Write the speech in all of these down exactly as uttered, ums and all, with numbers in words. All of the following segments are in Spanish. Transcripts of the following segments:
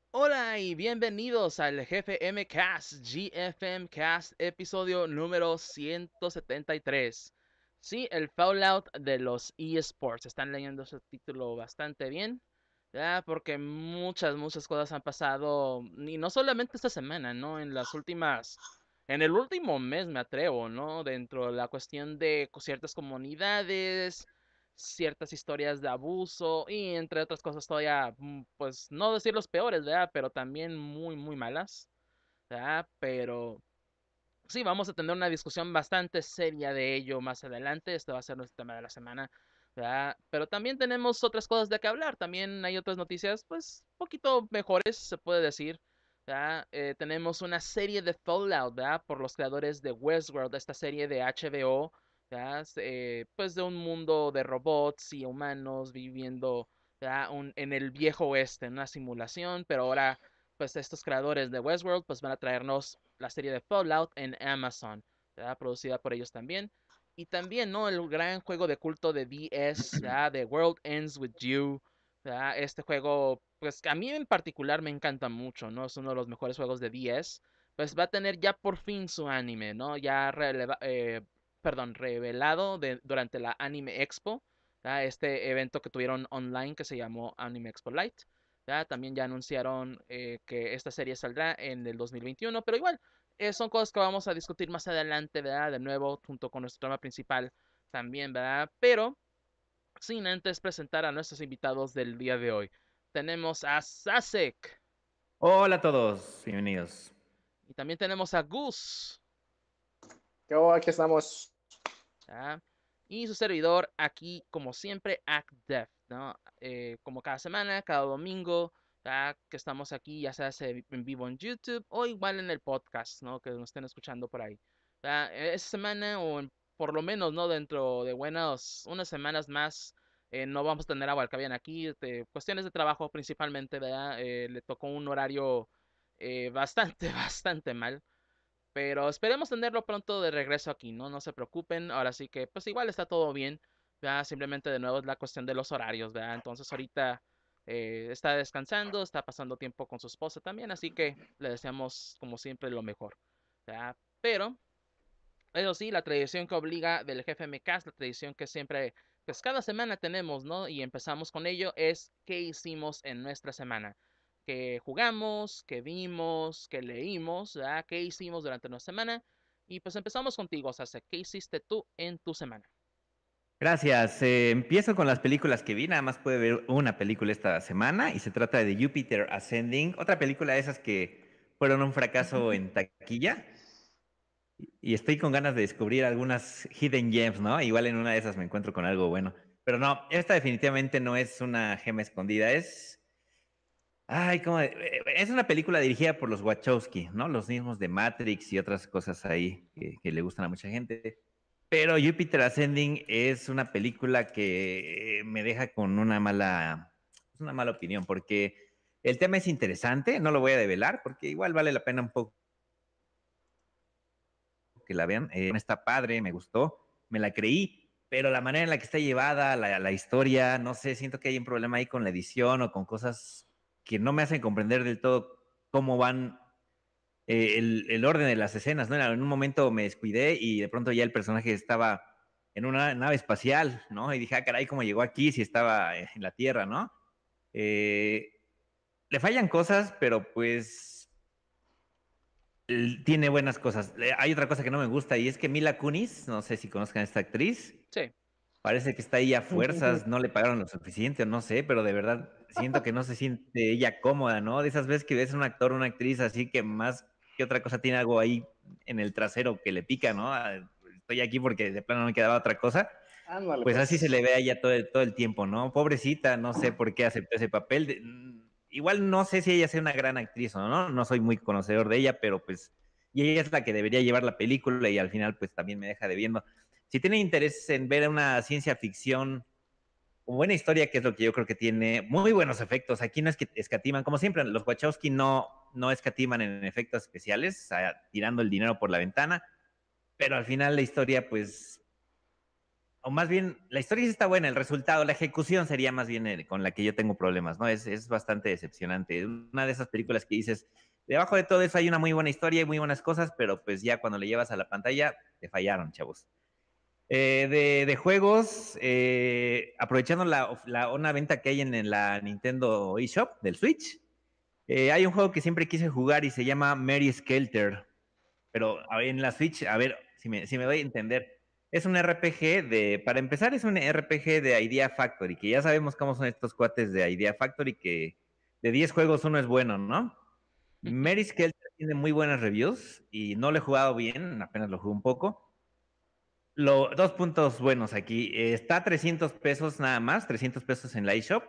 Hola y bienvenidos al G F M Cast, G F M Cast, episodio número ciento setenta y tres. Sí, el Fallout de los eSports. Están leyendo ese título bastante bien, ¿verdad? Porque muchas, muchas cosas han pasado, y no solamente esta semana, ¿no? En las últimas, en el último mes me atrevo, ¿no? Dentro de la cuestión de co- ciertas comunidades, ciertas historias de abuso y entre otras cosas todavía, mm, pues no decir los peores, ¿verdad? Pero también muy, muy malas, ¿verdad? Pero sí, vamos a tener una discusión bastante seria de ello más adelante. Este va a ser nuestro tema de la semana, ¿verdad? Pero también tenemos otras cosas de qué hablar. También hay otras noticias, pues, un poquito mejores, se puede decir. ¿Verdad? Eh, tenemos una serie de Fallout, ¿verdad? Por los creadores de Westworld, esta serie de H B O, ¿verdad? Eh, pues de un mundo de robots y humanos viviendo, ¿verdad? Un, en el viejo oeste, en una simulación, pero ahora pues estos creadores de Westworld pues van a traernos la serie de Fallout en Amazon, ¿verdad? Producida por ellos también. Y también, ¿no? El gran juego de culto de D S, ¿verdad? The World Ends With You, ¿verdad? Este juego, pues a mí en particular me encanta mucho, ¿no? Es uno de los mejores juegos de D S. Pues va a tener ya por fin su anime, ¿no? Ya releva, eh, perdón, revelado de, durante la Anime Expo, ¿verdad? Este evento que tuvieron online que se llamó Anime Expo Lite. ¿Ya? También ya anunciaron eh, que esta serie saldrá en el dos mil veintiuno, pero igual, eh, son cosas que vamos a discutir más adelante, ¿verdad? De nuevo, junto con nuestro tema principal también, ¿verdad? Pero sin antes presentar a nuestros invitados del día de hoy. Tenemos a Sasek Hola a todos, bienvenidos. y también tenemos a Gus. ¿Qué hubo? Aquí estamos. ¿Ya? Y su servidor aquí, como siempre, ActDef, ¿no? Eh, como cada semana, cada domingo, ¿ya? Que estamos aquí, ya sea en vivo en YouTube o igual en el podcast, ¿no? Que nos estén escuchando por ahí. ¿Ya? Esta semana, o en- por lo menos, ¿no? Dentro de buenas, unas semanas más, eh, no vamos a tener agua al Cabian aquí, de cuestiones de trabajo principalmente, ¿verdad? Eh, le tocó un horario eh, bastante, bastante mal. Pero esperemos tenerlo pronto de regreso aquí, ¿no? No se preocupen. Ahora sí que, pues igual está todo bien. ¿Verdad? Simplemente de nuevo es la cuestión de los horarios, ¿verdad? Entonces ahorita eh, está descansando, está pasando tiempo con su esposa también, así que le deseamos como siempre lo mejor, ¿verdad? Pero, eso sí, la tradición que obliga del G F M Cast, la tradición que siempre, pues cada semana tenemos, ¿no? Y empezamos con ello, es qué hicimos en nuestra semana. Qué jugamos, qué vimos, qué leímos, ¿verdad? ¿Qué hicimos durante nuestra semana? Y pues empezamos contigo, Sase. ¿Qué hiciste tú en tu semana? Gracias. Eh, empiezo con las películas que vi. Nada más pude ver una película esta semana y se trata de Jupiter Ascending, otra película de esas que fueron un fracaso en taquilla. Y estoy con ganas de descubrir algunas hidden gems, ¿no? Igual en una de esas me encuentro con algo bueno. Pero no, esta definitivamente no es una gema escondida, es... Ay, ¿cómo de- es una película dirigida por los Wachowski, ¿no? Los mismos de Matrix y otras cosas ahí que, que le gustan a mucha gente. Pero Jupiter Ascending es una película que eh, me deja con una mala, una mala opinión, porque el tema es interesante, no lo voy a develar, porque igual vale la pena un poco que la vean. Eh, está padre, me gustó, me la creí, pero la manera en la que está llevada, la, la historia, no sé, siento que hay un problema ahí con la edición o con cosas que no me hacen comprender del todo cómo van eh, el, el, orden de las escenas, ¿no? En un momento me descuidé y de pronto ya el personaje estaba en una nave espacial, ¿no? Y dije, ah, caray, ¿cómo llegó aquí si estaba en la Tierra, ¿no? Eh, le fallan cosas, pero pues tiene buenas cosas. Eh, Hay otra cosa que no me gusta y es que Mila Kunis, no sé si conozcan a esta actriz, Sí. parece que está ahí a fuerzas, no le pagaron lo suficiente o no sé, pero de verdad siento que no se siente ella cómoda, ¿no? De esas veces que ves un actor o una actriz así que más que otra cosa tiene algo ahí en el trasero que le pica, ¿no? Ah, estoy aquí porque de plano no me quedaba otra cosa. Ándale, Pues así se le pues. ve a ella todo el, todo el tiempo, ¿no? Pobrecita, no sé por qué aceptó ese papel. De- mm, igual no sé si ella sea una gran actriz o no, no soy muy conocedor de ella, pero pues, y ella es la que debería llevar la película y al final pues también me deja debiendo. Si tienen interés en ver una ciencia ficción con buena historia, que es lo que yo creo que tiene, muy buenos efectos, aquí no es que escatiman, como siempre, los Wachowski no, no escatiman en efectos especiales, o sea, tirando el dinero por la ventana, pero al final la historia pues o más bien, la historia sí está buena, el resultado, la ejecución sería más bien el- con la que yo tengo problemas, ¿no? Es, es bastante decepcionante. Una de esas películas que dices, debajo de todo eso hay una muy buena historia y muy buenas cosas, pero pues ya cuando le llevas a la pantalla, te fallaron, chavos. Eh, de, de juegos, eh, aprovechando la, la, una venta que hay en, en la Nintendo eShop del Switch, eh, hay un juego que siempre quise jugar y se llama Mary Skelter. Pero a ver, en la Switch, a ver si me, si me doy a entender. Es un R P G de, para empezar, es un R P G de Idea Factory, que ya sabemos cómo son estos cuates de Idea Factory, que de diez juegos uno es bueno, ¿no? Mary Skelter tiene muy buenas reviews y no lo he jugado bien, apenas lo jugué un poco. Lo, dos puntos buenos aquí. Eh, está a trescientos pesos nada más, trescientos pesos en la eShop.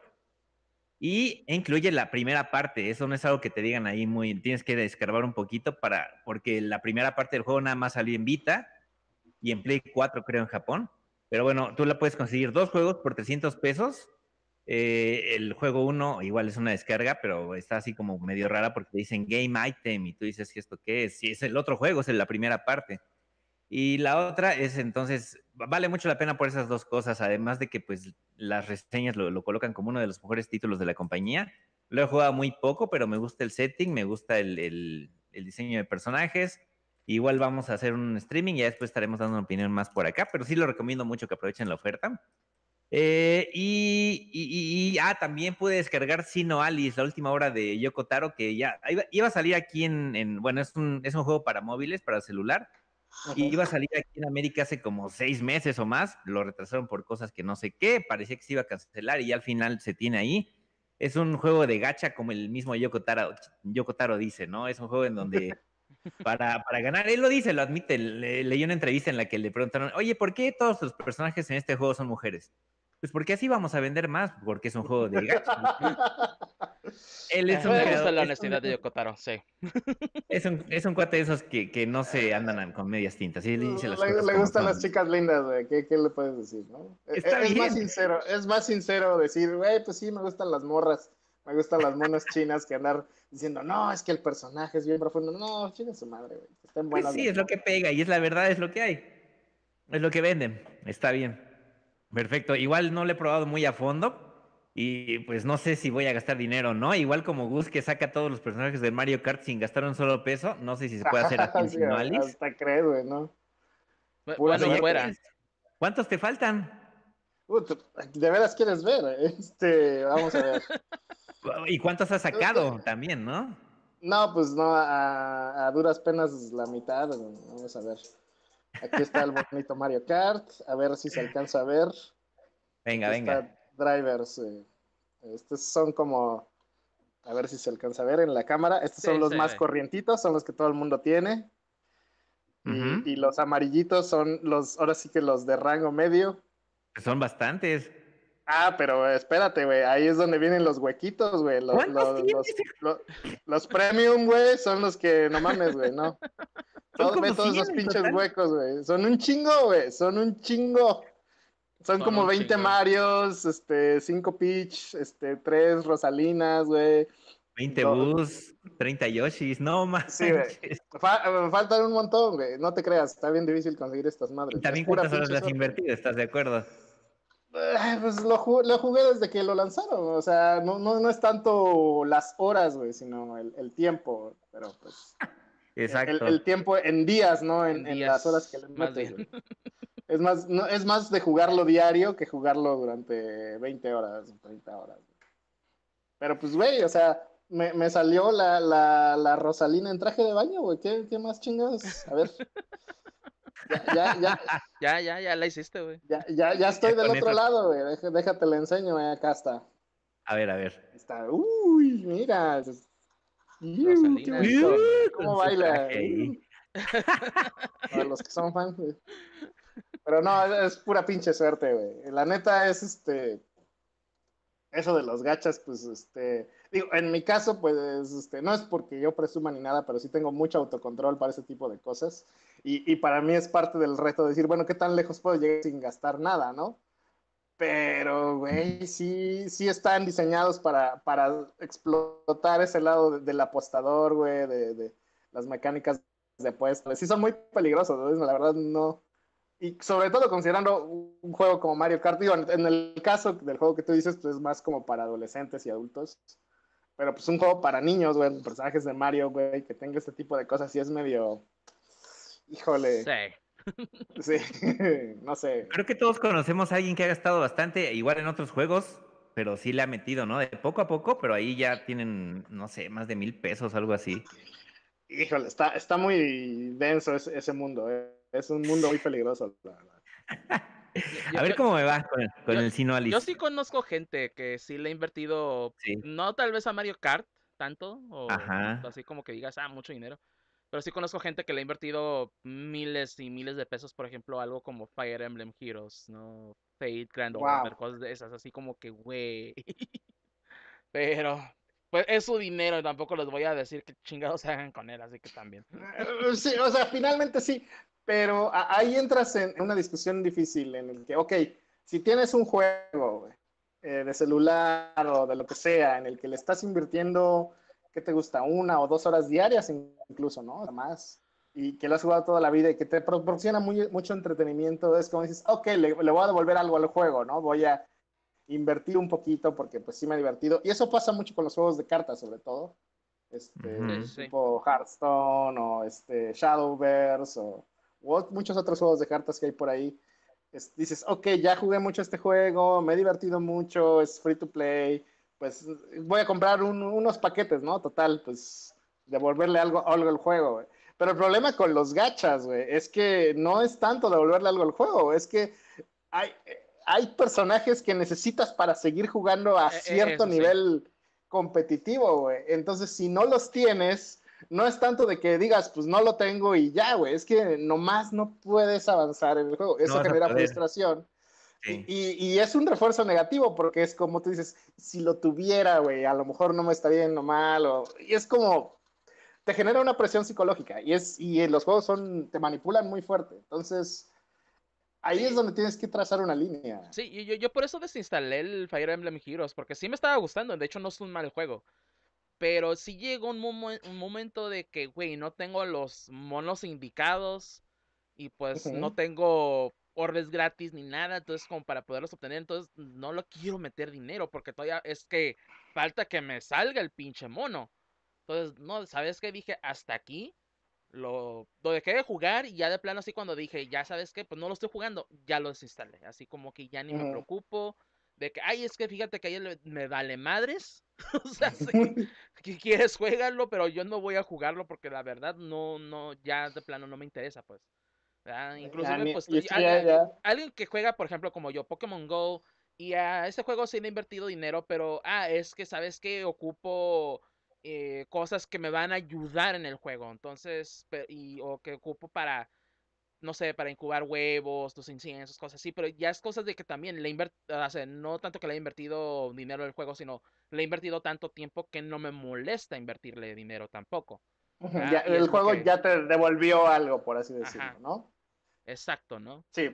Y incluye la primera parte. Eso no es algo que te digan ahí muy. Tienes que descargar un poquito para. Porque la primera parte del juego nada más salió en Vita y en Play cuatro, creo, en Japón. Pero bueno, tú la puedes conseguir dos juegos por trescientos pesos. Eh, el juego uno igual es una descarga, pero está así como medio rara porque te dicen Game Item y tú dices, ¿qué esto qué es? Si es el otro juego, es la primera parte. Y la otra es entonces, vale mucho la pena por esas dos cosas, además de que pues las reseñas lo, lo colocan como uno de los mejores títulos de la compañía. Lo he jugado muy poco, pero me gusta el setting, me gusta el, el, el diseño de personajes. Igual vamos a hacer un streaming y ya después estaremos dando una opinión más por acá, pero sí lo recomiendo mucho que aprovechen la oferta. Eh, y, y, y, ah, también pude descargar Sino Alice, la última obra de Yoko Taro, que ya iba, iba a salir aquí en, en bueno, es un, es un juego para móviles, para celular, y iba a salir aquí en América hace como seis meses o más, lo retrasaron por cosas que no sé qué, parecía que se iba a cancelar y ya al final se tiene ahí. Es un juego de gacha como el mismo Yoko Taro, Yoko Taro dice, ¿no? Es un juego en donde para, para ganar, él lo dice, lo admite, le, leí una entrevista en la que le preguntaron, oye, ¿por qué todos los personajes en este juego son mujeres? Pues porque así vamos a vender más, porque es un juego de gacha. Él es Eh, un me gusta creador, la es un, honestidad de Yokotaro, sí. es un, es un cuate de esos que, que no se andan con medias tintas, y dice las Le, cosas le como gustan las son. chicas lindas, güey. ¿Qué, qué le puedes decir, no? E- Está e- Es más bien. sincero, es más sincero decir, güey, pues sí, me gustan las morras, me gustan las monas chinas que andar diciendo, no, es que el personaje es bien profundo. No, chinga su madre, güey. Están Pues buenas sí, las es lo que morras. pega y es la verdad, es lo que hay. Es lo que venden. Está bien. Perfecto. Igual no lo he probado muy a fondo y pues no sé si voy a gastar dinero o no. Igual como Gus que saca todos los personajes de Mario Kart sin gastar un solo peso, no sé si se puede hacer así en Sí, Sinoalis. hasta crees, güey, ¿no? Bu- Pura Bueno, Pero ya suerte. fuera. ves, ¿cuántos te faltan? Uh, tú- ¿De veras quieres ver? Este, vamos a ver. ¿Y cuántos has sacado también, no? No, pues no, a, a duras penas la mitad, güey. Vamos a ver. Aquí está el bonito Mario Kart, a ver si se alcanza a ver. Venga, Aquí está venga. Drivers. eh. Estos son como, a ver si se alcanza a ver en la cámara. Estos son Sí, los se más ve. corrientitos, son los que todo el mundo tiene. Ujú. Y, y los amarillitos son los, ahora sí que los de rango medio. Son bastantes. Ah, pero espérate, güey, ahí es donde vienen los huequitos, güey. Lo- ¿Cuántos lo- tienes? los, lo- los premium, güey, son los que, no mames, güey, no. Son Todo, ve como todos cien esos en pinches total. huecos, güey. Son un chingo, güey, son un chingo. Son Son como un veinte chingo. Marios, este, cinco Peach, este, tres Rosalinas, güey. veinte Do- bus, treinta Yoshis, no Sí, güey. manches. Fa- me faltan un montón, güey. No te creas, está bien difícil conseguir estas Y madres. Es también pura cuántas horas pinche le has suerte. invertido, ¿estás de acuerdo? Eh, Pues lo, ju- lo jugué desde que lo lanzaron. O sea, no, no, no es tanto las horas, güey, sino el, el tiempo. Pero pues, el, Exacto. el tiempo en días, ¿no? En, En en las horas que días, le más metes, bien. güey. Es más, no, es más de jugarlo diario que jugarlo durante veinte horas, treinta horas. Pero pues, güey, o sea, me, me salió la, la, la Rosalina en traje de baño, güey. ¿Qué, qué más chingados? A ver, ya, ya, ya, Ya, ya, ya la hiciste, güey. ya, ya, ya Ya estoy del con otro eso. lado, güey. Deja- Déjate, le enseño, güey. Acá está. A ver, a ver. Ahí está. Uy, mira. es- Iu, qué Rosalina en bonito. traje. Uh, con ¿Cómo su baila? traje Uh, ahí. para los que son fans, güey. Pero no, es, es pura pinche suerte, güey. La neta es este. Eso de los gachas, pues, este, digo, en mi caso, pues, este, no es porque yo presuma ni nada, pero sí tengo mucho autocontrol para ese tipo de cosas. Y, y para mí es parte del reto decir, bueno, ¿qué tan lejos puedo llegar sin gastar nada, no? Pero, güey, sí, sí están diseñados para, para explotar ese lado de- del apostador, güey, de, de las mecánicas de apuestas. Sí son muy peligrosos, güey, la verdad no. y sobre todo considerando un juego como Mario Kart, digo, en el caso del juego que tú dices, pues es más como para adolescentes y adultos, pero pues un juego para niños, güey, personajes de Mario, güey, que tenga este tipo de cosas, sí es medio, híjole, Sí. sí, no sé. Creo que todos conocemos a alguien que ha gastado bastante, igual en otros juegos, pero sí le ha metido, ¿no? De poco a poco, pero ahí ya tienen, no sé, más de mil pesos, algo así. Híjole, está, está muy denso ese, ese mundo, eh. Es un mundo muy peligroso, la verdad. Yo, A ver yo, cómo me va con, con yo, el Sino yo Alice. sí conozco gente que sí le ha invertido, Sí. no tal vez a Mario Kart tanto, o Ajá. así como que digas, ah, mucho dinero, pero sí conozco gente que le ha invertido miles y miles de pesos, por ejemplo, algo como Fire Emblem Heroes, ¿no? Fate, Grand Order, Wow. cosas de esas, así como que, güey. Pero, pues es su dinero, tampoco les voy a decir que chingados hagan con él, así que también. Eh, Sí, o sea, finalmente sí, pero a- ahí entras en una discusión difícil en el que, ok, si tienes un juego güey, eh, de celular o de lo que sea, en el que le estás invirtiendo, ¿qué te gusta? Una o dos horas diarias incluso, ¿no? Más. Y que lo has jugado toda la vida y que te proporciona muy, mucho entretenimiento, es como dices, ok, le, le voy a devolver algo al juego, ¿no? Voy a invertir un poquito porque pues sí me ha divertido. Y eso pasa mucho con los juegos de cartas, sobre todo Sí, este, sí, Ujú. sí. tipo Hearthstone o este, Shadowverse o, o muchos otros juegos de cartas que hay por ahí. Es, dices, ok, ya jugué mucho este juego, me he divertido mucho, es free to play, pues voy a comprar un, unos paquetes, ¿no? Total, pues devolverle algo, algo al juego, güey. Pero el problema con los gachas, güey, es que no es tanto devolverle algo al juego, es que hay, hay personajes que necesitas para seguir jugando a E- e- cierto Eso sí. nivel competitivo, güey. Entonces, si no los tienes, no es tanto de que digas, pues no lo tengo y ya, güey. Es que nomás no puedes avanzar en el juego. No Eso vas a genera poder. frustración. Y, Sí. y, y es un refuerzo negativo porque es como tú dices, si lo tuviera, güey, a lo mejor no me estaría yendo mal. O, y es como, te genera una presión psicológica. Y, es, y los juegos son, te manipulan muy fuerte. Entonces, ahí es Sí, donde tienes que trazar una línea. sí, y yo, yo por eso desinstalé el Fire Emblem Heroes, porque sí me estaba gustando, de hecho no es un mal juego, pero sí llegó un, momen- un momento de que, güey, no tengo los monos indicados y Uh pues no -huh. tengo orbes gratis ni nada, entonces como para poderlos obtener, entonces no lo quiero meter dinero, porque todavía es que falta que me salga el pinche mono. Entonces, no, ¿sabes qué? Dije, hasta aquí. Lo, lo dejé de jugar y ya de plano así cuando dije, ya sabes qué, pues no lo estoy jugando, ya lo desinstalé. Así como que ya ni Uh me -huh. preocupo de que, ay, es que fíjate que ayer me vale madres. O sea, si que quieres juégalo, pero yo no voy a jugarlo porque la verdad no, no, ya de plano no me interesa, pues. ¿Verdad? Ya, Inclusive, ni, pues, y estoy- es que al- ya, a- ya. alguien que juega, por ejemplo, como yo, Pokémon Go, y a ese juego sí le he invertido dinero, pero, ah, es que, ¿sabes qué? Ocupo eh, cosas que me van a ayudar en el juego, entonces, pe- y, o que ocupo para, no sé, para incubar huevos, tus inciensos, cosas así, pero ya es cosas de que también le he invertido, o sea, no tanto que le he invertido dinero en el juego, sino le he invertido tanto tiempo que no me molesta invertirle dinero tampoco, Ya, ¿verdad? Y el es lo juego que, ya te devolvió algo, por así decirlo, ajá, ¿no? exacto, ¿no? Sí,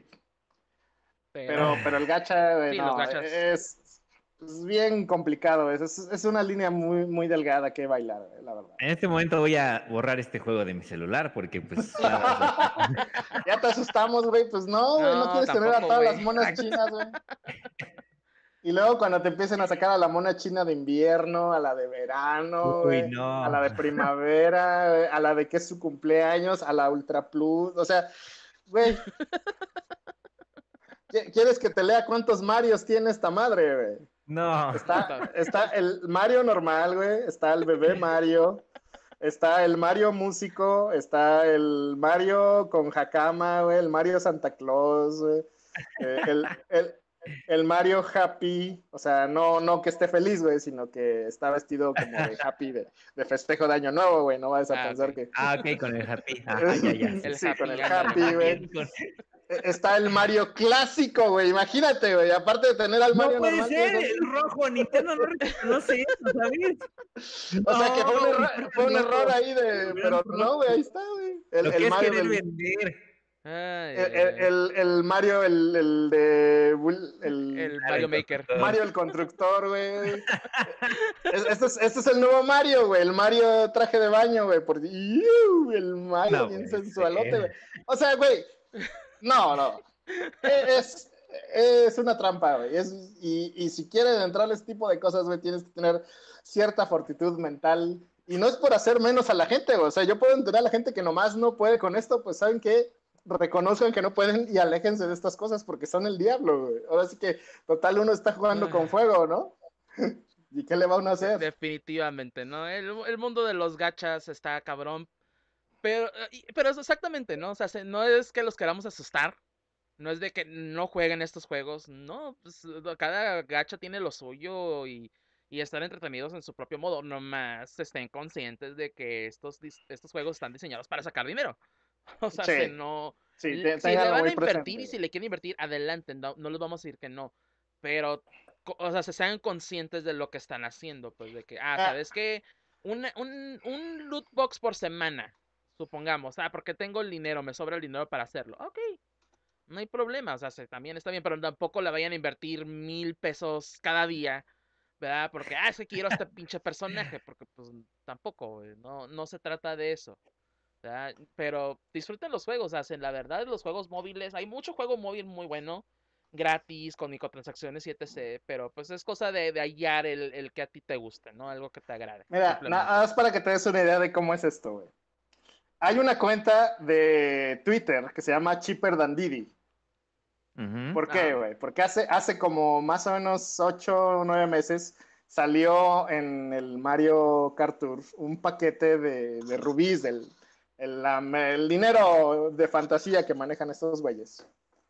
pero, pero el Pero gacha, eh, sí, los no, gachas. es, es bien complicado. Es, es, es una línea muy, muy delgada que bailar, eh, la verdad. En este momento voy a borrar este juego de mi celular porque pues nada, o sea, Ya te asustamos, güey. Pues no, güey, no No, quieres tener a tampoco, todas las güey. monas chinas, güey. Y luego cuando te empiecen a sacar a la mona china de invierno, a la de verano, uy, güey, a no. la de primavera, güey, a la de que es su cumpleaños, a la Ultra Plus, o sea, güey, ¿quieres que te lea cuántos Marios tiene esta madre, güey? No. Está, Puta. está el Mario normal, güey, está el bebé Mario, está el Mario músico, está el Mario con Hakama, güey, el Mario Santa Claus, güey, eh, el, el, el Mario Happy, o sea, no, no que esté feliz, güey, sino que está vestido como de Happy, de, de festejo de Año Nuevo, güey, no vas a Ah, pensar ok. que... Ah, ok, con el happy. Ajá, ya, ya, sí. El Sí, con happy, el ándale, Happy, muy güey. bien. Con- Está el Mario clásico, güey, imagínate, güey, aparte de tener al No Mario puede normal, tienes ser, al... el rojo, Nintendo no reconoce eso, ¿sabes? O sea que No, fue un error, siempre fue el un error rojo. ahí de, Hubieran pero no, güey, ahí rojo. está, güey. El, Lo el que es Mario querer del, vender. Ay, el, ay, ay. el, el Mario, el, el de, el El Claro, Mario el Maker. constructor. Mario el constructor, güey. Este es, este es el nuevo Mario, güey, el Mario traje de baño, güey, por... ¡Iu! El Mario No bien puede sensualote, güey. ser. O sea, güey, No, no. Es, es una trampa, güey. Es, y, y si quieres entrar a este tipo de cosas, güey, tienes que tener cierta fortitud mental. Y no es por hacer menos a la gente, güey. O sea, yo puedo entender a la gente que nomás no puede con esto, pues saben que reconozcan que no pueden y aléjense de estas cosas porque son el diablo, güey. Ahora sí que, total, uno está jugando con fuego, ¿no? ¿Y qué le va uno a De- hacer? definitivamente, ¿no? El, el mundo de los gachas está cabrón. Pero, eh, y- pero es exactamente, ¿no? O sea, se- no es que los queramos asustar. No es de que no jueguen estos juegos. No, pues cada gacha tiene lo suyo y, y están entretenidos en su propio modo. Nomás estén conscientes de que estos, dis- estos juegos están diseñados para sacar dinero. O sea, se Sí, no. sí, l- te- Si le ténganlo van muy a invertir presente, y si güey. le quieren invertir, adelante. No, no les vamos a decir que no. Pero, co- o sea, se sean conscientes de lo que están haciendo. Pues de que, ah, Ah, ¿sabes qué? Una- un, un loot box por semana. Supongamos, ah, porque tengo el dinero, me sobra el dinero para hacerlo. Ok, no hay problema, o sea, se- también está bien, pero tampoco le vayan a invertir mil pesos cada día, ¿verdad? Porque, ah, es que quiero a este pinche personaje, porque pues tampoco, güey, no, no se trata de eso, ¿verdad? Pero disfruten los juegos, hacen la verdad, los juegos móviles, hay mucho juego móvil muy bueno, gratis, con microtransacciones y etcétera, pero pues es cosa de, de hallar el, el que a ti te guste, ¿no? Algo que te agrade, mira, nada simplemente. más para que te des una idea de cómo es esto, güey. Hay una cuenta de Twitter que se llama Cheaper Than Didi. Ujú. ¿Por qué, Ajá. güey? Porque hace, hace como más o menos ocho o nueve meses salió en el Mario Kart Tour un paquete de, de rubíes, del, el, la- el dinero de fantasía que manejan estos güeyes,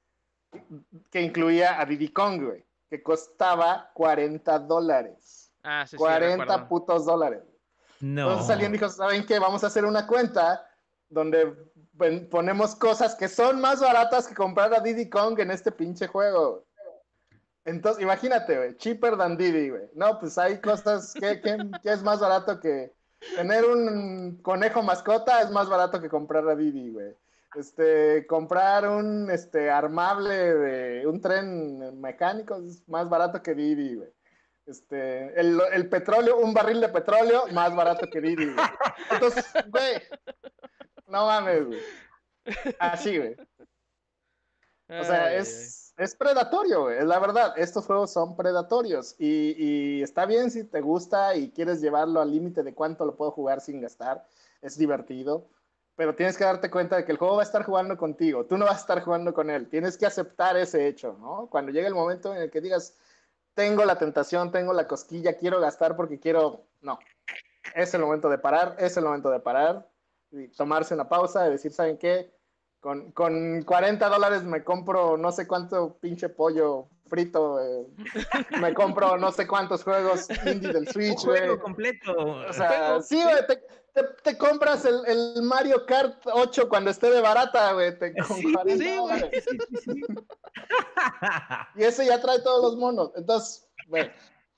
que incluía a Diddy Kong, güey, que costaba cuarenta dólares. Ah, sí, sí, cuarenta recuerdo. putos dólares. Entonces alguien No. dijo, ¿saben qué? Vamos a hacer una cuenta donde ponemos cosas que son más baratas que comprar a Diddy Kong en este pinche juego. Entonces, imagínate, güey, cheaper than Didi, güey. No, pues hay cosas que, que, que, es más barato que tener un conejo mascota, es más barato que comprar a Didi, güey. Este, comprar un este, armable de un tren mecánico es más barato que Didi, güey. Este, el, el petróleo, un barril de petróleo, más barato que Didi, güey. Entonces, güey, no mames, güey. Así, güey. O sea, Ay, ay, ay. es, es predatorio, güey. Es la verdad. Estos juegos son predatorios. Y, y está bien si te gusta y quieres llevarlo al límite de cuánto lo puedo jugar sin gastar. Es divertido. Pero tienes que darte cuenta de que el juego va a estar jugando contigo. Tú no vas a estar jugando con él. Tienes que aceptar ese hecho, ¿no? Cuando llegue el momento en el que digas, tengo la tentación, tengo la cosquilla, quiero gastar porque quiero. No. Es el momento de parar. Es el momento de parar. Y tomarse una pausa y decir, ¿saben qué? Con, con cuarenta dólares me compro no sé cuánto pinche pollo frito, eh, me compro no sé cuántos juegos indie del Un Switch, juego güey. completo. O Un sea, juego, sí, sí. güey, te, te, te, compras el, el, Mario Kart ocho cuando esté de barata, güey, te, con Sí, cuarenta Sí, güey. dólares. sí, sí, sí. Y ese ya trae todos los monos. Entonces, güey,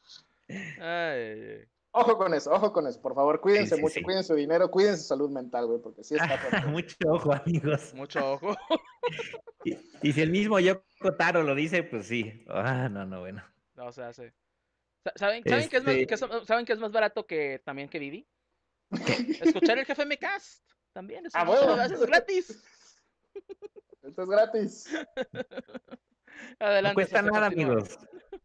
Ay, ojo con eso, ojo con eso. Por favor, Sí, cuídense sí, mucho, sí. cuídense su dinero, cuídense su salud mental, güey, porque sí está fuerte. Mucho ojo, amigos. mucho ojo. Y, y si el mismo Yoko Taro lo dice, pues sí. Ah, no, no, bueno. No se hace. Sa- ¿Saben, saben qué es más, Este, qué es- saben qué es más barato que también que Didi? ¿qué? Escuchar el jefe Mcast. También, eso, ¡A eso, huevo! eso es gratis. Esto es gratis. No Adelante, cuesta Sosa, nada, continúa. amigos.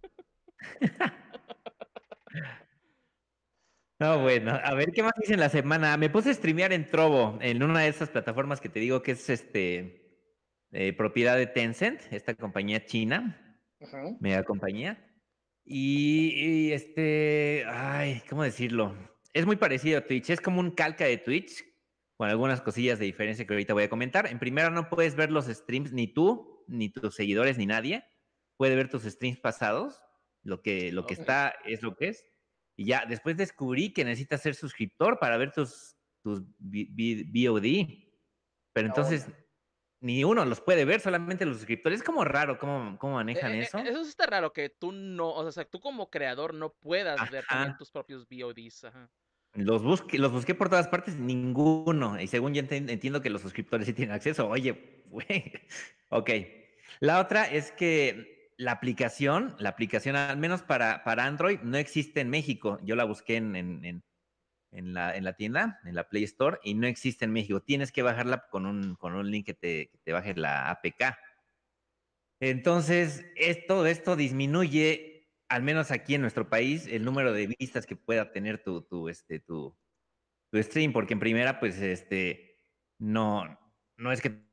No, bueno, Ay, a ver qué más hice en la semana. Me puse a streamear en Trovo, en una de esas plataformas que te digo que es este eh, propiedad de Tencent, esta compañía china, Uh -huh. mega compañía. Y, y, este, ay, ¿cómo decirlo? Es muy parecido a Twitch, es como un calca de Twitch, con algunas cosillas de diferencia que ahorita voy a comentar. En primera, no puedes ver los streams, ni tú, ni tus seguidores, ni nadie. Puede ver tus streams pasados. Lo que, lo que ok. está es lo que es. Y ya, después descubrí que necesitas ser suscriptor para ver tus, tus V O D. Pero Ah, entonces, bueno. ni uno los puede ver, solamente los suscriptores. Es como raro cómo, cómo Eh, manejan eh, eh, eso. eso sí está raro que tú no, o sea, tú como creador no puedas ver también Ajá. tus propios V O Ds. Ajá. Los busqué, los busqué por todas partes, ninguno. Y según yo ent- entiendo que los suscriptores sí tienen acceso. Oye, güey. Ok. La otra es que la aplicación, la aplicación, al menos para, para Android, no existe en México. Yo la busqué en, en, en, en la, en la tienda, en la Play Store, y no existe en México. Tienes que bajarla con un, con un link que te, que te baje la A P K. Entonces, esto, esto disminuye, al menos aquí en nuestro país, el número de vistas que pueda tener tu, tu, este, tu, tu stream, porque en primera, pues, este, no, no es que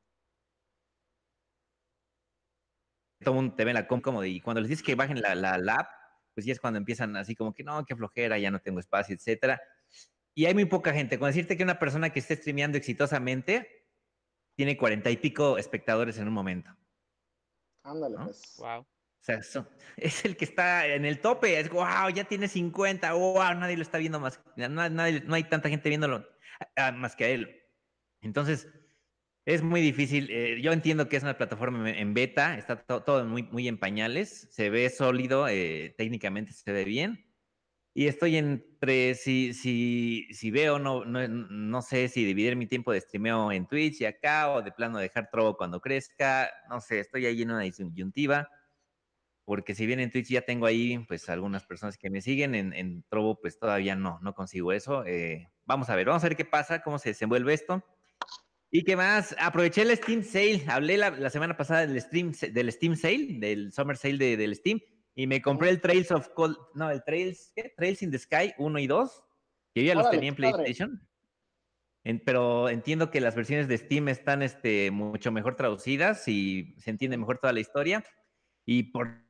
todo el mundo te ve la com cómodo, y cuando les dices que bajen la, la, la app, pues ya es cuando empiezan así como que no, qué flojera, ya no tengo espacio, etcétera. Y hay muy poca gente. Con decirte que una persona que esté streameando exitosamente tiene cuarenta y pico espectadores en un momento, Ándale, ¿no? pues. Wow. O sea, so, es el que está en el tope. Es wow, ya tiene cincuenta. Wow, nadie lo está viendo más. No, nadie, no hay tanta gente viéndolo ah, más que a él. Entonces, es muy difícil. Eh, yo entiendo que es una plataforma en beta. Está to, todo muy, muy en pañales. Se ve sólido. Eh, técnicamente se ve bien. Y estoy entre si, si, si veo, no, no, no sé si dividir mi tiempo de streameo en Twitch y acá, o de plano dejar Trovo cuando crezca. No sé, estoy ahí en una disyuntiva porque si bien en Twitch ya tengo ahí pues algunas personas que me siguen, en, en Trovo pues todavía no, no consigo eso. Eh, vamos a ver, vamos a ver qué pasa, cómo se desenvuelve esto. ¿Y qué más? Aproveché el Steam Sale, hablé la, la semana pasada del, stream, del Steam Sale, del Summer Sale de, del Steam, y me compré Ujú. el Trails of Cold, no, el Trails, ¿qué? Trails in the Sky uno y dos, que yo ya los Órale, tenía qué en padre. PlayStation, en, pero entiendo que las versiones de Steam están este, mucho mejor traducidas y se entiende Ujú. mejor toda la historia. Y por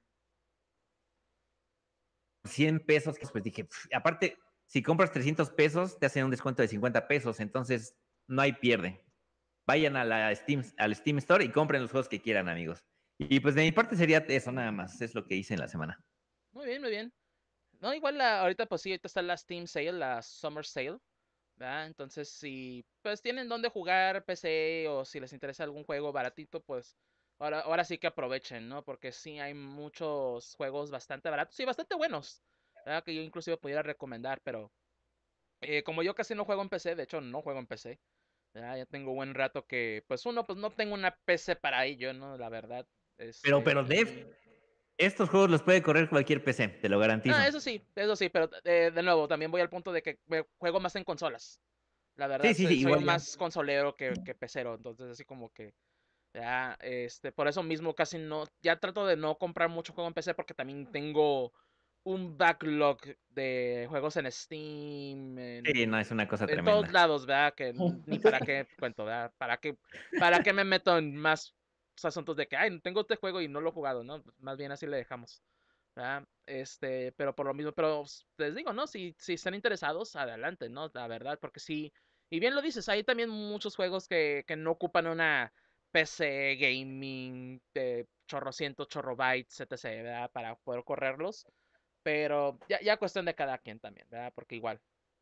cien pesos, pues dije, pff, aparte, si compras trescientos pesos, te hacen un descuento de cincuenta pesos, entonces no hay pierde. Vayan a la Steam, al Steam Store y compren los juegos que quieran, amigos. Y pues de mi parte sería eso nada más, es lo que hice en la semana. Muy bien, muy bien. No, igual la, ahorita pues sí, ahorita está la Steam Sale, la Summer Sale, ¿verdad? Entonces si pues tienen dónde jugar P C o si les interesa algún juego baratito, pues ahora, ahora sí que aprovechen, ¿no? Porque sí hay muchos juegos bastante baratos y bastante buenos, ¿verdad? Que yo inclusive pudiera recomendar, pero eh, como yo casi no juego en P C, de hecho no juego en P C, ¿verdad? Ya tengo buen rato que, pues uno, pues no tengo una P C para ello, ¿no? La verdad, Pero, este, pero, Dev, y... estos juegos los puede correr cualquier P C, te lo Ah, garantizo. eso sí, eso sí, pero eh, de nuevo, también voy al punto de que me juego más en consolas. La verdad, Sí, sí, soy, sí, soy igual ya. más consolero que, que pecero, entonces así como que ya, este, por eso mismo casi no, ya trato de no comprar mucho juego en P C porque también tengo un backlog de juegos en Steam, Sí, no, en, es una cosa en todos tremenda. lados, ¿verdad? Que ni para qué cuento, ¿verdad? ¿Para qué, para qué me meto en más asuntos de que, ay, tengo este juego y no lo he jugado, ¿no? Más bien así le dejamos. ¿Verdad? Este, pero por lo mismo, pero pues, les digo, ¿no? Si, si están interesados, adelante, ¿no? La verdad, porque sí, y bien lo dices, hay también muchos juegos que, que no ocupan una P C gaming de chorrocientos chorrobytes, etcétera, ¿verdad? Para poder correrlos, pero ya, ya cuestión de cada quien también, ¿verdad? Porque igual,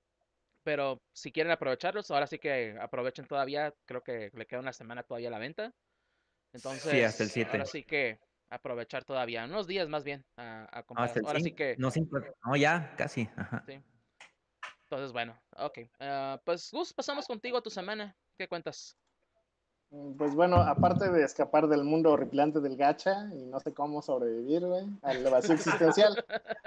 pero si quieren aprovecharlos, ahora sí que aprovechen todavía, creo que le queda una semana todavía a la venta, Sí, hasta el entonces, siete. ahora sí que aprovechar todavía, unos días más bien a, a No, comprar. hasta el Ahora sí cinco. que, No, cinco. No, ya, casi. Ajá. sí. Entonces, bueno, ok. Ah, pues, Gus, pasamos contigo a tu semana. ¿Qué cuentas? Pues bueno, aparte de escapar del mundo horripilante del gacha y no sé cómo sobrevivir, güey, al vacío existencial,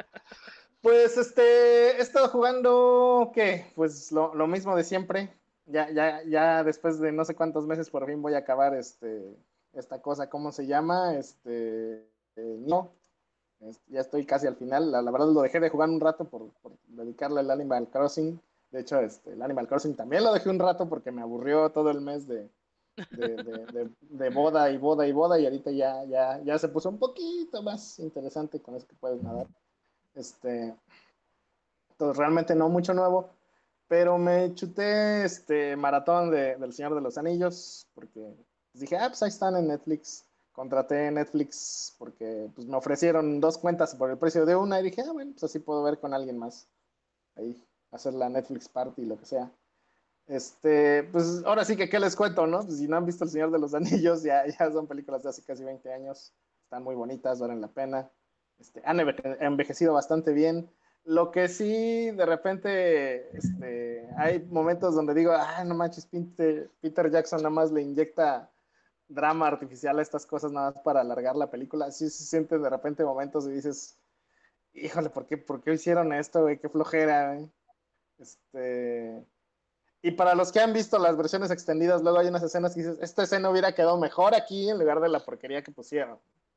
pues este, he estado jugando, ¿qué? Pues lo, lo mismo de siempre. Ya, ya, ya después de no sé cuántos meses por fin voy a acabar este, esta cosa, ¿cómo se llama? Este, eh, no, es- ya estoy casi al final. La, la verdad lo dejé de jugar un rato por, por dedicarle al Animal Crossing. De hecho, este, el Animal Crossing también lo dejé un rato porque me aburrió todo el mes de, de, de, de, de boda y boda y boda y ahorita ya, ya, ya se puso un poquito más interesante con eso que puedes nadar. Este, entonces realmente no mucho nuevo, pero me chuté este maratón de, del Señor de los Anillos porque dije, ah, pues ahí están en Netflix. Contraté Netflix porque pues, me ofrecieron dos cuentas por el precio de una y dije, ah, bueno, pues así puedo ver con alguien más. Ahí, hacer la Netflix Party, lo que sea. Este, pues ahora sí que, ¿qué les cuento, no? Pues si no han visto El Señor de los Anillos, ya, ya son películas de hace casi veinte años. Están muy bonitas, valen la pena. Este, han envejecido bastante bien. Lo que sí, de repente, este, hay momentos donde digo, ah, no manches, Peter, Peter Jackson nada más le inyecta drama artificial a estas cosas nada más para alargar la película. Sí se siente de repente momentos y dices, híjole, ¿por qué, por qué hicieron esto, güey? Qué flojera, güey. Este... Y para los que han visto las versiones extendidas, luego hay unas escenas que dices, esta escena hubiera quedado mejor aquí en lugar de la porquería que pusieron.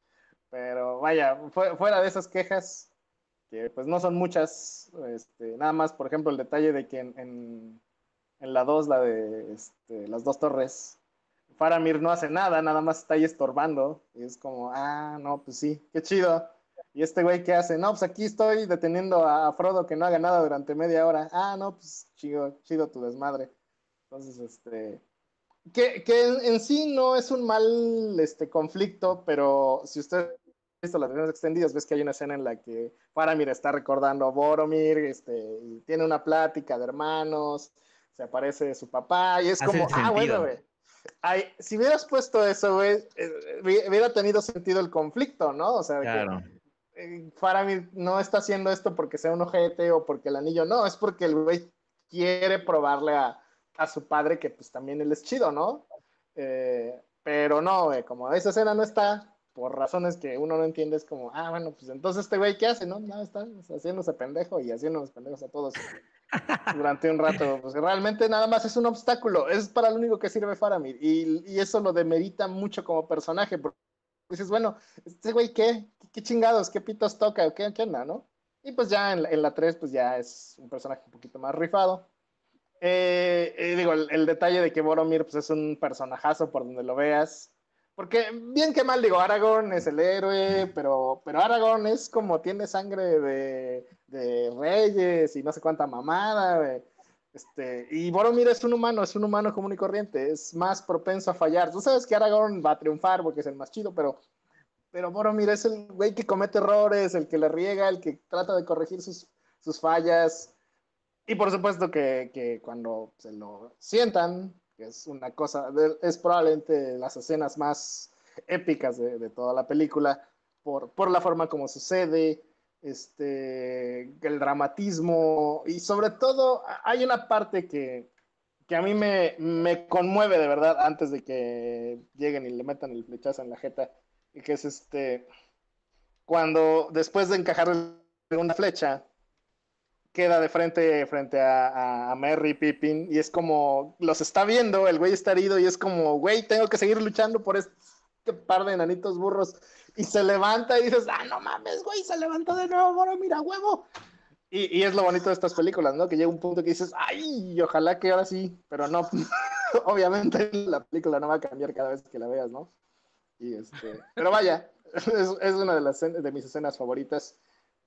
Pero vaya, fu- fuera de esas quejas, que pues no son muchas, este, nada más, por ejemplo, el detalle de que en, en, en la dos, la de este, las dos torres, Faramir no hace nada, nada más está ahí estorbando. Y es como, ah, no, pues sí, qué chido. Y este güey, ¿qué hace? No, pues aquí estoy deteniendo a Frodo que no haga nada durante media hora. Ah, no, pues chido, chido tu desmadre. Entonces, este, que, que en, en sí no es un mal este, conflicto, pero si usted ha visto las versiones extendidas, ves que hay una escena en la que Faramir está recordando a Boromir, este, y tiene una plática de hermanos, se aparece su papá, y es Hace como, ah, bueno, sentido. güey. Ay, si hubieras puesto eso, güey, eh, hubiera tenido sentido el conflicto, ¿no? O sea, de que Claro. eh, Faramir no está haciendo esto porque sea un ojete o porque el anillo, no, es porque el güey quiere probarle a, a su padre que pues también él es chido, ¿no? Eh, pero no, güey, como esa escena no está, por razones que uno no entiende, es como, ah, bueno, pues entonces este güey, ¿qué hace? No, no, está haciéndose pendejo y haciéndonos pendejos a todos durante un rato. Pues realmente nada más es un obstáculo, es para lo único que sirve Faramir y, y eso lo demerita mucho como personaje, porque dices, bueno, este güey, ¿qué? ¿qué? chingados? ¿Qué pitos toca? ¿Qué, qué onda, no? Y pues ya en, en la tres pues ya es un personaje un poquito más rifado. Eh, eh, digo, el, el, detalle de que Boromir pues, es un personajazo por donde lo veas. Porque, bien que mal, digo, Aragorn es el héroe, pero, pero Aragorn es como tiene sangre de, de reyes y no sé cuánta mamada, güey. Este, y Boromir es un humano, es un humano común y corriente, es más propenso a fallar. Tú sabes que Aragorn va a triunfar porque es el más chido, pero, pero Boromir es el güey que comete errores, el que le riega, el que trata de corregir sus, sus fallas. Y por supuesto que, que, cuando se lo sientan, que es una cosa, es probablemente las escenas más épicas de, de toda la película, por, por, la forma como sucede, este, el dramatismo, y sobre todo hay una parte que, que a mí me, me, conmueve de verdad antes de que lleguen y le metan el flechazo en la jeta, y que es este, cuando después de encajar una flecha, queda de frente frente a, a Merry Pippin y es como los está viendo, el güey está herido y es como, güey, tengo que seguir luchando por este par de enanitos burros y se levanta y dices, ah, no mames, güey, se levantó de nuevo, bueno, mira, huevo. Y, y es lo bonito de estas películas, ¿no? Que llega un punto que dices, ay, ojalá que ahora sí, pero no, obviamente la película no va a cambiar cada vez que la veas, ¿no? Y este, pero vaya, es, es una de, las, de mis escenas favoritas.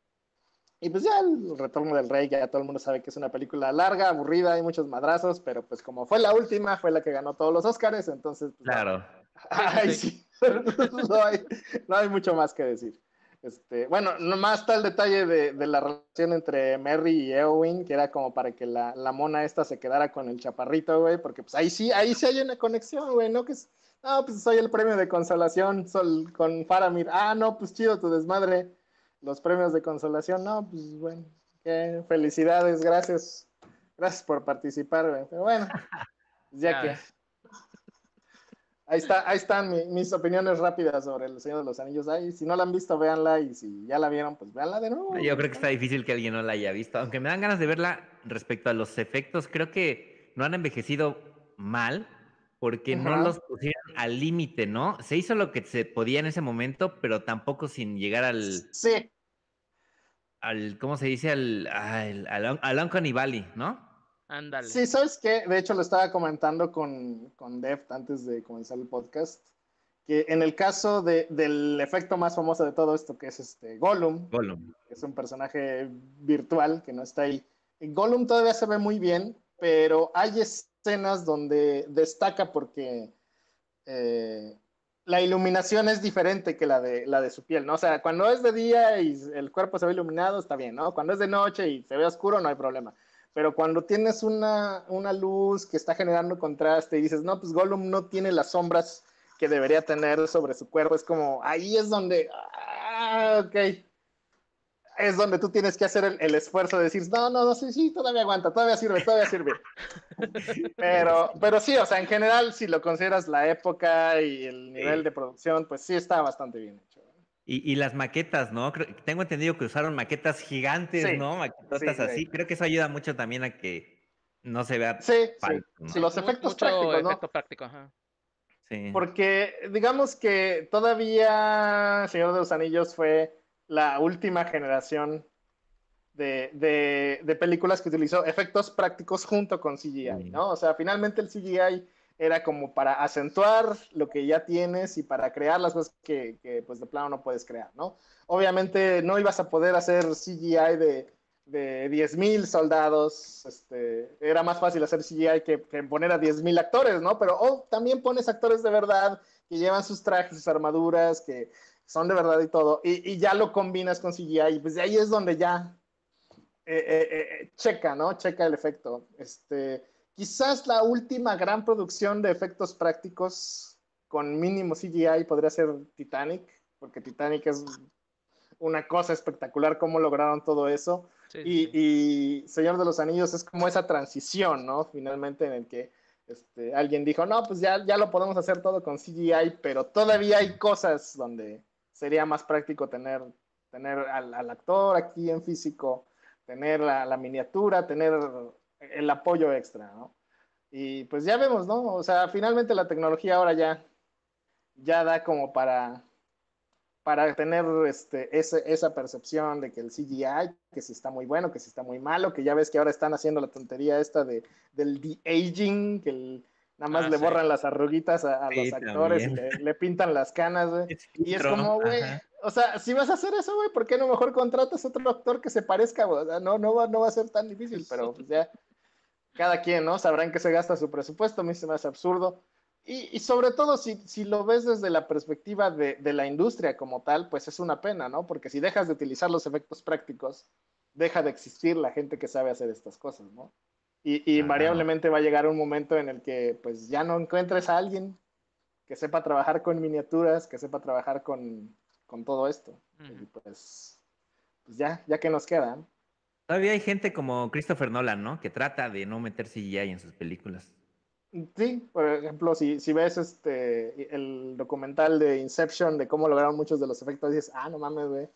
Y pues ya el Retorno del Rey, ya todo el mundo sabe que es una película larga, aburrida, hay muchos madrazos, pero pues como fue la última, fue la que ganó todos los Oscars, entonces pues no, Claro. Sí, sí, ay, sí. sí, no, hay, no hay mucho más que decir. Este, bueno, nomás está el detalle de, de la relación entre Merry y Eowyn, que era como para que la, la mona esta se quedara con el chaparrito, güey, porque pues ahí sí, ahí sí hay una conexión, güey, ¿no? Que es, no, pues soy el premio de consolación sol, con Faramir. Ah, no, pues chido tu desmadre. Los premios de consolación, no, pues bueno, qué felicidades, gracias. Gracias por participar, güey. Pero bueno, ya Ya que. ves. Ahí está, ahí están mi, mis opiniones rápidas sobre El Señor de los Anillos. Ahí, si no la han visto, véanla. Y si ya la vieron, pues véanla de nuevo. Yo Ahí creo que está. está difícil que alguien no la haya visto, aunque me dan ganas de verla respecto a los efectos. Creo que no han envejecido mal porque no Ajá. los pusieron al límite, ¿no? Se hizo lo que se podía en ese momento, pero tampoco sin llegar al, Sí, al ¿cómo se dice? Al, al, al, al Uncanny Valley, ¿no? Ándale. sí, ¿sabes qué? De hecho, lo estaba comentando con, con Deft antes de comenzar el podcast. Que en el caso de, del efecto más famoso de todo esto, que es este Gollum, Gollum. que es un personaje virtual que no está ahí. En Gollum todavía se ve muy bien, pero hay escenas donde destaca porque eh, la iluminación es diferente que la de, la de su piel, ¿no? O sea, cuando es de día y el cuerpo se ve iluminado, está bien, ¿no? Cuando es de noche y se ve oscuro, no hay problema. Pero cuando tienes una, una luz que está generando contraste y dices, no, pues Gollum no tiene las sombras que debería tener sobre su cuerpo, es como, ahí es donde, ah, ok, es donde tú tienes que hacer el, el esfuerzo de decir, no, no, no, sí, sí, todavía aguanta, todavía sirve, todavía sirve. Pero, pero sí, o sea, en general, si lo consideras la época y el nivel Sí. de producción, pues sí está bastante bien hecho. Y, y las maquetas, ¿no? Creo- tengo entendido que usaron maquetas gigantes, Sí, ¿no? sí, Maquetotas güey. así. Creo que eso ayuda mucho también a que no se vea Sí, sí. falso, ¿no? Sí, Los mu- efectos mucho prácticos, ¿no? efecto práctico, ajá. Sí. Porque digamos que todavía Señor de los Anillos fue la última generación de, de, de películas que utilizó efectos prácticos junto con C G I, Sí. ¿no? O sea, finalmente el C G I era como para acentuar lo que ya tienes y para crear las cosas que, que pues de plano no puedes crear, ¿no? Obviamente no ibas a poder hacer C G I de, de diez mil soldados, este, era más fácil hacer C G I que, que poner a diez mil actores, ¿no? Pero oh, también pones actores de verdad que llevan sus trajes, sus armaduras, que son de verdad y todo, y, y ya lo combinas con C G I, y pues de ahí es donde ya eh, eh, eh, checa, ¿no? Checa el efecto. Este, quizás la última gran producción de efectos prácticos con mínimo C G I podría ser Titanic, porque Titanic es una cosa espectacular cómo lograron todo eso. Sí, sí, Y, sí. y Señor de los Anillos es como esa transición, ¿no? Finalmente en el que este, alguien dijo, no, pues ya, ya lo podemos hacer todo con C G I, pero todavía hay cosas donde sería más práctico tener, tener al, al actor aquí en físico, tener la, la, miniatura, tener el apoyo extra, ¿no? Y pues ya vemos, ¿no? O sea, finalmente la tecnología ahora ya, ya da como para, para tener este, ese, esa percepción de que el C G I, que si está muy bueno, que si está muy malo, que ya ves que ahora están haciendo la tontería esta de, del de-aging, que el, nada más Ah, le sí. borran las arruguitas a, a los Sí, actores y también. le, le pintan las canas, güey. Es Y es filtro, como, güey, ajá. o sea, si vas a hacer eso, güey, ¿por qué no mejor contratas otro actor que se parezca, güey? O sea, no, no, va, no va a ser tan difícil, pero pues ya cada quien, ¿no? Sabrán que se gasta su presupuesto, a mí se me hace absurdo. Y, y sobre todo, si, si, lo ves desde la perspectiva de, de, la industria como tal, pues es una pena, ¿no? Porque si dejas de utilizar los efectos prácticos, deja de existir la gente que sabe hacer estas cosas, ¿no? Y, y Claro. invariablemente va a llegar un momento en el que pues ya no encuentres a alguien que sepa trabajar con miniaturas, que sepa trabajar con, con todo esto. Y Ujú. pues, pues ya, ya que nos quedan. Todavía hay gente como Christopher Nolan, ¿no? Que trata de no meter C G I en sus películas. Sí, por ejemplo, si, si ves este el documental de Inception de cómo lograron muchos de los efectos, dices, ah, no mames, güey.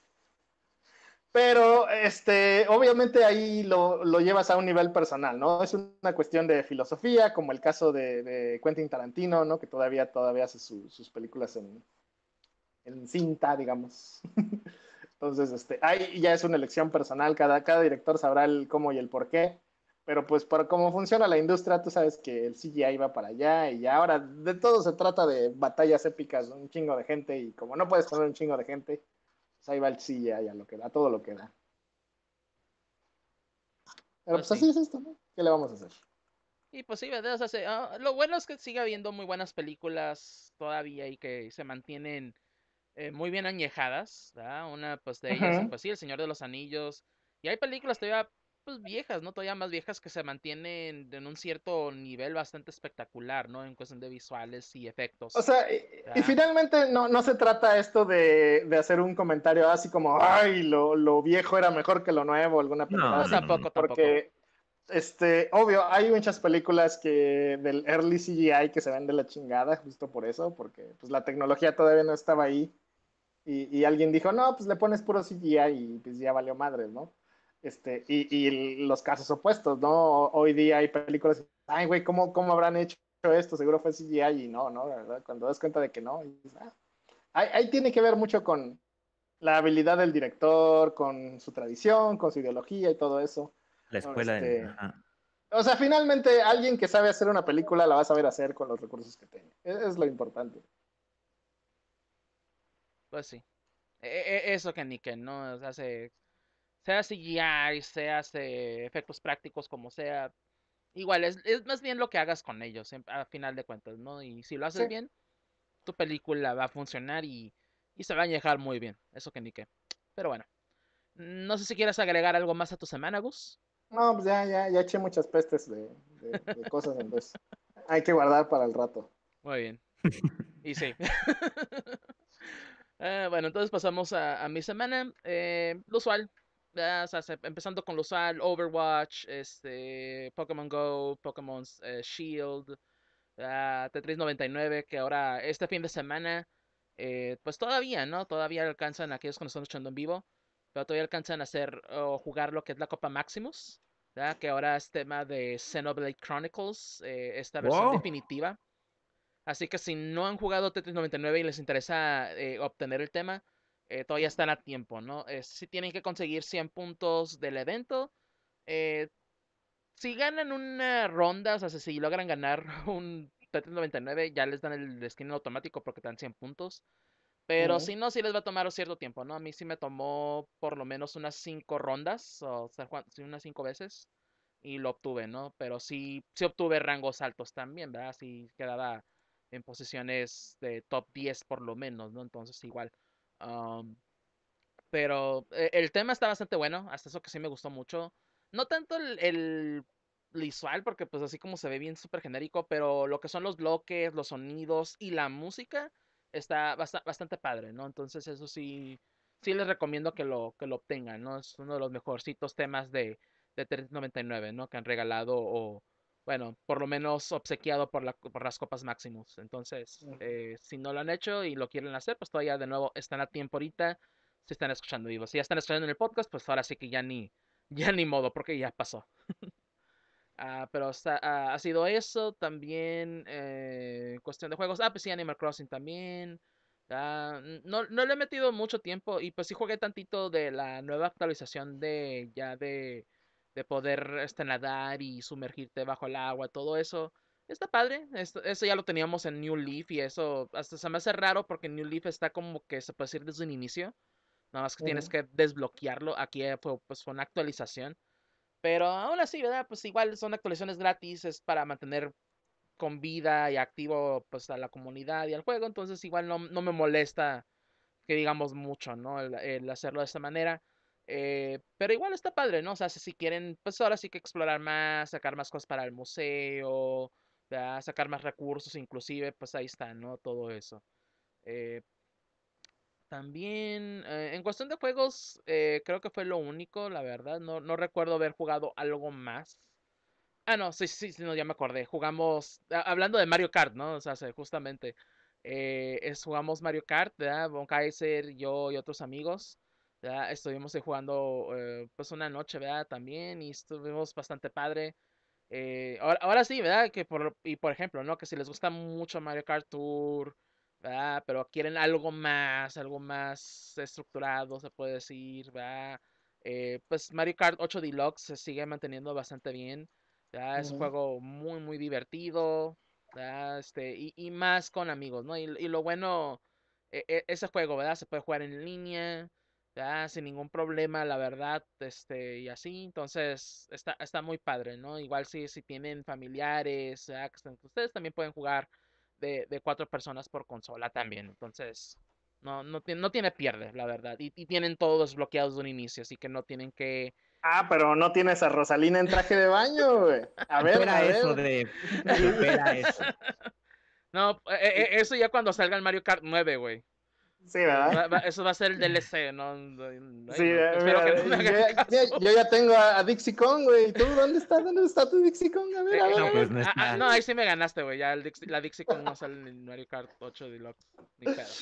Pero, este, obviamente ahí lo, lo, llevas a un nivel personal, ¿no? Es una cuestión de filosofía, como el caso de, de Quentin Tarantino, ¿no? Que todavía, todavía hace su, sus películas en, en cinta, digamos. Entonces, este, ahí ya es una elección personal, cada, cada director sabrá el cómo y el por qué, pero pues por cómo funciona la industria, tú sabes que el C G I va para allá y ya ahora de todo se trata de batallas épicas, un chingo de gente y como no puedes poner un chingo de gente, pues ahí va el C G I a lo que da, a todo lo que da. Pero Pues pues sí. así es esto, ¿no? ¿Qué le vamos a hacer? Y pues sí, ¿verdad? O sea, se- ah, lo bueno es que sigue habiendo muy buenas películas todavía y que se mantienen eh, muy bien añejadas, ¿verdad? Una pues de Uh ellas, -huh. pues sí, El Señor de los Anillos. Y hay películas todavía pues viejas, ¿no? Todavía más viejas que se mantienen en un cierto nivel bastante espectacular, ¿no? En cuestión de visuales y O efectos, sea, y, y ¿verdad? finalmente no, no se trata esto de, de, hacer un comentario así como, ay, lo, lo viejo era mejor que lo nuevo, alguna pendejada No, No, no, así, no, no. tampoco, tampoco. porque este, obvio, hay muchas películas que del early C G I que se ven de la chingada, justo por eso, porque pues la tecnología todavía no estaba ahí y, y alguien dijo, no, pues le pones puro C G I y pues ya valió madres, ¿no? Este, y, y los casos opuestos, ¿no? Hoy día hay películas, ay, güey, ¿cómo, ¿cómo habrán hecho esto? Seguro fue C G I y no, ¿no? ¿Verdad? Cuando das cuenta de que no, dices, ah, ahí, ahí tiene que ver mucho con la habilidad del director, con su tradición, con su ideología y todo eso. La ¿No? escuela del... Este, Ajá. o sea, finalmente alguien que sabe hacer una película la va a saber hacer con los recursos que tenga. Es, es lo importante. Pues sí. E- e- eso que ni que, ¿no? O sea, se- sea C G I, sea hace efectos prácticos, como sea. Igual, es, es más bien lo que hagas con ellos, en- a final de cuentas, ¿no? Y si lo Sí. haces bien, tu película va a funcionar y, y se va a añejar muy bien. Eso que ni qué. Pero bueno, no sé si quieres agregar algo más a tu semana, Gus. No, pues ya, ya, ya eché muchas pestes de, de, de cosas, entonces hay que guardar para el rato. Muy bien. Y sí. Eh, bueno, entonces pasamos a, a mi semana. Eh, lo usual. Ya, o sea, se- empezando con lo usual, Overwatch, este, Pokémon Go, Pokémon eh, Shield, ah, Tetris noventa y nueve, que ahora este fin de semana eh, pues todavía, ¿no? Todavía alcanzan, aquellos que nos están escuchando en vivo, pero todavía alcanzan a hacer o jugar lo que es la Copa Maximus, ¿verdad? Que ahora es tema de Xenoblade Chronicles, eh, esta versión Wow. definitiva. Así que si no han jugado Tetris noventa y nueve y les interesa eh, obtener el tema, eh, todavía están a tiempo, ¿no? Eh, si tienen que conseguir cien puntos del evento, eh, si ganan una ronda, o sea, si logran ganar un Tetris noventa y nueve, ya les dan el skin automático porque te dan cien puntos. Pero Ujú. si no, sí les va a tomar un cierto tiempo, ¿no? A mí sí me tomó por lo menos unas cinco rondas, o sea, juan- sí, unas cinco veces, y lo obtuve, ¿no? Pero sí, sí obtuve rangos altos también, ¿verdad? Sí quedaba en posiciones de top diez por lo menos, ¿no? Entonces igual. am, pero eh, el tema está bastante bueno, hasta eso que sí me gustó mucho. No tanto el, el visual, porque pues así como se ve bien súper genérico, pero lo que son los bloques, los sonidos y la música está basta- bastante padre, ¿no? Entonces eso sí, sí les recomiendo que lo, que lo obtengan, ¿no? Es uno de los mejorcitos temas de, de tres noventa y nueve, ¿no? Que han regalado o, bueno, por lo menos obsequiado por, la, por las copas Maximus. Entonces, eh, si no lo han hecho y lo quieren hacer, pues todavía de nuevo están a tiempo ahorita si están escuchando vivo. Si ya están escuchando en el podcast, pues ahora sí que ya ni, ya ni modo, porque ya pasó. Ah, pero está- ah, ha sido eso. También, eh, cuestión de juegos. Ah, pues sí, Animal Crossing también. Ah, n- no, no le he metido mucho tiempo. Y pues sí jugué tantito de la nueva actualización de ya de, de poder este, nadar y sumergirte bajo el agua, todo eso. Está padre. Esto- eso ya lo teníamos en New Leaf y eso hasta se me hace raro porque New Leaf está como que se puede decir desde un inicio. Nada más que tienes Ujú. que desbloquearlo. Aquí eh, fue, pues, fue una actualización. Pero aún así, ¿verdad? Pues igual son actualizaciones gratis, es para mantener con vida y activo pues a la comunidad y al juego. Entonces igual no, no me molesta que digamos mucho, ¿no? El, el hacerlo de esta manera. Eh, pero igual está padre, ¿no? O sea, si, si quieren, pues ahora sí que explorar más, sacar más cosas para el museo, ¿verdad? Sacar más recursos, inclusive, pues ahí está, ¿no? Todo eso. Eh, también, eh, en cuestión de juegos, eh, creo que fue lo único, la verdad. No, no recuerdo haber jugado algo más. Ah, no, sí, sí, sí, no, ya me acordé. Jugamos, a- hablando de Mario Kart, ¿no? O sea, se- justamente, eh, es, jugamos Mario Kart, ¿verdad? Von Kaiser, yo y otros amigos, ¿verdad? Estuvimos ahí jugando, eh, pues una noche, ¿verdad? También, y estuvimos bastante padre. Eh, ahora, ahora sí, ¿verdad? Que por, y por ejemplo, ¿no? Que si les gusta mucho Mario Kart Tour, ¿verdad? Pero quieren algo más, algo más estructurado, se puede decir, ¿verdad? Eh, pues Mario Kart ocho Deluxe se sigue manteniendo bastante bien, ¿verdad? Es un Ujú. juego muy, muy divertido, ¿verdad? Este, y, y más con amigos, ¿no? Y, y lo bueno, e- e- ese juego, ¿verdad? Se puede jugar en línea, ya sin ningún problema, la verdad, este, y así, entonces está, está muy padre, ¿no? Igual si, si tienen familiares, ya que están con ustedes, también pueden jugar de, de cuatro personas por consola también, entonces no, no, tiene, no tiene pierde, la verdad, y, y tienen todos bloqueados de un inicio, así que no tienen que... Ah, pero no tienes a Rosalina en traje de baño, güey. A ver, a Supera eso ver. de. Supera eso. No, e- e- eso ya cuando salga el Mario Kart nueve, güey. Sí, Eh, va- ¿verdad? va- eso va a ser el D L C, no, no, Sí, ay, no, eh, espero que no mira, me yo hagan ya, caso. ya- yo ya tengo a, a Dixie Kong, güey. ¿Y tú dónde está? ¿Dónde está tu Dixie Kong? A ver, Eh, a eh, ver, No, a pues ver. no ah, ah, está. no, ahí sí me ganaste, güey. Ya el Dixie- la Dixie Kong no sale en el Mario Kart ocho Deluxe. Ni pedo.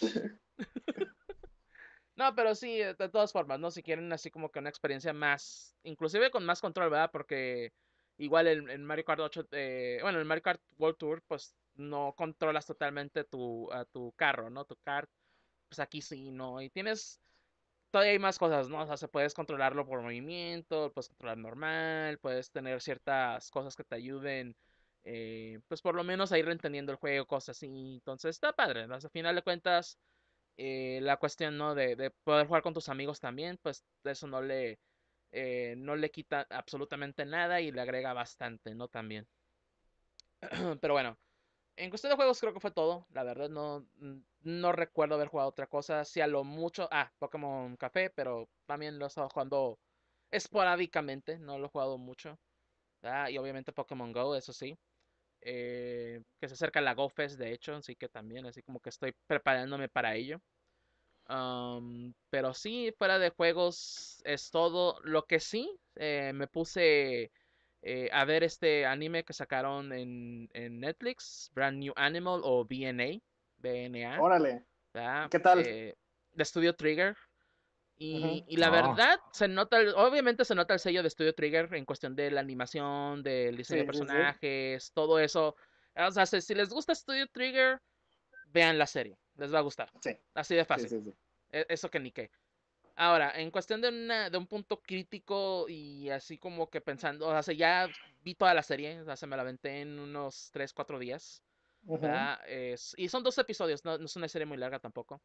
No, pero sí, eh, de todas formas, ¿no? Si quieren así como que una experiencia más, inclusive con más control, ¿verdad? Porque igual el, el Mario Kart ocho, eh, bueno, el Mario Kart World Tour, pues no controlas totalmente tu, a tu carro, ¿no? Tu kart, pues aquí sí, ¿no? Y tienes, todavía hay más cosas, ¿no? O sea, se puedes controlarlo por movimiento, puedes controlar normal, puedes tener ciertas cosas que te ayuden, eh, pues por lo menos a ir entendiendo el juego, cosas así. Entonces está padre, ¿no? Al final de cuentas, eh, la cuestión, ¿no? De, de poder jugar con tus amigos también, pues eso no le, eh, no le quita absolutamente nada y le agrega bastante, ¿no? También. Pero bueno. En cuestión de juegos creo que fue todo. La verdad no, mm, no recuerdo haber jugado otra cosa. Si a lo mucho. Ah, Pokémon Café, pero también lo he estado jugando esporádicamente. No lo he jugado mucho. Ah, y obviamente Pokémon Go, eso sí. Eh, que se acerca la Go Fest, de hecho. Así que también, así como que estoy preparándome para ello. Am, pero sí, fuera de juegos es todo. Lo que sí, eh, me puse eh, a ver este anime que sacaron en, en Netflix, Brand New Animal o B N A, B N A. Órale. ¿verdad? ¿Qué tal? Eh, de Studio Trigger. Ujú. Y, y la Oh, verdad, se nota, el- obviamente se nota el sello de Studio Trigger en cuestión de la animación, del diseño de Sí, sí, sí. personajes, todo eso. O sea, si si les gusta Studio Trigger, vean la serie, les va a gustar. Sí, Así de sí, fácil. sí, sí. E- Eso que ni qué. Ahora, en cuestión de, una, de un punto crítico y así como que pensando, o sea, ya vi toda la serie, o sea, se me la aventé en unos tres cuatro días, Ujú, ¿verdad? Es- y son dos episodios, no, no es una serie muy larga tampoco.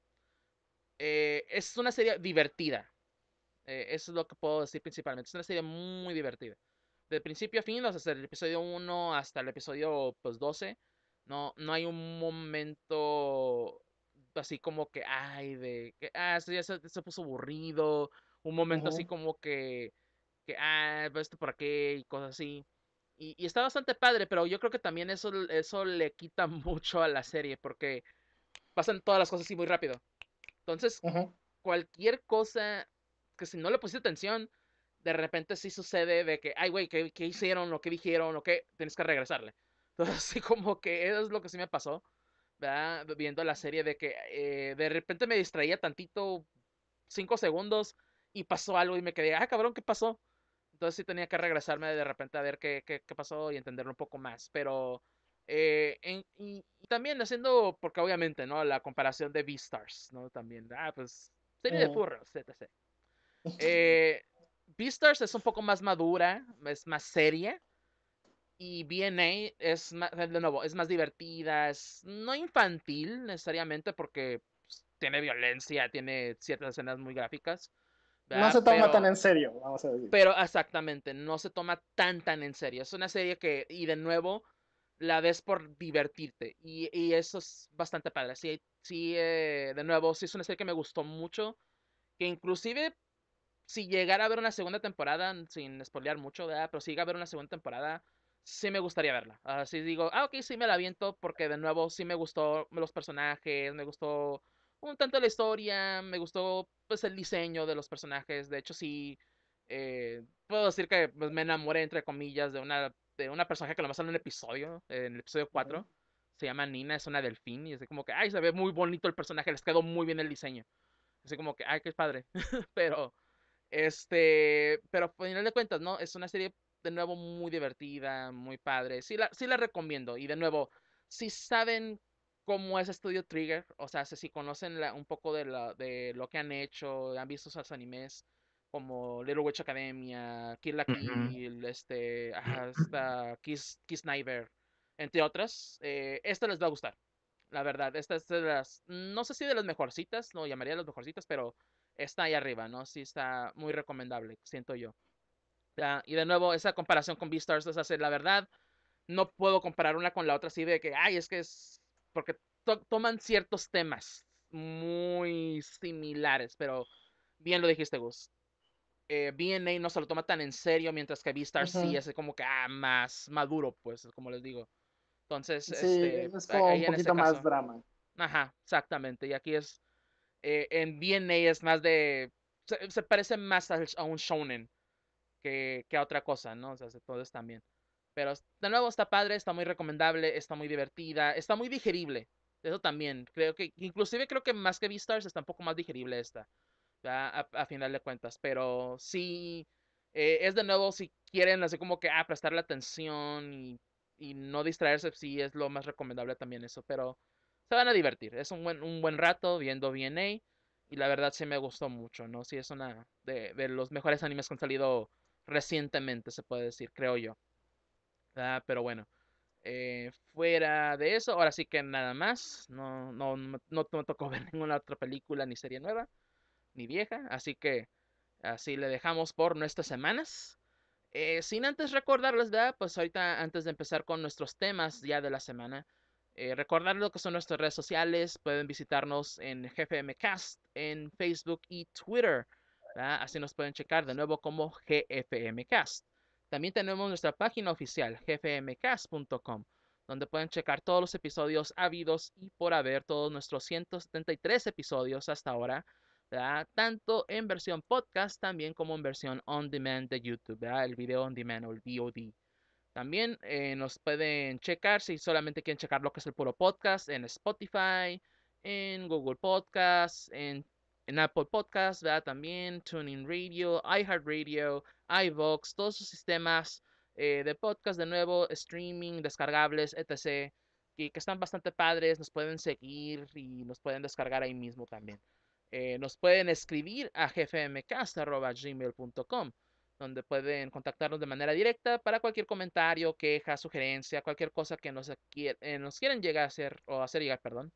Eh, es una serie divertida, eh, eso es lo que puedo decir principalmente. Es una serie muy divertida. De principio a fin, o sea, desde el episodio uno hasta el episodio pues, doce, no, no hay un momento así como que, ay, de que, ah, esto ya se, se puso aburrido. Un momento así ujú, como que, que ah, pues, esto por aquí y cosas así. Y, y está bastante padre, pero yo creo que también eso, eso le quita mucho a la serie, porque pasan todas las cosas así muy rápido. Entonces, ujú. cualquier cosa que si no le pusiste atención, de repente sí sucede de que, ay, güey, ¿qué, ¿qué, hicieron? ¿O qué dijeron? ¿O qué? Tienes que regresarle. Entonces, así como que eso es lo que sí me pasó, ¿verdad? Viendo la serie de que eh, de repente me distraía tantito, cinco segundos, y pasó algo y me quedé, ah, cabrón, ¿qué pasó? Entonces sí tenía que regresarme de repente a ver qué, qué, qué pasó y entenderlo un poco más. Pero, eh, en- y, y también haciendo, porque obviamente, ¿no? La comparación de Beastars, ¿no? También, ah, pues, serie de Ujú, furros, etcétera. Eh, Beastars es un poco más madura, es más seria. Y B N A es más, de nuevo, es más divertida, es no infantil necesariamente porque pues, tiene violencia, tiene ciertas escenas muy gráficas, no ¿verdad? se toma tan Pero, en serio, vamos a decir. pero exactamente, no se toma tan tan en serio. Es una serie que, y de nuevo, la ves por divertirte. Y, y eso es bastante padre. Sí, sí, eh, de nuevo, sí es una serie que me gustó mucho. Que inclusive si llegara a ver una segunda temporada, sin spoilear mucho, ¿verdad? Pero si llega a ver una segunda temporada, sí me gustaría verla. Así digo, ah, ok, sí me la aviento porque de nuevo sí me gustó los personajes, me gustó un tanto la historia, me gustó pues el diseño de los personajes. De hecho, sí, eh, puedo decir que pues, me enamoré, entre comillas, de una, de una personaje que lo más sale en un episodio, en el episodio Ujú. cuatro. Se llama Nina, es una delfín y es como que, ay, se ve muy bonito el personaje, les quedó muy bien el diseño. Así como que, ay, qué padre. Pero este, pero al final de cuentas, ¿no? Es una serie de nuevo muy divertida, muy padre. Sí la, sí la recomiendo. Y de nuevo, si saben cómo es Studio Trigger, o sea, si conocen la- un poco de, la, de lo que han hecho, han visto sus animes como Little Witch Academia, Kill la ujú. Kill, este, ajá, esta Kiss, Kiss Sniper, entre otras, eh, esta les va a gustar. La verdad, esta es de las, no sé si de las mejorcitas, no llamaría de las mejorcitas, pero está ahí arriba, ¿no? Sí está muy recomendable, siento yo. Ya, y de nuevo, esa comparación con Beastars es hacer, la verdad, no puedo comparar una con la otra así de que, ay, es que es, porque to toman ciertos temas muy similares, pero bien lo dijiste, Gus. Eh, B N A no se lo toma tan en serio, mientras que Beastars sí Ujú. es como que, ah, más maduro, pues, como les digo. Entonces, Sí, este, es como un ahí en este poquito más caso, drama. ajá, exactamente, y aquí es eh, en D N A es más de. Se, se parece más al- a, un shonen que, que a otra cosa, ¿no? O sea, todo es también. Pero de nuevo está padre, está muy recomendable, está muy divertida, está muy digerible. Eso también. Creo que, inclusive creo que más que Beastars está un poco más digerible esta, ¿verdad? A, a final de cuentas. Pero sí, eh, es de nuevo, si quieren así como que, ah, prestarle atención y, y no distraerse, sí es lo más recomendable también eso. Pero se van a divertir. Es un buen, un buen rato viendo V N A. Y la verdad sí me gustó mucho, ¿no? Sí es una de, de los mejores animes que han salido recientemente, se puede decir, creo yo. Ah, pero bueno, eh, fuera de eso, ahora sí que nada más. No, no, no, no me tocó ver ninguna otra película ni serie nueva, ni vieja. Así que así le dejamos por nuestras semanas. Eh, sin antes recordarles, ¿verdad? Pues ahorita antes de empezar con nuestros temas ya de la semana, eh, recordarles lo que son nuestras redes sociales. Pueden visitarnos en G F M Cast, en Facebook y Twitter, ¿verdad? Así nos pueden checar de nuevo como G F M Cast. También tenemos nuestra página oficial, g f m cast punto com, donde pueden checar todos los episodios habidos y por haber, todos nuestros ciento setenta y tres episodios hasta ahora, ¿verdad? Tanto en versión podcast también como en versión on demand de YouTube, ¿verdad? El video on demand o el V O D. También eh, nos pueden checar si solamente quieren checar lo que es el puro podcast en Spotify, en Google Podcasts, en, en Apple Podcasts, ¿verdad? También TuneIn Radio, iHeartRadio, iVoox, todos sus sistemas eh, de podcast, de nuevo, streaming, descargables, etcétera. Que, que están bastante padres, nos pueden seguir y nos pueden descargar ahí mismo también. Eh, nos pueden escribir a gfmcast arroba gmail punto com, donde pueden contactarnos de manera directa para cualquier comentario, queja, sugerencia, cualquier cosa que nos, quier, eh, nos quieran llegar a hacer o hacer llegar, perdón.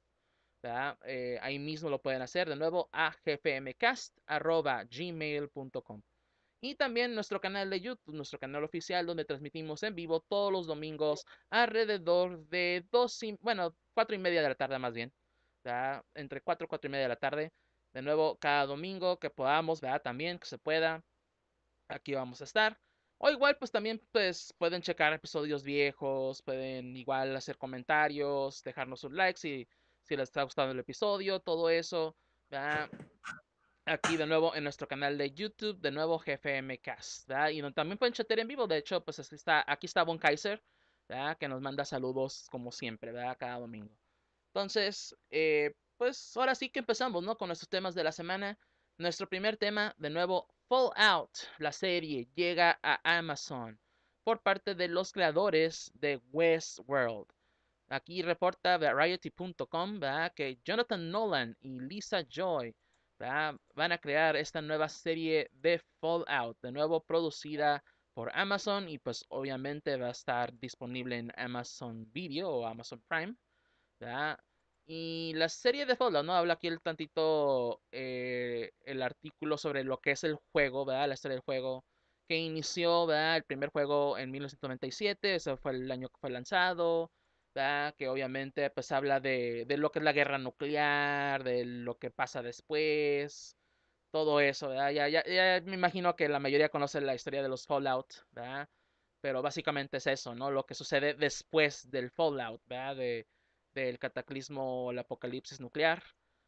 Eh, ahí mismo lo pueden hacer de nuevo a gfmcast arroba gmail punto com. Y también nuestro canal de YouTube, nuestro canal oficial donde transmitimos en vivo todos los domingos alrededor de dos, y, bueno, cuatro y media de la tarde más bien, ¿verdad? Entre cuatro y cuatro y media de la tarde. De nuevo, cada domingo que podamos, ¿verdad? También que se pueda, aquí vamos a estar. O igual, pues también pues, pueden checar episodios viejos, pueden igual hacer comentarios, dejarnos un like si, si les está gustando el episodio, todo eso, ¿verdad? Aquí de nuevo en nuestro canal de YouTube, de nuevo G F M Cast, ¿verdad? Y no, también pueden chatear en vivo, de hecho, pues aquí está, aquí está Von Kaiser, ¿verdad? Que nos manda saludos como siempre, ¿verdad? Cada domingo. Entonces, eh, pues ahora sí que empezamos, ¿no? Con nuestros temas de la semana. Nuestro primer tema, de nuevo, Fallout, la serie, llega a Amazon por parte de los creadores de Westworld. Aquí reporta Variety punto com que Jonathan Nolan y Lisa Joy ¿verdad? Van a crear esta nueva serie de Fallout, de nuevo producida por Amazon y pues obviamente va a estar disponible en Amazon Video o Amazon Prime. ¿Verdad? Y la serie de Fallout, ¿no? Habla aquí el tantito eh, el artículo sobre lo que es el juego, ¿verdad? La historia del juego que inició, ¿verdad? El primer juego en mil novecientos noventa y siete, ese fue el año que fue lanzado, ¿verdad? Que obviamente pues habla de, de lo que es la guerra nuclear, de lo que pasa después, todo eso, ¿verdad? Ya, ya, ya me imagino que la mayoría conoce la historia de los Fallout, ¿verdad? Pero básicamente es eso, ¿no? Lo que sucede después del Fallout, ¿verdad? De, del cataclismo o el apocalipsis nuclear.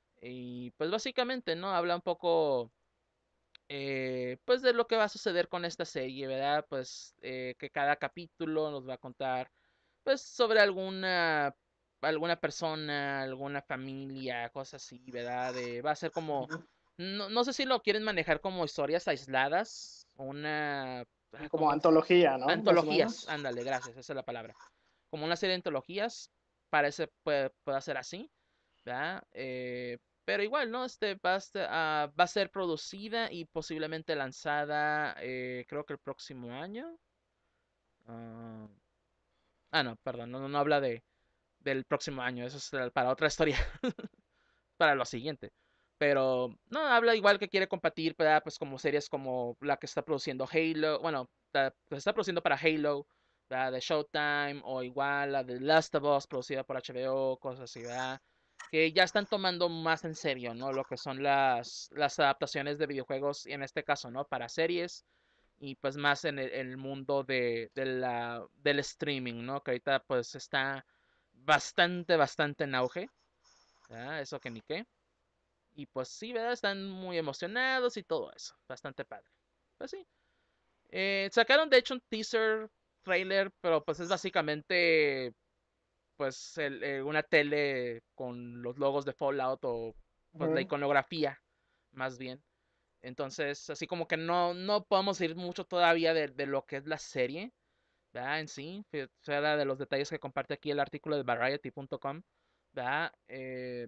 Y pues básicamente, ¿no? Habla un poco, eh, pues de lo que va a suceder con esta serie, ¿verdad? Pues eh, que cada capítulo nos va a contar, pues sobre alguna, alguna persona, alguna familia, cosas así, ¿verdad? De, va a ser como, no, no sé si lo quieren manejar como historias aisladas, una, ah, Como ¿cómo? antología, ¿no? Más o Antologías, menos. ándale, gracias, esa es la palabra. Como una serie de antologías, parece puede, puede ser así, ¿verdad? Eh, pero igual, ¿no? Este va a, este- ah, va a ser producida y posiblemente lanzada, eh, creo que el próximo año. Ah, ah, no, perdón, no, no no habla de, del próximo año, eso es para otra historia, para lo siguiente. Pero no, habla igual que quiere compartir, ¿verdad? Pues como series como la que está produciendo Halo, bueno, la que está produciendo para Halo, ¿verdad? De Showtime, o igual la de Last of Us, producida por H B O, cosas así, ¿verdad? Que ya están tomando más en serio, ¿no? Lo que son las, las adaptaciones de videojuegos, y en este caso, ¿no? Para series, y pues más en el, en el mundo de, de la, del streaming, ¿no? Que ahorita pues está bastante, bastante en auge, ¿verdad? Eso que ni qué. Y pues sí, ¿verdad? Están muy emocionados y todo eso. Bastante padre. Pues sí. Eh, sacaron de hecho un teaser trailer, pero pues es básicamente pues el, eh, una tele con los logos de Fallout o pues la Ujú. iconografía más bien. Entonces, así como que no, no podemos ir mucho todavía de, de lo que es la serie, ¿verdad? En sí, fuera de los detalles que comparte aquí el artículo de Variety punto com, ¿verdad? Eh,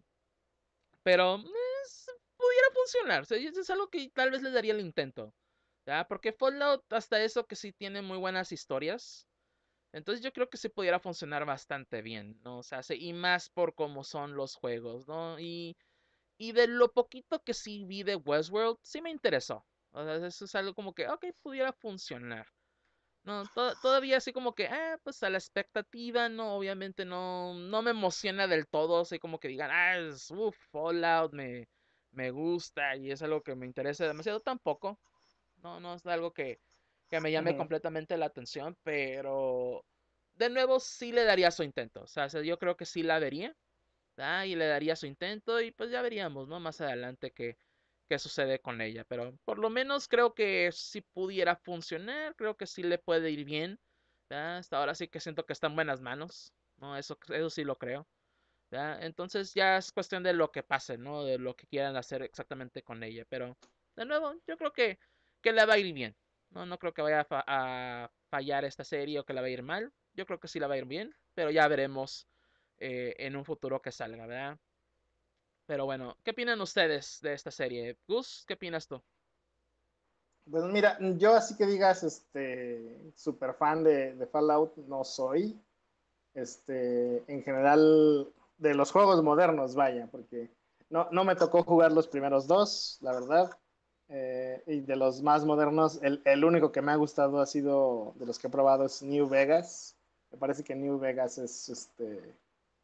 pero es- pudiera funcionar. O sea, es algo que tal vez le daría el intento. ¿Ya? Porque Fallout, hasta eso que sí tiene muy buenas historias. Entonces yo creo que sí pudiera funcionar bastante bien, ¿no? O sea, sí, y más por cómo son los juegos, ¿no? Y, y de lo poquito que sí vi de Westworld, sí me interesó. O sea, eso es algo como que, ok, pudiera funcionar. No, to- todavía así como que, ah, pues a la expectativa, no, obviamente no, no me emociona del todo, así como que digan, ah, es, uff, Fallout me, me gusta y es algo que me interesa demasiado, tampoco, no, no es algo que, que me llame Ujú. completamente la atención, pero de nuevo sí le daría su intento, o sea, yo creo que sí la vería, ¿verdad? Y le daría su intento y pues ya veríamos, ¿no? Más adelante qué, qué sucede con ella. Pero por lo menos creo que si pudiera funcionar, creo que sí le puede ir bien, ¿verdad? Hasta ahora sí que siento que está en buenas manos, ¿no? Eso, eso sí lo creo, ¿verdad? Entonces ya es cuestión de lo que pase, ¿no? De lo que quieran hacer exactamente con ella. Pero, de nuevo, yo creo que, que le va a ir bien. No, no creo que vaya a, fa- a fallar esta serie o que le va a ir mal. Yo creo que sí la va a ir bien, pero ya veremos eh, en un futuro que salga, ¿verdad? Pero bueno, ¿qué opinan ustedes de esta serie? Gus, ¿qué opinas tú? Pues mira, yo así que digas, este, super fan de, de Fallout, no soy. Este, en general, de los juegos modernos, vaya, porque no, no me tocó jugar los primeros dos, la verdad. Eh, y de los más modernos, el, el único que me ha gustado ha sido, de los que he probado, es New Vegas. Me parece que New Vegas es este,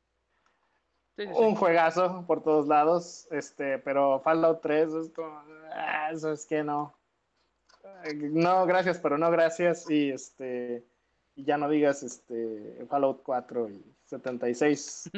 Sí, sí, sí. un juegazo por todos lados, este, pero Fallout tres es como, ah, eso es que no. No, gracias, pero no gracias. Y este, y ya no digas este Fallout cuatro y setenta y seis.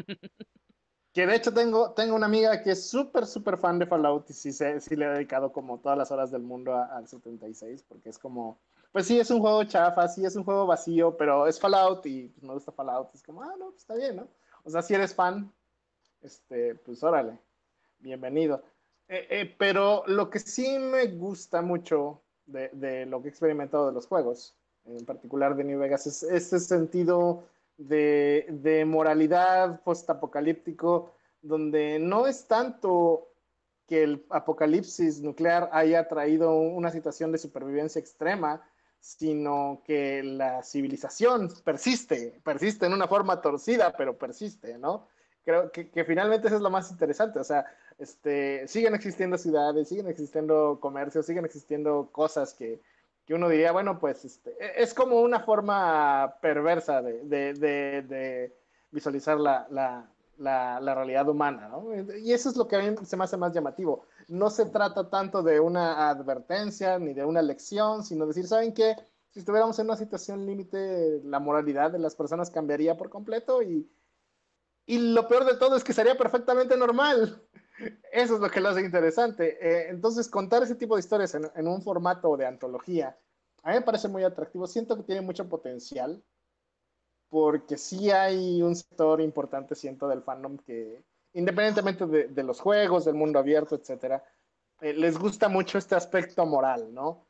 Que de hecho tengo, tengo una amiga que es súper, súper fan de Fallout y sí, se, sí le he dedicado como todas las horas del mundo a- al setenta y seis, porque es como, pues sí, es un juego chafa, sí, es un juego vacío, pero es Fallout y pues, me gusta Fallout. Es como, ah, no, pues está bien, ¿no? O sea, si eres fan, este, pues órale, bienvenido. Eh, eh, pero lo que sí me gusta mucho de, de, lo que he experimentado de los juegos, en particular de New Vegas, es ese sentido de, de moralidad postapocalíptico, donde no es tanto que el apocalipsis nuclear haya traído una situación de supervivencia extrema, sino que la civilización persiste, persiste en una forma torcida, pero persiste, ¿no? Creo que, que finalmente eso es lo más interesante, o sea, este, siguen existiendo ciudades, siguen existiendo comercios, siguen existiendo cosas que, que uno diría, bueno, pues este, es como una forma perversa de, de, de, de visualizar la, la, la, la, realidad humana, ¿no? Y eso es lo que a mí se me hace más llamativo. No se trata tanto de una advertencia ni de una lección, sino decir, ¿saben qué? Si estuviéramos en una situación límite, la moralidad de las personas cambiaría por completo y, y lo peor de todo es que sería perfectamente normal. Eso es lo que lo hace interesante. Eh, entonces, contar ese tipo de historias en, en, un formato de antología, a mí me parece muy atractivo. Siento que tiene mucho potencial, porque sí hay un sector importante, siento, del fandom que, independientemente de, de los juegos, del mundo abierto, etcétera, eh, les gusta mucho este aspecto moral, ¿no?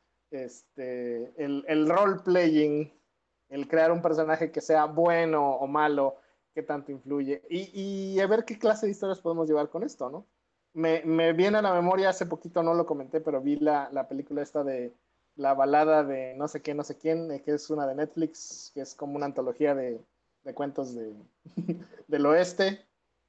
Este, el, el role-playing, el crear un personaje que sea bueno o malo, qué tanto influye. Y, y a ver qué clase de historias podemos llevar con esto, ¿no? Me, me viene a la memoria, hace poquito no lo comenté, pero vi la, la película esta de la balada de no sé qué, no sé quién, eh, que es una de Netflix, que es como una antología de, de cuentos de, del oeste,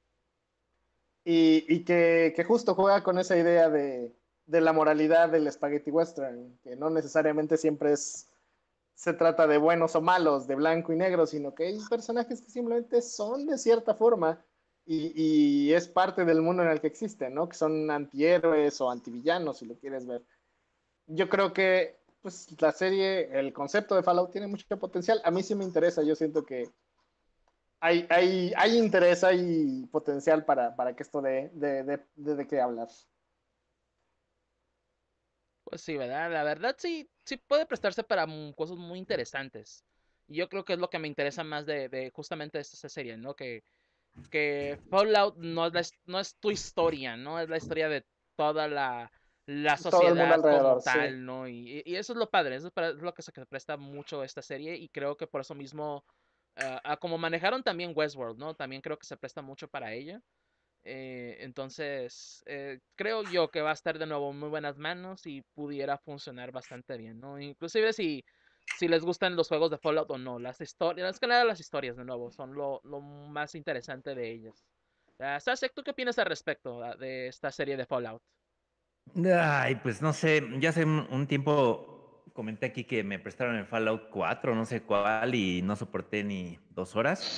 y, y que, que, justo juega con esa idea de, de la moralidad del spaghetti western, que no necesariamente siempre es, se trata de buenos o malos, de blanco y negro, sino que hay personajes que simplemente son de cierta forma y, y es parte del mundo en el que existen, ¿no? Que son antihéroes o antivillanos, si lo quieres ver. Yo creo que pues, la serie, el concepto de Fallout tiene mucho potencial. A mí sí me interesa, yo siento que hay, hay, hay interés, hay potencial para, para que esto dé de, de, de, de qué hablar. Pues sí, ¿verdad? La verdad sí, sí puede prestarse para mm, cosas muy interesantes. Y yo creo que es lo que me interesa más de, de justamente esta serie, ¿no? Que, que Fallout no es, la his- no es tu historia, ¿no? Es la historia de toda la, la Todo el mundo sociedad como alrededor, sí. tal, ¿no? Y, y eso es lo padre, eso es, para- es lo que se que presta mucho esta serie y creo que por eso mismo, ah, ah, como manejaron también Westworld, ¿no? También creo que se presta mucho para ella. Eh, entonces, eh, creo yo que va a estar de nuevo en muy buenas manos y pudiera funcionar bastante bien, ¿no? Inclusive si, si les gustan los juegos de Fallout o no, las historias, es que nada las historias de nuevo son lo, lo más interesante de ellas. Uh, Sasek, ¿tú qué opinas al respecto ah, de esta serie de Fallout? Ay, pues no sé, ya hace un, un tiempo comenté aquí que me prestaron el Fallout cuatro, no sé cuál, y no soporté ni dos horas.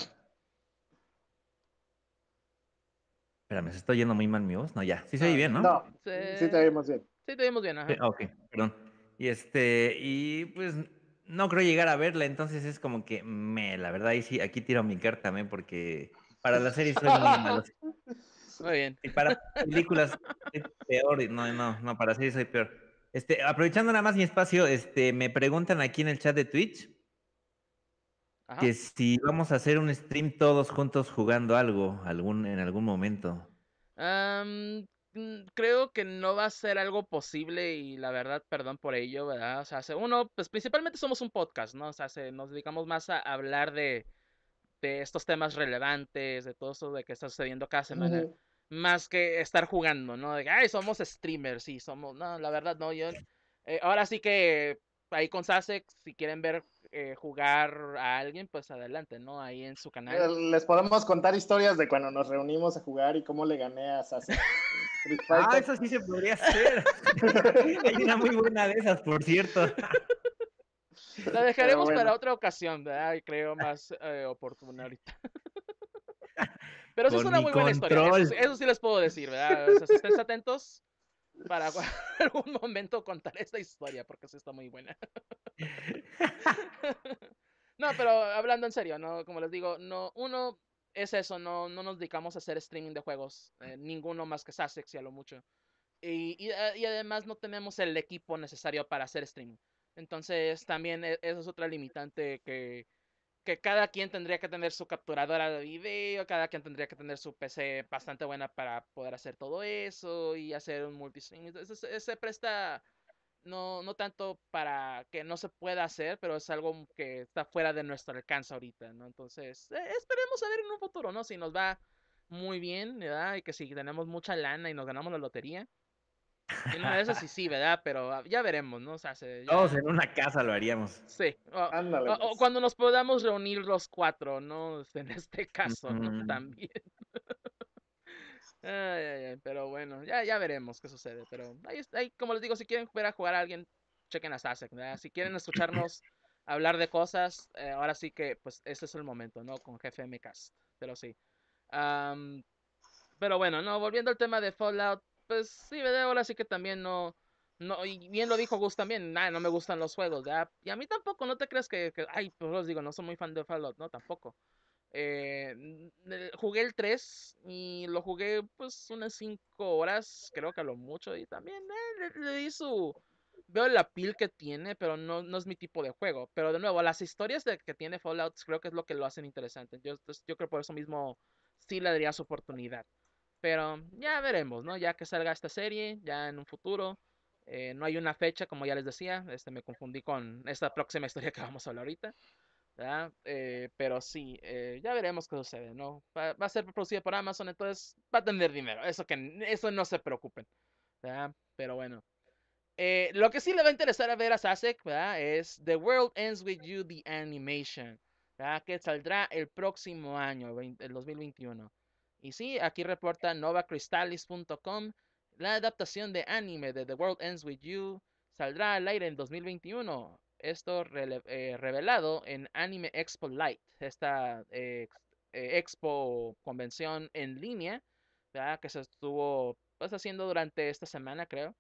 Espérame, se está yendo muy mal mi voz. No, ya, sí se oye Ah, bien, no, ¿no? No, sí te se- vimos bien. sí, te vimos bien, Sí, ajá. ah, ok, perdón. Y este, y pues no creo llegar a verla, entonces es como que me, la verdad, y sí, aquí tiro mi carta también, porque para la serie soy muy malo. Muy bien. Y para películas soy peor, y no, no, no, para series soy peor. Este, aprovechando nada más mi espacio, este, me preguntan aquí en el chat de Twitch Ajá. que si vamos a hacer un stream todos juntos jugando algo, algún, en algún momento. Am, mm, creo que no va a ser algo posible y la verdad, perdón por ello, ¿verdad? O sea, se- uno, pues principalmente somos un podcast, ¿no? O sea, se- nos dedicamos más a hablar de, de estos temas relevantes, de todo eso de que está sucediendo cada semana, Ujú. más que estar jugando, ¿no? De que, ay, somos streamers, sí, somos, no, la verdad, no, yo, eh, ahora sí que ahí con Sasek, si quieren ver eh, jugar a alguien, pues adelante, ¿no? Ahí en su Eh, canal. Les podemos contar historias de cuando nos reunimos a jugar y cómo le gané a Sasek en Street Ah, Fighter. eso sí se podría hacer. Hay una muy buena de esas, por cierto. La Pero dejaremos para bueno, otra ocasión, ¿verdad? Y creo más eh, oportuna ahorita. Pero sí es Con una mi muy buena historia, eso, control. sí- eso sí les puedo decir, ¿verdad? O sea, si estén atentos para algún momento contar esta historia, porque sí está muy buena. No, pero hablando en serio, ¿no? Como les digo, no, uno es eso, no, no nos dedicamos a hacer streaming de juegos, eh, ninguno más que Sasex y a lo mucho. Y, y, eh, y además no tenemos el equipo necesario para hacer streaming. Entonces también e- eso es otra limitante que, que cada quien tendría que tener su capturadora de video, cada quien tendría que tener su P C bastante buena para poder hacer todo eso y hacer un multistream. Entonces se, se presta no, no tanto para que no se pueda hacer, pero es algo que está fuera de nuestro alcance ahorita, ¿no? Entonces, eh, esperemos a ver en un futuro, ¿no? Si nos va muy bien, ¿verdad? Y que si tenemos mucha lana y nos ganamos la lotería. En una de esas sí, sí, ¿verdad? Pero ah, ya veremos, ¿no? O sea, se- Todos ya... en una casa lo haríamos. Sí. O, ándale, o- o pues. cuando nos podamos reunir los cuatro, ¿no? En este caso, ¿no? Mm, También. Ay, ay, ay, pero bueno, ya, ya veremos qué sucede. Pero ahí, es- ahí, como les digo, si quieren ver a jugar a alguien, chequen a Sasek, ¿verdad? Si quieren escucharnos hablar de cosas, eh, ahora sí que, pues, ese es el momento, ¿no? Con G F M Cast. Pero sí. Am, pero bueno, no, volviendo al tema de Fallout, pues sí, ¿verdad? Ahora sí que también no. No, y bien lo dijo Gus también, nada, no me gustan los juegos, ¿ya? Y a mí tampoco, no te creas que, que ay, pues os digo, no soy muy fan de Fallout, ¿no? Tampoco. Eh, n- n- jugué el tres y lo jugué pues unas cinco horas, creo que a lo mucho, y también eh, le, le di su... Veo la pil que tiene, pero no, no es mi tipo de juego. Pero de nuevo, las historias de, que tiene Fallout creo que es lo que lo hacen interesante. Yo, entonces, yo creo por eso mismo sí le daría su oportunidad. Pero ya veremos, ¿no? Ya que salga esta serie, ya en un futuro. Eh, no hay una fecha, como ya les decía. Este, me confundí con esta próxima historia que vamos a hablar ahorita. ¿Verdad? Eh, pero sí, eh, ya veremos qué sucede, ¿no? Va, va a ser producido por Amazon, entonces va a tener dinero. Eso que eso no se preocupen, ¿verdad? Pero bueno. Eh, lo que sí le va a interesar a ver a Sasek, ¿verdad? Es The World Ends With You, The Animation, ¿verdad? Que saldrá el próximo año, el dos mil veintiuno. Y sí, aquí reporta nova crystallis punto com, la adaptación de anime de The World Ends With You saldrá al aire en dos mil veintiuno. Esto rele- eh, revelado en Anime Expo Light, esta eh, eh, expo convención en línea, ¿verdad? Que se estuvo pues, haciendo durante esta semana, creo.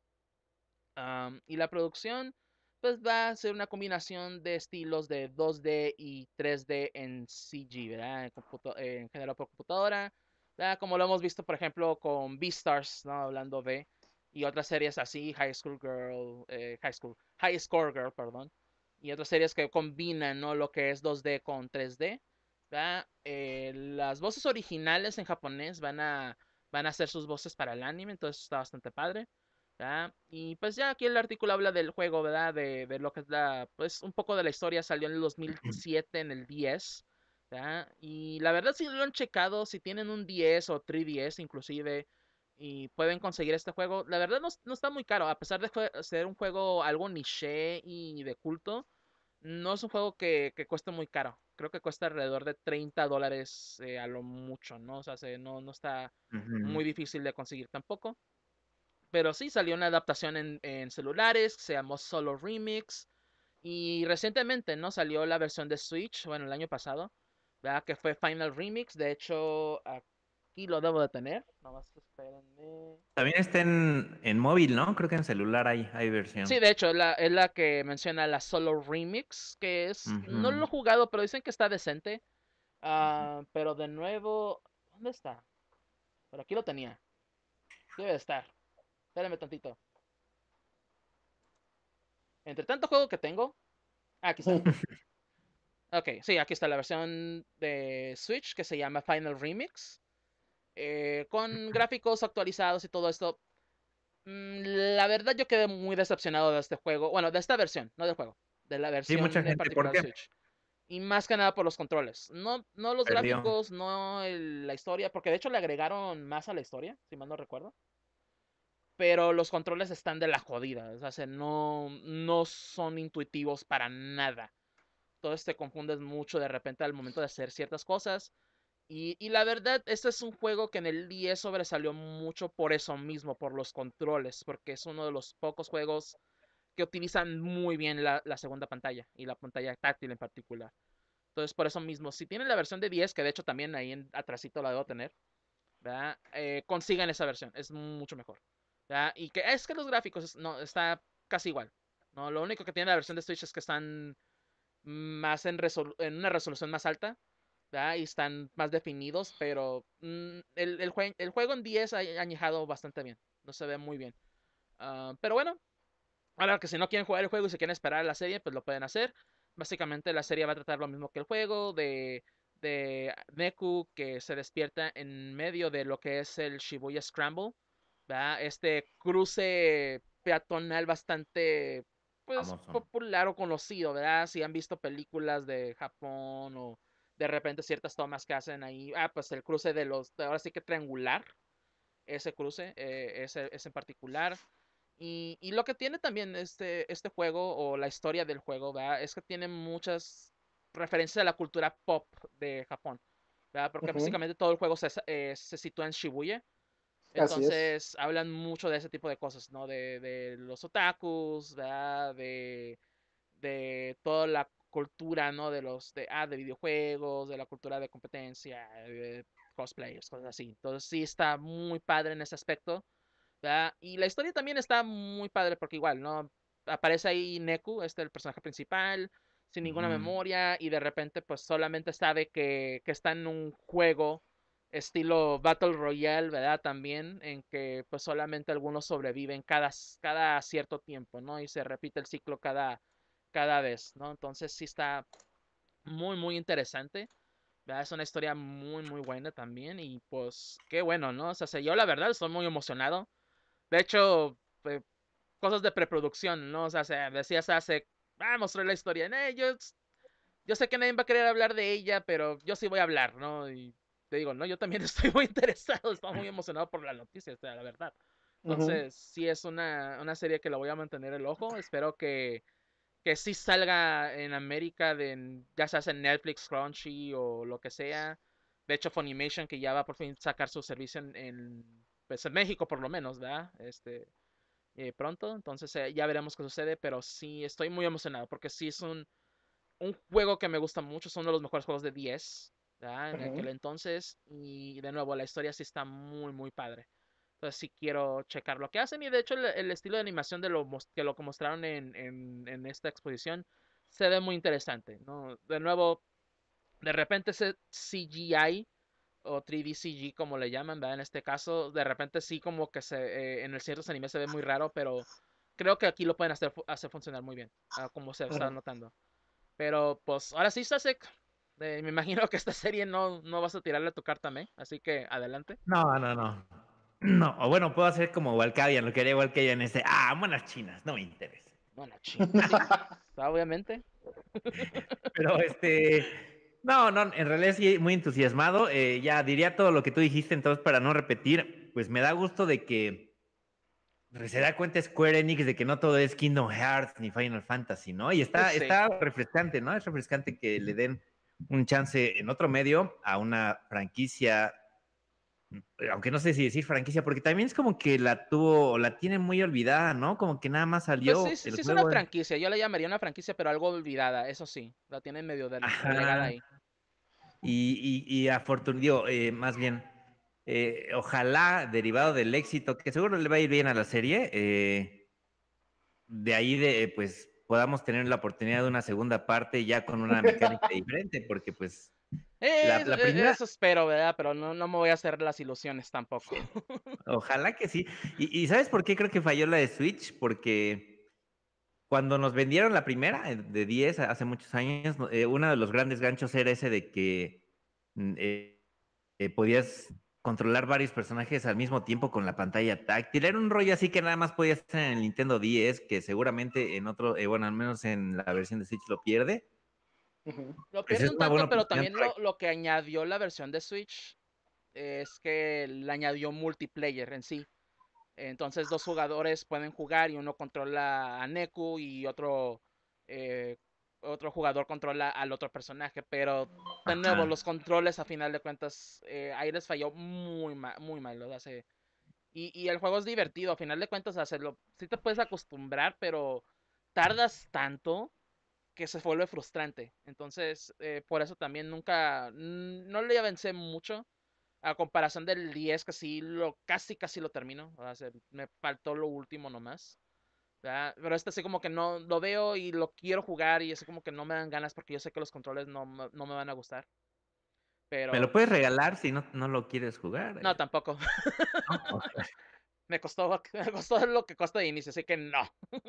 Am, y la producción, pues va a ser una combinación de estilos de dos D y tres D en C G, ¿verdad? En, computo- eh, en general por computadora, ¿verdad? Como lo hemos visto, por ejemplo, con Beastars, ¿no? Hablando de, y otras series así, High School Girl, eh, High School, High Score Girl, perdón, y otras series que combinan, ¿no? Lo que es dos D con tres D, ¿verdad? Eh, las voces originales en japonés van a, van a ser sus voces para el anime, entonces está bastante padre. ¿Verdad? Y pues ya aquí el artículo habla del juego, ¿verdad? De, de lo que es la, pues un poco de la historia, salió en el dos mil siete en el D S, ¿verdad? Y la verdad si lo han checado, si tienen un D S o tres D S inclusive, y pueden conseguir este juego, la verdad no, no está muy caro, a pesar de jue- ser un juego algo niché y de culto, no es un juego que, que cueste muy caro. Creo que cuesta alrededor de treinta dólares eh, a lo mucho, ¿no? O sea, se- no, no está ujú. muy difícil de conseguir tampoco. Pero sí, salió una adaptación en, en celulares, que se llamó Solo Remix. Y recientemente, ¿no? Salió la versión de Switch, bueno, el año pasado, ¿verdad? Que fue Final Remix. De hecho, aquí lo debo de tener. Nomás espérenme. También está en, en móvil, ¿no? Creo que en celular hay, hay Sí, versión. de hecho, la, es la que menciona la Solo Remix, que es... No lo Ujú. he jugado, pero dicen que está decente. Ah, pero de nuevo... ¿Dónde está? Por aquí lo tenía. Debe de estar. Espérame tantito. Entre tanto juego que tengo... Ah, aquí está. Ok, sí, aquí está la versión de Switch que se llama Final Remix. eh, con gráficos actualizados y todo esto. Mm, La verdad yo quedé muy decepcionado de este juego. Bueno, de esta versión, no del juego. De la Sí, mucha versión en gente, ¿por particular de qué? Switch. Y más que nada por los controles. No, no los Perdió. gráficos, no el- la historia. Porque de hecho le agregaron más a la historia, si mal no recuerdo. Pero los controles están de la jodida. O sea, no, no son intuitivos para nada. Todo te confundes mucho de repente al momento de hacer ciertas cosas. Y, y la verdad, este es un juego que en el diez sobresalió mucho por eso mismo, por los controles, porque es uno de los pocos juegos que utilizan muy bien la, la segunda pantalla y la pantalla táctil en particular. Entonces, por eso mismo, si tienen la versión de diez, que de hecho también ahí en, atrásito la debo tener, ¿verdad? Eh, consigan esa versión, es mucho mejor. ¿Verdad? Y que es que los gráficos es- no, está casi igual. ¿No? Lo único que tiene la versión de Switch es que están más en, resolu en una resolución más alta, ¿verdad? Y están más definidos, pero mm, el, el, jue el, juego en diez ha añejado bastante bien, no se ve muy bien. Uh, pero bueno, ahora que si no quieren jugar el juego y se quieren esperar a la serie, pues lo pueden hacer. Básicamente la serie va a tratar lo mismo que el juego, de, de Neku que se despierta en medio de lo que es el Shibuya Scramble, ¿verdad? Este cruce peatonal bastante pues Famoso. popular o conocido, ¿verdad? Si han visto películas de Japón o de repente ciertas tomas que hacen ahí, ah, pues el cruce de los, ahora sí que triangular, ese cruce, eh, ese, ese en particular. Y, y, lo que tiene también este, este juego o la historia del juego, ¿verdad? Es que tiene muchas referencias a la cultura pop de Japón, ¿verdad? Porque Ujú. básicamente todo el juego se, eh, se sitúa en Shibuya. Así es. Entonces hablan mucho de ese tipo de cosas, ¿no? De, de los otakus, ¿verdad? De, de toda la cultura, ¿no? De los de, ah, de videojuegos, de la cultura de competencia, de cosplayers, cosas así. Entonces sí está muy padre en ese aspecto, ¿verdad? Y la historia también está muy padre porque igual, ¿no? Aparece ahí Neku, este el personaje principal, sin ninguna Ujú. memoria y de repente pues solamente sabe que, que está en un juego estilo Battle Royale, ¿verdad? También en que pues solamente algunos sobreviven cada, cada cierto tiempo, ¿no? Y se repite el ciclo cada, cada vez, ¿no? Entonces sí está muy, muy interesante. ¿Verdad? Es una historia muy, muy buena también. Y pues, qué bueno, ¿no? O sea, yo la verdad estoy muy emocionado. De hecho, eh, cosas de preproducción, ¿no? O sea, se decías hace, ah, mostré la historia. Eh, yo, yo sé que nadie va a querer hablar de ella, pero yo sí voy a hablar, ¿no? Y te digo, no, yo también estoy muy interesado, estoy muy emocionado por la noticia, o sea, la verdad. Ujú. Entonces, sí es una, una serie que la voy a mantener el ojo. Espero que, que sí salga en América, de, ya sea en Netflix, Crunchy o lo que sea. De hecho, Funimation, que ya va por fin sacar su servicio en, en, pues en México, por lo menos, ¿verdad? Este, eh, pronto. Entonces eh, ya veremos qué sucede, pero sí estoy muy emocionado porque sí es un, un juego que me gusta mucho, es uno de los mejores juegos de diez, ¿verdad? En aquel Ujú. entonces. Y de nuevo, la historia sí está muy, muy padre. Entonces sí quiero checar lo que hacen y de hecho el, el estilo de animación de lo que lo que mostraron en, en, en esta exposición se ve muy interesante, ¿no? De nuevo, de repente ese C G I o tres D C G como le llaman, ¿verdad? En este caso, de repente sí como que se, eh, en el ciertos animes se ve muy raro, pero creo que aquí lo pueden hacer, hacer funcionar muy bien, uh, como se está Ujú. notando. Pero pues ahora sí, Sasek, eh, me imagino que esta serie no, no vas a tirarle a tu carta, ¿me? Así que adelante. No, no, no. No, o bueno, puedo hacer como Valkyrian, lo que haría Valkyrian es de, ah, monas chinas, no me interesa. Bueno, ching, sí, obviamente. Pero este, no, no, en realidad sí, muy entusiasmado. Eh, ya diría todo lo que tú dijiste, entonces para no repetir, pues me da gusto de que pues, se da cuenta Square Enix de que no todo es Kingdom Hearts ni Final Fantasy, ¿no? Y está, Sí. está refrescante, ¿no? Es refrescante que le den un chance en otro medio a una franquicia, aunque no sé si decir franquicia, porque también es como que la tuvo, la tiene muy olvidada, ¿no? Como que nada más Pues sí, salió sí, el sí es una juego. franquicia. Yo la llamaría una franquicia, pero algo olvidada, eso sí. La tienen medio de- relegada Ajá. ahí. Y, y, y afortunado, eh, más bien, eh, ojalá, derivado del éxito, que seguro le va a ir bien a la serie, eh, de ahí de, pues podamos tener la oportunidad de una segunda parte ya con una mecánica diferente, porque pues Eh, la, eso, la eh, primera, eso espero, ¿verdad? Pero no, no me voy a hacer las ilusiones tampoco. ojalá que sí. Y, y ¿sabes por qué creo que falló la de Switch? Porque cuando nos vendieron la primera eh, de diez hace muchos años, no- eh, uno de los grandes ganchos era ese de que mm, eh, eh, podías controlar varios personajes al mismo tiempo con la pantalla táctil. Era un rollo así que nada más podías hacer en el Nintendo diez, que seguramente en otro, eh, bueno, al menos en la versión de Switch lo pierde. Ujú. Lo Pues pierde es un una buena tanto, pero oportunidad también para... lo, lo que añadió la versión de Switch es que le añadió multiplayer en sí. Entonces dos jugadores pueden jugar y uno controla a Neku y otro, eh, otro jugador controla al otro personaje. Pero de nuevo, Ajá. los controles a final de cuentas, eh, ahí les falló muy mal, muy mal. Lo hace. Y, y el juego es divertido, a final de cuentas, hacerlo. Sí te puedes acostumbrar, pero tardas tanto que se vuelve frustrante. Entonces, eh, por eso también nunca, mm, no le avancé mucho. A comparación del diez, que sí, lo, casi, casi lo termino. O sea, me faltó lo último nomás. ¿Verdad? Pero este así como que no lo veo y lo quiero jugar y así como que no me dan ganas porque yo sé que los controles no, me- no me van a gustar. Me Pero lo puedes pues, regalar si no, no lo quieres jugar. no, eh, tampoco. ¿no? Ok. Me costó, me costó lo que costó de inicio, así que no.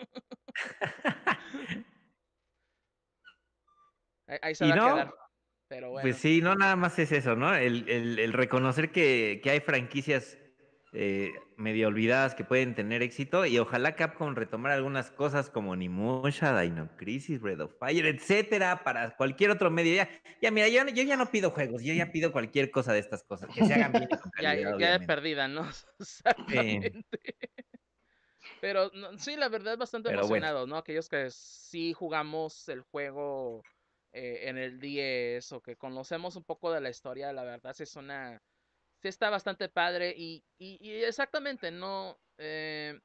Ahí, ahí se Y va a no, quedar. Pero pues bueno. sí, no nada más es eso, ¿no? El, el- el reconocer que, que hay franquicias eh, medio olvidadas que pueden tener éxito y ojalá Capcom retomar algunas cosas como Onimusha, Dino Crisis, Breath of Fire, etcétera, para cualquier otro medio. Ya, ya mira, yo, yo ya no pido juegos, yo ya pido cualquier cosa de estas cosas, que se hagan bien y con Ya, calidad, ya de obviamente. perdida, ¿no? Sí, Exactamente. Pero no, sí, la verdad, bastante pero bueno. emocionado, ¿no? Aquellos que sí jugamos el juego eh, en el diez o que conocemos un poco de la historia, la verdad, sí es una. Sí está bastante padre y, y, y exactamente, no. eh,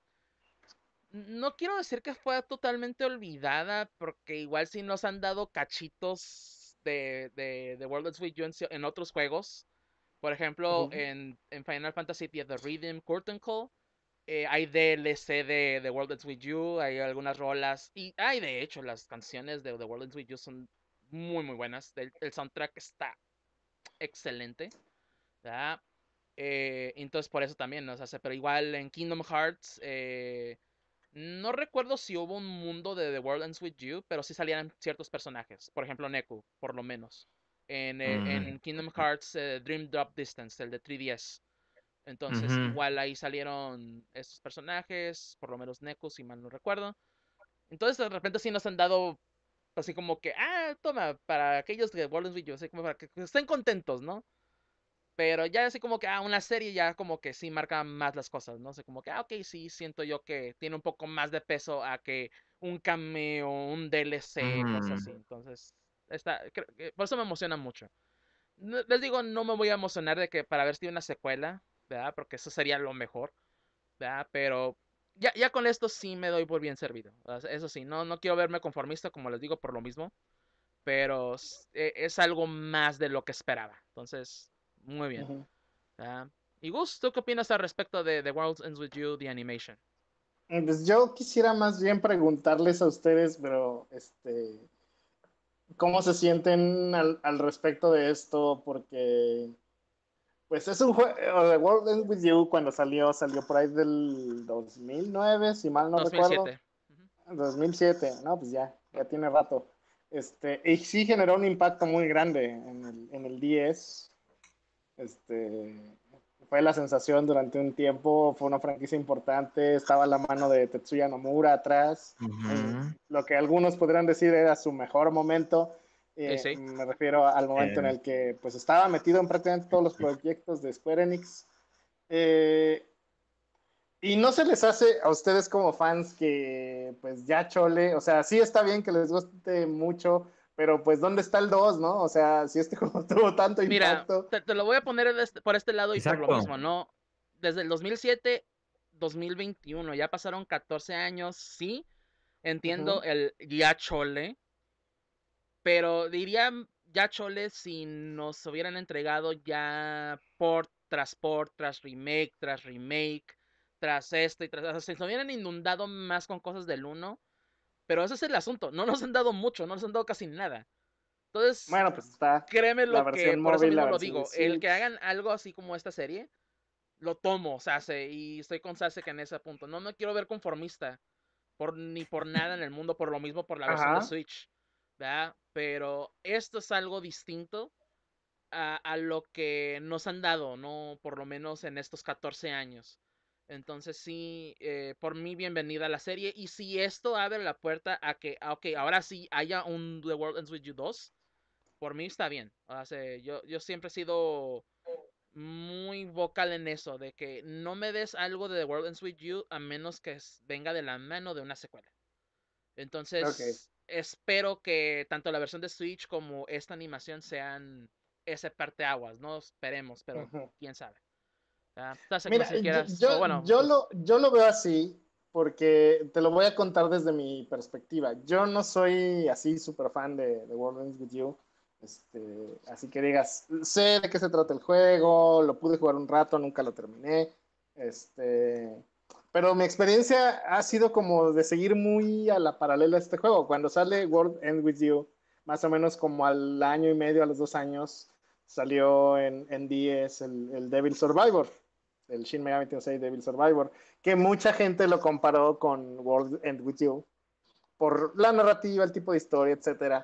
no quiero decir que fue totalmente olvidada, porque igual sí nos han dado cachitos de, de, de World of Switch en, en otros juegos. Por ejemplo, Ujú. en, en Final Fantasy X The Rhythm Curtain Call. Eh, hay D L C de The World Ends With You, hay algunas rolas. Y hay, de hecho, las canciones de The World Ends With You son muy, muy buenas. El, el soundtrack está excelente. ¿Verdad? Eh, entonces, por eso también nos hace. Pero igual en Kingdom Hearts, eh, no recuerdo si hubo un mundo de The World Ends With You, pero sí salían ciertos personajes. Por ejemplo, Neku, por lo menos. En, eh, Mm, en Kingdom Hearts eh, Dream Drop Distance, el de tres D S. Entonces, ujú. igual ahí salieron estos personajes, por lo menos Neku, si mal no recuerdo. Entonces, de repente sí nos han dado así como que, ah, toma, para aquellos de World With You, así como para que estén contentos, ¿no? Pero ya así como que, ah, una serie ya como que sí marca más las cosas, ¿no? Así como que, ah, ok, sí, siento yo que tiene un poco más de peso a que un cameo, un D L C, cosas así. Mm. Entonces, está, creo que- por eso me emociona mucho. No- les digo, no me voy a emocionar de que para ver si hay una secuela, ¿verdad? Porque eso sería lo mejor, ¿verdad? Pero ya, ya con esto sí me doy por bien servido. O sea, eso sí, no, no quiero verme conformista, como les digo, por lo mismo. Pero s- e- es algo más de lo que esperaba. Entonces, muy bien. Ujú. ¿Verdad? Y Gus, ¿tú qué opinas al respecto de The World Ends With You, The Animation? Pues yo quisiera más bien preguntarles a ustedes, pero este, ¿cómo se sienten al, al respecto de esto? Porque pues es un juego, The World Ends With You cuando salió, salió por ahí del dos mil nueve, si mal no dos mil recuerdo, siete. Ujú. dos mil siete, no, pues ya, ya tiene rato. Este, y sí generó un impacto muy grande en el, en el diez. Este, fue la sensación durante un tiempo, fue una franquicia importante, estaba a la mano de Tetsuya Nomura atrás, en Ujú. lo que algunos podrían decir era su mejor momento. Sí, Eh, sí. me refiero al momento en Eh, el que pues estaba metido en prácticamente todos los proyectos de Square Enix. Eh, y no se les hace a ustedes como fans que pues ya chole, o sea, sí está bien que les guste mucho, pero pues ¿dónde está el dos, no? O sea, si este juego tuvo tanto Mira, impacto. te, te lo voy a poner de este- por este lado y por lo Exacto. mismo, ¿no? Desde el dos mil siete, dos mil veintiuno, ya pasaron catorce años, sí, entiendo Ujú. el ya chole, pero diría ya chole si nos hubieran entregado ya port tras port, tras remake, tras remake, tras esto y tras... O sea, si nos hubieran inundado más con cosas del uno, pero ese es el asunto, no nos han dado mucho, no nos han dado casi nada. Entonces, Bueno, pues está créeme la lo que, versión por eso móvil, la mismo lo versión de digo, el que Switch. hagan algo así como esta serie, lo tomo, Sase, y estoy con Sase que en ese punto. No me quiero ver conformista, por ni por nada en el mundo, por lo mismo, por la versión de Ajá. Switch, ¿verdad? Pero esto es algo distinto a, a lo que nos han dado, ¿no? Por lo menos en estos catorce años. Entonces sí, eh, por mí bienvenida a la serie. Y si esto abre la puerta a que, ah, ok, ahora sí haya un The World Ends With You dos, por mí está bien. O sea, yo, yo siempre he sido muy vocal en eso, de que no me des algo de The World Ends With You a menos que venga de la mano de una secuela. Ok. Entonces, espero que tanto la versión de Switch como esta animación sean ese parteaguas, ¿no? Esperemos, pero Ujú. quién sabe. ¿Ya? Entonces, que no Mira, sé si yo, quieras, yo, o bueno, yo pues, lo, yo lo veo así porque te lo voy a contar desde mi perspectiva. Yo no soy así súper fan de, de World Ends With You. Este, así que digas, sé de qué se trata el juego, lo pude jugar un rato, nunca lo terminé. Este, pero mi experiencia ha sido como de seguir muy a la paralela a este juego. Cuando sale World Ends With You, más o menos como al año y medio, a los dos años, salió en, en D S el, el Devil Survivor, el Shin Megami Tensei Devil Survivor, que mucha gente lo comparó con World End With You por la narrativa, el tipo de historia, etcétera.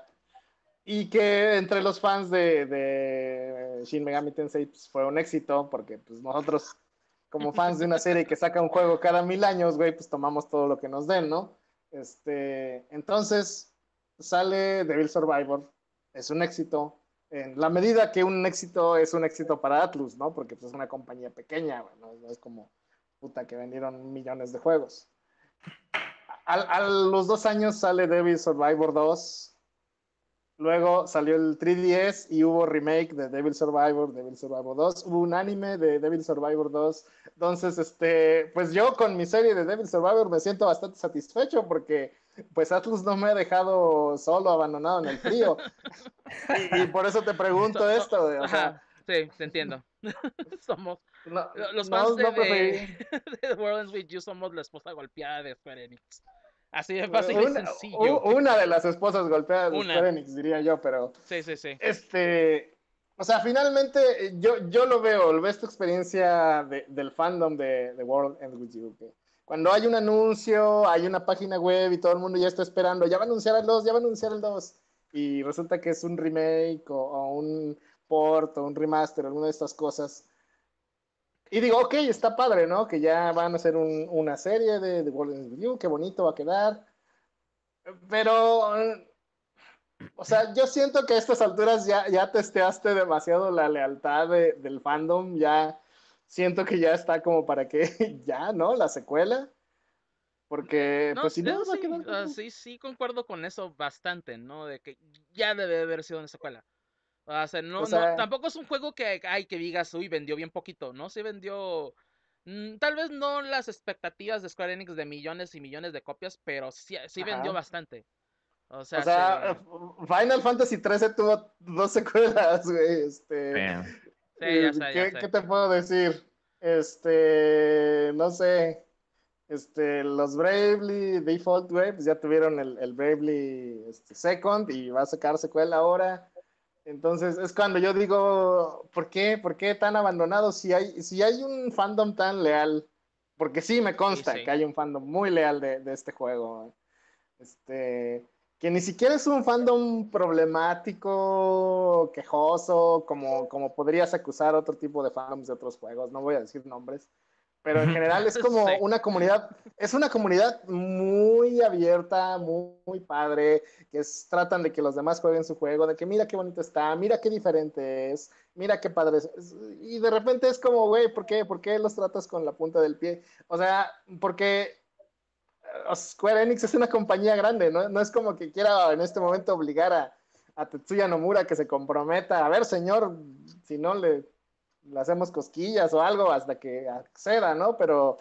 Y que entre los fans de, de Shin Megami Tensei pues, fue un éxito, porque pues, nosotros, como fans de una serie que saca un juego cada mil años, güey, pues tomamos todo lo que nos den, ¿no? Este, entonces sale Devil Survivor, es un éxito, en la medida que un éxito es un éxito para Atlus, ¿no? Porque pues, es una compañía pequeña, güey, ¿no? No es como puta que vendieron millones de juegos. A, a los dos años sale Devil Survivor dos. Luego salió el tres D S y hubo remake de Devil Survivor, Devil Survivor dos. Hubo un anime de Devil Survivor dos. Entonces, este, pues yo con mi serie de Devil Survivor me siento bastante satisfecho porque pues Atlus no me ha dejado solo, abandonado en el frío. Y, y por eso te so- pregunto so- esto, de, o sea, ajá, sí, te entiendo. Somos, no, los fans no, de, no de, preferí. de The World Ends With You somos la esposa golpeada de Square Enix. Así de fácil y Una, sencillo. una de las esposas golpeadas de Una, Square Enix, diría yo, pero sí, sí, sí. este, o sea, finalmente eh, yo, yo lo veo, lo veo esta experiencia de, del fandom de, de World Ends With You. Que cuando hay un anuncio, hay una página web y todo el mundo ya está esperando, ya va a anunciar el dos, ya va a anunciar el dos. Y resulta que es un remake o, o un port o un remaster, alguna de estas cosas. Y digo, ok, está padre, ¿no? Que ya van a hacer un, una serie de, de World Ends With You, qué bonito va a quedar. Pero o sea, yo siento que a estas alturas ya, ya testeaste demasiado la lealtad de, del fandom, ya siento que ya está como para que ya, ¿no? La secuela, porque No, pues si eso no, va a sí, quedar ah, como... sí, sí concuerdo con eso bastante, ¿no? De que ya debe haber sido una secuela. O sea, O no, no, sea, tampoco es un juego que, ay, que digas, uy, vendió bien poquito, ¿no? Sí vendió, mm, tal vez no las expectativas de Square Enix de millones y millones de copias, pero sí, sí vendió ajá. bastante. O O sea, sea, se... Final Fantasy trece tuvo dos secuelas, güey. Este, Bueno, Sí, ya eh, sé, ya ¿qué, ¿qué sé. te puedo decir? Este, no sé. Este, los Bravely Default, güey, pues ya tuvieron el, el Bravely este, Second y va a sacar secuela ahora. Entonces es cuando yo digo, ¿por qué? ¿Por qué tan abandonado si hay, si hay un fandom tan leal? Porque sí me Y consta que sí. hay un fandom muy leal de, de este juego. Este, que ni siquiera es un fandom problemático, quejoso, como, como podrías acusar otro tipo de fandoms de otros juegos. No voy a decir nombres, pero en general es como Sí. una comunidad, es una comunidad muy abierta, muy, muy padre, que es, tratan de que los demás jueguen su juego, de que mira qué bonito está, mira qué diferente es, mira qué padre es. Y de repente es como, güey, ¿por qué? ¿Por qué los tratas con la punta del pie? O sea, porque Square Enix es una compañía grande, ¿no? No es como que quiera en este momento obligar a, a Tetsuya Nomura que se comprometa. A ver, señor, si no le, le hacemos cosquillas o algo hasta que acceda, ¿no? Pero,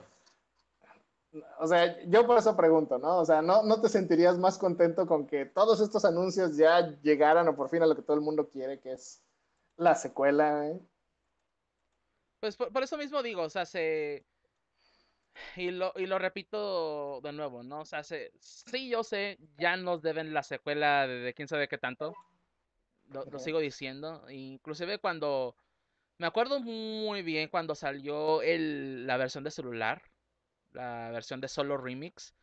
o sea, yo por eso pregunto, ¿no? O sea, ¿no, no te sentirías más contento con que todos estos anuncios ya llegaran o por fin a lo que todo el mundo quiere, que es la secuela, ¿eh? Pues por, por eso mismo digo, o sea, se... Y lo, y lo repito de nuevo, ¿no? O sea, se, sí, yo sé, ya nos deben la secuela de, de quién sabe qué tanto. Lo, Uh lo -huh. sigo diciendo. Inclusive cuando... Me acuerdo muy bien cuando salió el, la versión de celular, la versión de solo remix.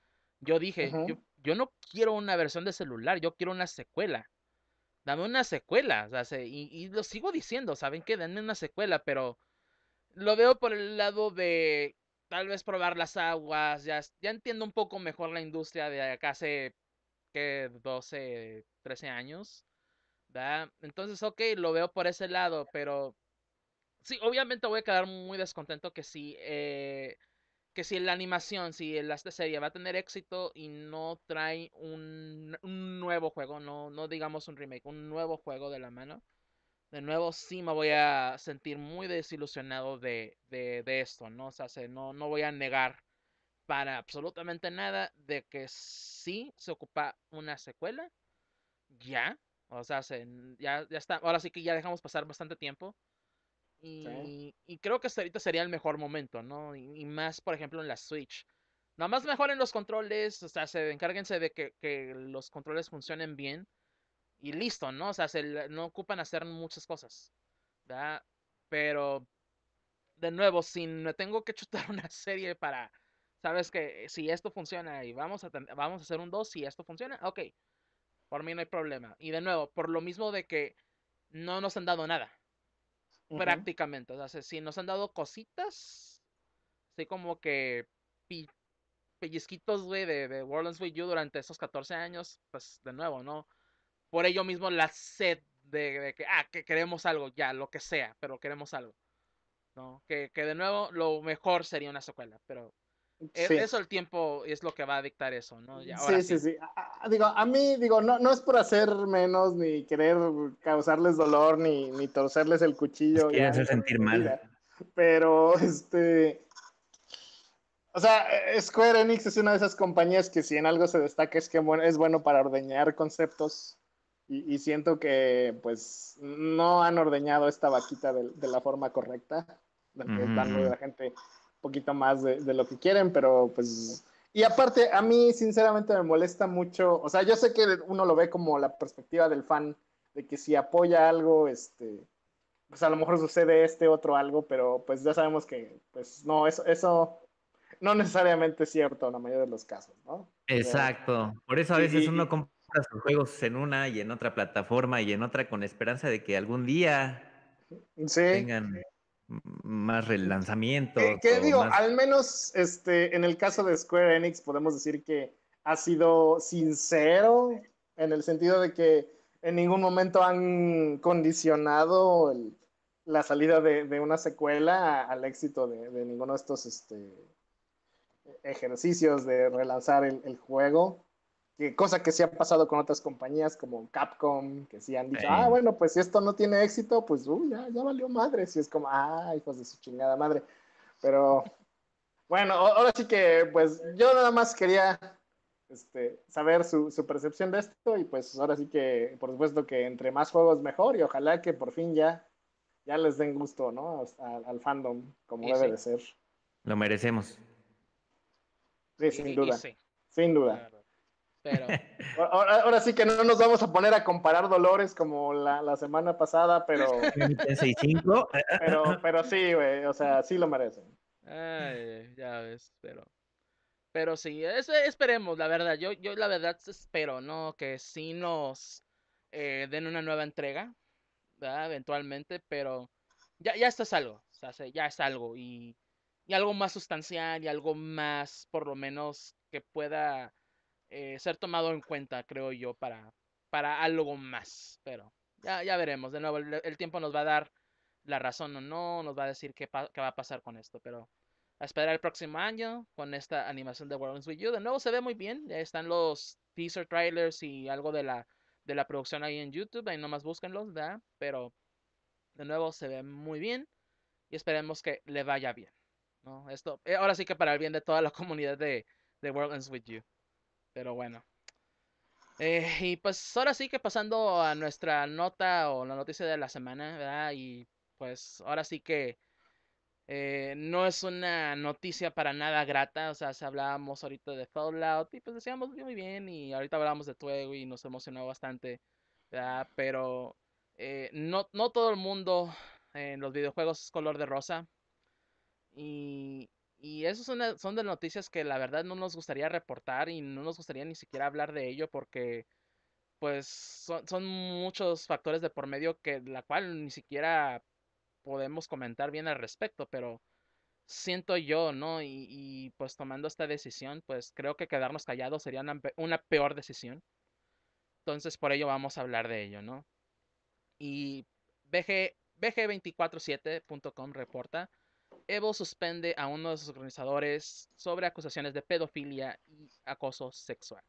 Yo dije, yo, Ujú. yo no quiero una versión de celular, yo quiero una secuela. Dame una secuela, o sea, se- y, y lo sigo diciendo, ¿saben qué? Denme una secuela, pero lo veo por el lado de tal vez probar las aguas, ya, ya entiendo un poco mejor la industria de acá hace, que doce trece años, ¿verdad? Entonces, ok, lo veo por ese lado, pero sí, obviamente voy a quedar muy descontento que si, eh, que si la animación, si la esta serie va a tener éxito y no trae un, un nuevo juego, no, no digamos un remake, un nuevo juego de la mano. De nuevo, sí me voy a sentir muy desilusionado de, de, de esto, ¿no? O sea, se- no, no voy a negar para absolutamente nada de que sí se ocupa una secuela, ya. O sea, se- ya, ya está. Ahora sí que ya dejamos pasar bastante tiempo. Sí. Y, y creo que hasta ahorita sería el mejor momento, ¿no? Y, y más, por ejemplo, en la Switch. Nada más mejoren los controles, o sea, se encárguense de que, que los controles funcionen bien. Y listo, ¿no? O sea, se, no ocupan hacer muchas cosas. ¿Verdad? Pero, de nuevo, si me tengo que chutar una serie para, sabes que si esto funciona y vamos a, ten- vamos a hacer un dos si esto funciona, ok, por mí no hay problema. Y de nuevo, por lo mismo de que no nos han dado nada, Ujú. prácticamente. O sea, si nos han dado cositas, así como que pi- pellizquitos, güey, de, de World With You durante esos catorce años, pues de nuevo, ¿no? Por ello mismo la sed de, de que, ah, que queremos algo, ya, lo que sea, pero queremos algo. ¿No? Que, que de nuevo lo mejor sería una secuela, pero e- Sí. eso el tiempo es lo que va a dictar eso, ¿no? Y ahora Sí, sí, sí. sí. A- a- digo, a mí, digo, no, no es por hacer menos ni querer causarles dolor ni, ni torcerles el Nos cuchillo quiere ya hacer en la sentir mal. despedida. Pero, este, o sea, eh, Square Enix es una de esas compañías que si en algo se destaca es que bueno, es bueno para ordeñar conceptos y, y siento que pues no han ordeñado esta vaquita de, de la forma correcta, Ujú, dándole a ujú. la gente un poquito más de, de lo que quieren, pero pues... Y aparte, a mí sinceramente me molesta mucho, o sea, yo sé que uno lo ve como la perspectiva del fan, de que si apoya algo, este, pues a lo mejor sucede este otro algo, pero pues ya sabemos que pues no, eso, eso no necesariamente es cierto en la mayoría de los casos, ¿no? O sea, Exacto. Por eso a y, veces uno y- compra sus juegos en una y en otra plataforma y en otra con esperanza de que algún día y- sí, tengan m- más que, relanzamientos que o digo, más. al menos este, en el caso de Square Enix podemos decir que ha sido sincero en el sentido de que en ningún momento han condicionado el- la salida de, de una secuela a- al éxito de, de ninguno de estos este, ejercicios de relanzar el, el juego. Que, cosa que sí ha pasado con otras compañías como Capcom, que sí han dicho, ah, eh, bueno, pues si esto no tiene éxito, pues uh, ya, ya valió madre. Si es como, ah, hijos de su chingada madre. Pero bueno, ahora sí que, pues yo nada más quería este, saber su, su percepción de esto y pues ahora sí que, por supuesto que entre más juegos mejor y ojalá que por fin ya, ya les den gusto, ¿no? Al, al fandom, como Y debe sí, de ser. lo merecemos. Sí, y, sin y- y duda, sí, sin la duda. verdad. Pero, Ahora, ahora sí que no nos vamos a poner a comparar dolores como la, la semana pasada, pero, Tensei cinco. pero, pero sí, güey, o sea, sí lo merecen. ay, ya ves, pero, pero sí, es- esperemos, la verdad. Yo, yo la verdad espero, ¿no? Que sí nos eh, den una nueva entrega, ¿verdad? Eventualmente, pero ya, ya esto es algo, o sea, se- ya es algo y, y algo más sustancial y algo más, por lo menos, que pueda eh, ser tomado en cuenta, creo yo, para, para algo más. Pero ya, ya veremos. De nuevo, el, el tiempo nos va a dar la razón o no, nos va a decir qué, pa- qué va a pasar con esto. Pero a esperar el próximo año con esta animación de Worlds With You. De nuevo se ve muy bien. Ya están los teaser trailers y algo de la, de la producción ahí en YouTube. Ahí nomás búsquenlos, ¿verdad? Pero de nuevo se ve muy bien y esperemos que le vaya bien. ¿No? Esto, eh, ahora sí que para el bien de toda la comunidad de, de World Ends With You. Pero bueno. Eh, y pues ahora sí que pasando a nuestra nota o la noticia de la semana, ¿verdad? Y pues ahora sí que eh, no es una noticia para nada grata, o sea, si hablábamos ahorita de Fallout y pues decíamos muy bien y ahorita hablamos de Tuego y nos emocionó bastante, ¿verdad? Pero eh, no, no todo el mundo en los videojuegos es color de rosa y, y esos son, de- son de noticias que la verdad no nos gustaría reportar y no nos gustaría ni siquiera hablar de ello porque pues son, son muchos factores de por medio que la cual ni siquiera podemos comentar bien al respecto, pero siento yo, ¿no? Y, y, pues tomando esta decisión, pues creo que quedarnos callados sería una, pe- una peor decisión. Entonces por ello vamos a hablar de ello, ¿no? Y B G, B G veinticuatro siete punto com reporta, Evo suspende a uno de sus organizadores sobre acusaciones de pedofilia y acoso sexual.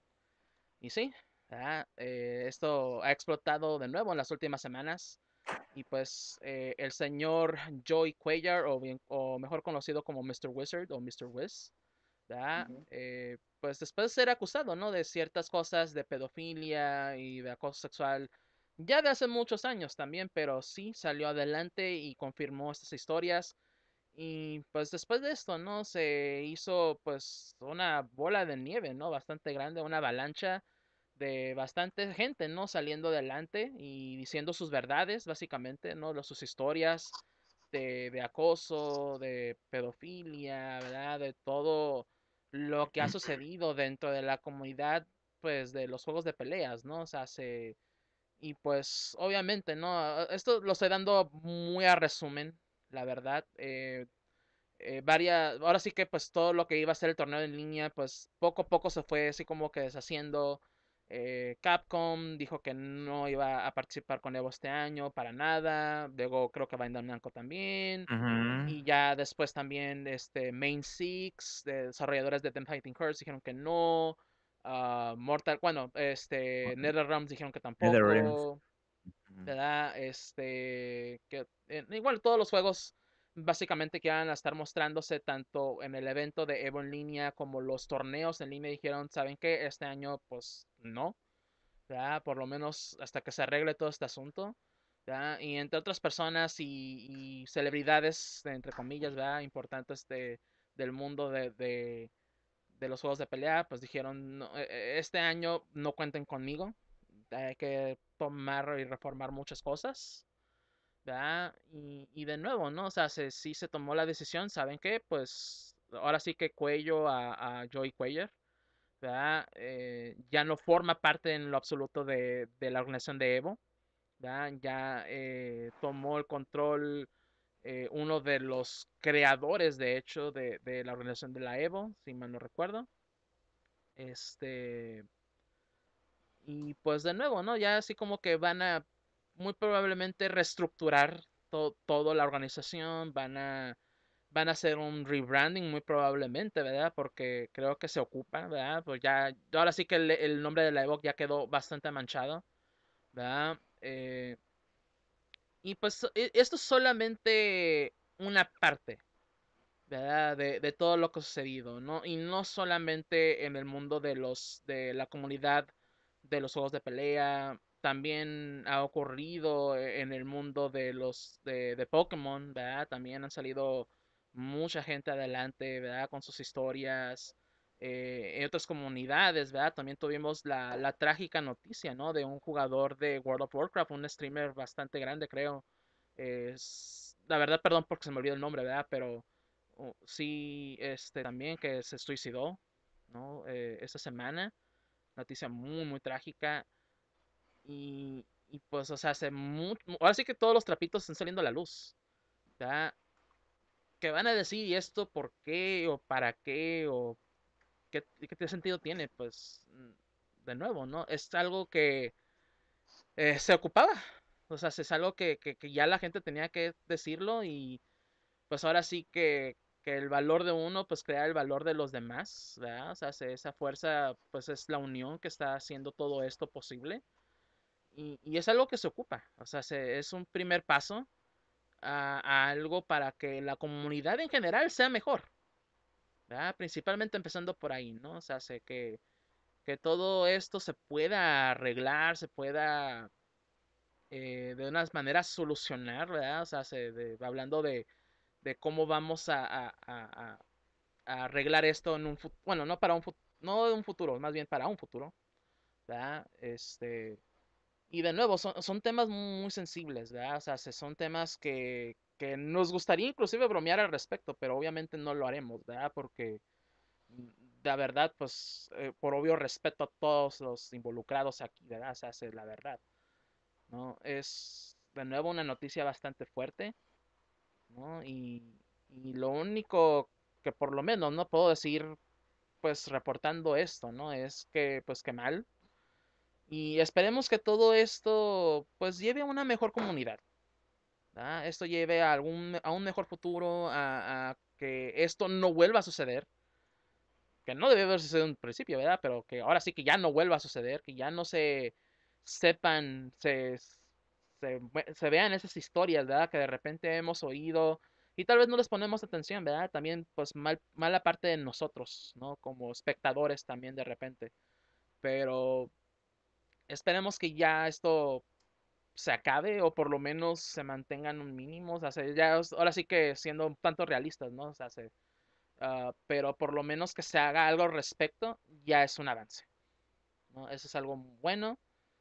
Y sí, ah, eh, esto ha explotado de nuevo en las últimas semanas. Y pues eh, el señor Joey Cuellar, o, bien, o mejor conocido como mister Wizard o mister Wiz, ¿verdad? Ujú. Eh, pues después de ser acusado, ¿no? De ciertas cosas de pedofilia y de acoso sexual, ya de hace muchos años también, pero sí salió adelante y confirmó estas historias. Y pues después de esto, ¿no? Se hizo pues una bola de nieve, ¿no? Bastante grande, una avalancha de bastante gente, ¿no? Saliendo adelante y diciendo sus verdades, básicamente, ¿no? Sus historias de, de acoso, de pedofilia, ¿verdad? De todo lo que ha sucedido dentro de la comunidad, pues, de los juegos de peleas, ¿no? O sea, se... Y pues, obviamente, ¿no? Esto lo estoy dando muy a resumen, la verdad. Eh, eh, varias, ahora sí que pues todo lo que iba a ser el torneo en línea, pues poco a poco se fue así como que deshaciendo. Eh, Capcom dijo que no iba a participar con Evo este año para nada. Luego creo que Bandai Namco también. Ujú. Y ya después también este Main Six, de desarrolladores de The Fighting Curse, dijeron que no. Ah, Mortal, bueno, este NetherRealm dijeron que NetherRealm. tampoco. Ujú. ¿Verdad? Este, que eh, igual todos los juegos básicamente que van a estar mostrándose tanto en el evento de Evo en línea como los torneos en línea dijeron, ¿saben qué? Este año pues no, ¿verdad? Por lo menos hasta que se arregle todo este asunto, ¿verdad? Y entre otras personas y, y celebridades, entre comillas, ¿verdad? Importantes de, del mundo de, de, de los juegos de pelea, pues dijeron, "No, eh, eh, este año no cuenten conmigo, hay que tomar y reformar muchas cosas, ¿verdad? Y, y de nuevo, ¿no? O sea, se, sí se tomó la decisión, ¿saben qué? Pues ahora sí que cuello a, a Joey Cuellar, ¿verdad? Eh, ya no forma parte en lo absoluto de, de la organización de Evo, ¿verdad? Ya eh, tomó el control eh, uno de los creadores, de hecho, de, de la organización de la Evo, si mal no recuerdo. Este, y pues de nuevo, ¿no? Ya así como que van a muy probablemente reestructurar to todo la organización, van a van a hacer un rebranding muy probablemente, ¿verdad? Porque creo que se ocupa, ¿verdad? Pues ya, ahora sí que el, el nombre de la Evoque ya quedó bastante manchado, ¿verdad? Eh, y pues e- esto es solamente una parte, ¿verdad? De, de todo lo que ha sucedido, ¿no? Y no solamente en el mundo de los, de la comunidad de los juegos de pelea, también ha ocurrido e- en el mundo de los, de, de Pokémon, ¿verdad? También han salido mucha gente adelante, ¿verdad? Con sus historias. Eh, en otras comunidades, ¿verdad? También tuvimos la, la trágica noticia, ¿no? De un jugador de World of Warcraft, un streamer bastante grande, creo. Es, la verdad, perdón porque se me olvidó el nombre, ¿verdad? Pero oh, sí, este también que se suicidó, ¿no? Eh, esta semana, noticia muy, muy trágica y, y pues, o sea, hace mucho, ahora sí que todos los trapitos están saliendo a la luz, ¿verdad? ¿Qué van a decir y esto por qué o para qué o qué, qué sentido tiene? Pues, mm, de nuevo, ¿no? Es algo que eh, se ocupaba, o sea, es algo que, que, que ya la gente tenía que decirlo y pues ahora sí que, que el valor de uno pues crea el valor de los demás, ¿verdad? O sea, se- esa fuerza pues es la unión que está haciendo todo esto posible y, y es algo que se ocupa, o sea, se- es un primer paso a, a algo para que la comunidad en general sea mejor, ¿verdad? Principalmente empezando por ahí, ¿no? O sea, sé que, que todo esto se pueda arreglar, se pueda eh, de unas maneras solucionar, ¿verdad? O sea, se- de- hablando de, de cómo vamos a, a- a- a- a arreglar esto en un futuro, bueno, no para un futuro, no de un futuro, más bien para un futuro, ¿verdad? Este, y de nuevo, son, son temas muy sensibles, ¿verdad? O sea, se- son temas que, que nos gustaría inclusive bromear al respecto, pero obviamente no lo haremos, ¿verdad? Porque mm, la verdad, pues, eh, por obvio respeto a todos los involucrados aquí, ¿verdad? Se hace la verdad, ¿no? Es de nuevo una noticia bastante fuerte, ¿no? Y, y lo único que por lo menos no puedo decir, pues, reportando esto, ¿no? Es que, pues, que mal. Y esperemos que todo esto, pues, lleve a una mejor comunidad, ¿verdad? Esto lleve a algún, a un mejor futuro, a, a que esto no vuelva a suceder, que no debe haber sucedido en un principio, ¿verdad? Pero que ahora sí que ya no vuelva a suceder, que ya no se sepan, se, se, se vean esas historias, ¿verdad? Que de repente hemos oído y tal vez no les ponemos atención, ¿verdad? También, pues, mal, mala parte de nosotros, ¿no? Como espectadores también de repente. Pero esperemos que ya esto se acabe o por lo menos se mantengan un mínimo. O sea, ya, ahora sí que siendo un tanto realistas, ¿no? O sea, se, uh, pero por lo menos que se haga algo al respecto, ya es un avance, ¿no? Eso es algo bueno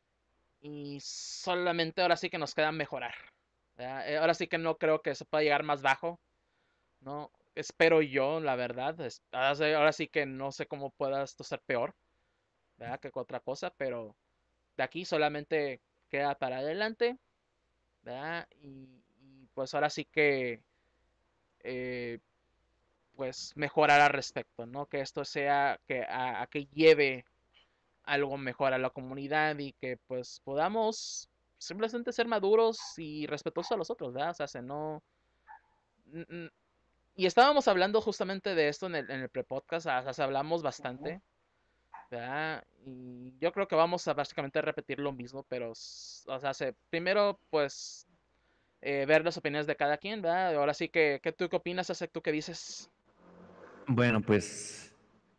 y solamente ahora sí que nos queda mejorar, ¿verdad? Eh, Ahora sí que no creo que se pueda llegar más bajo, ¿no? Espero yo, la verdad. Es- ahora sí ahora sí que no sé cómo pueda esto ser peor, ¿verdad? Que otra cosa, pero de aquí solamente queda para adelante, ¿verdad? Y, y pues ahora sí que eh, pues mejorar al respecto, ¿no? Que esto sea, que a, a que lleve algo mejor a la comunidad y que pues podamos simplemente ser maduros y respetuosos a los otros, ¿verdad? O sea, se no... n- n- Y estábamos hablando justamente de esto en el, en el pre-podcast, o sea, hablamos bastante, ¿verdad? Y yo creo que vamos a básicamente repetir lo mismo, pero, s- o sea, se, primero, pues, eh, ver las opiniones de cada quien, ¿verdad? Ahora sí que, ¿qué tú qué opinas? Hace tú qué dices. Bueno, pues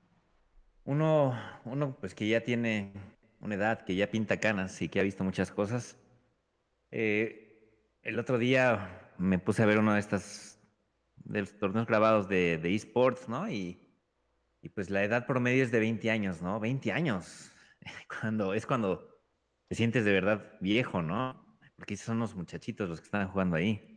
uno, uno pues que ya tiene una edad, que ya pinta canas y que ha visto muchas cosas. eh, el otro día me puse a ver uno de estas de los torneos grabados de, de esports, ¿no? Y, y pues la edad promedio es de veinte años, ¿no? Veinte años. Cuando, es cuando te sientes de verdad viejo, ¿no? Porque son los muchachitos los que están jugando ahí.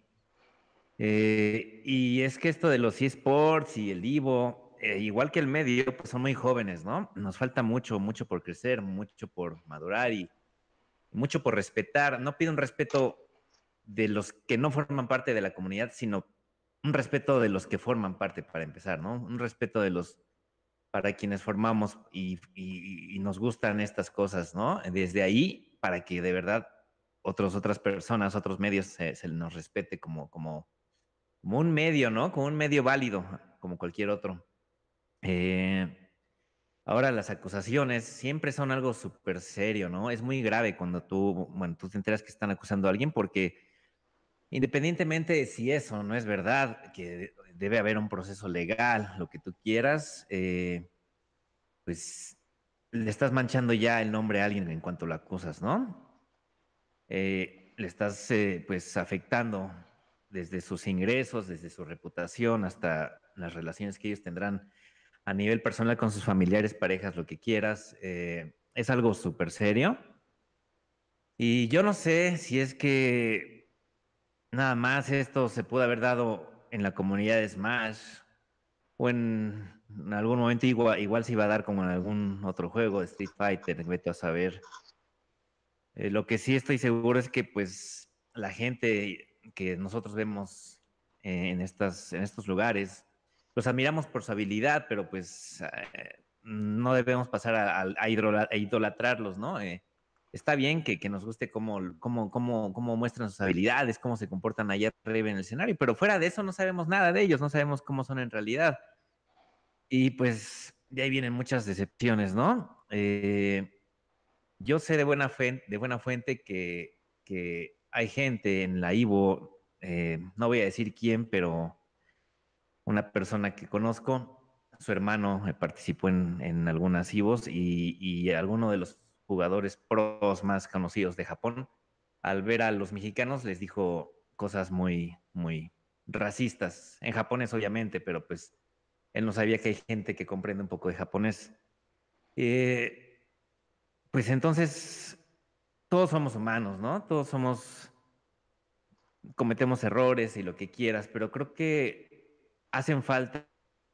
Eh, y es que esto de los eSports y el Ivo, eh, igual que el medio, pues son muy jóvenes, ¿no? Nos falta mucho, mucho por crecer, mucho por madurar y mucho por respetar. No pido un respeto de los que no forman parte de la comunidad, sino un respeto de los que forman parte, para empezar, ¿no? Un respeto de los para quienes formamos y, y- y nos gustan estas cosas, ¿no? Desde ahí, para que de verdad otros, otras personas, otros medios se, se nos respete como, como como un medio, ¿no? Como un medio válido, como cualquier otro. Eh, ahora las acusaciones siempre son algo súper serio, ¿no? Es muy grave cuando tú, bueno, tú te enteras que están acusando a alguien porque independientemente de si eso no es verdad, que debe haber un proceso legal, lo que tú quieras, eh, pues le estás manchando ya el nombre a alguien en cuanto lo acusas, ¿no? Eh, le estás eh, pues afectando desde sus ingresos, desde su reputación, hasta las relaciones que ellos tendrán a nivel personal con sus familiares, parejas, lo que quieras. Eh, es algo súper serio. Y yo no sé si es que nada más esto se pudo haber dado en la comunidad de Smash o en, en algún momento igual, igual se iba a dar como en algún otro juego de Street Fighter, vete a saber. Eh, lo que sí estoy seguro es que pues la gente que nosotros vemos eh, en estas, en estos lugares, los admiramos por su habilidad, pero pues eh, no debemos pasar a, a, a idola- a idolatrarlos, ¿no? Eh, está bien que, que nos guste cómo, cómo, cómo, cómo muestran sus habilidades, cómo se comportan allá arriba en el escenario, pero fuera de eso no sabemos nada de ellos, no sabemos cómo son en realidad. Y pues de ahí vienen muchas decepciones, ¿no? Eh, yo sé de buena fuente, de buena fuente que, que hay gente en la Ivo, eh, no voy a decir quién, pero una persona que conozco, su hermano eh, participó en, en algunas Ivos y, y alguno de los jugadores pros más conocidos de Japón, al ver a los mexicanos, les dijo cosas muy, muy racistas, en japonés obviamente, pero pues él no sabía que hay gente que comprende un poco de japonés. Eh, pues entonces todos somos humanos, ¿no? Todos somos cometemos errores y lo que quieras, pero creo que hacen falta,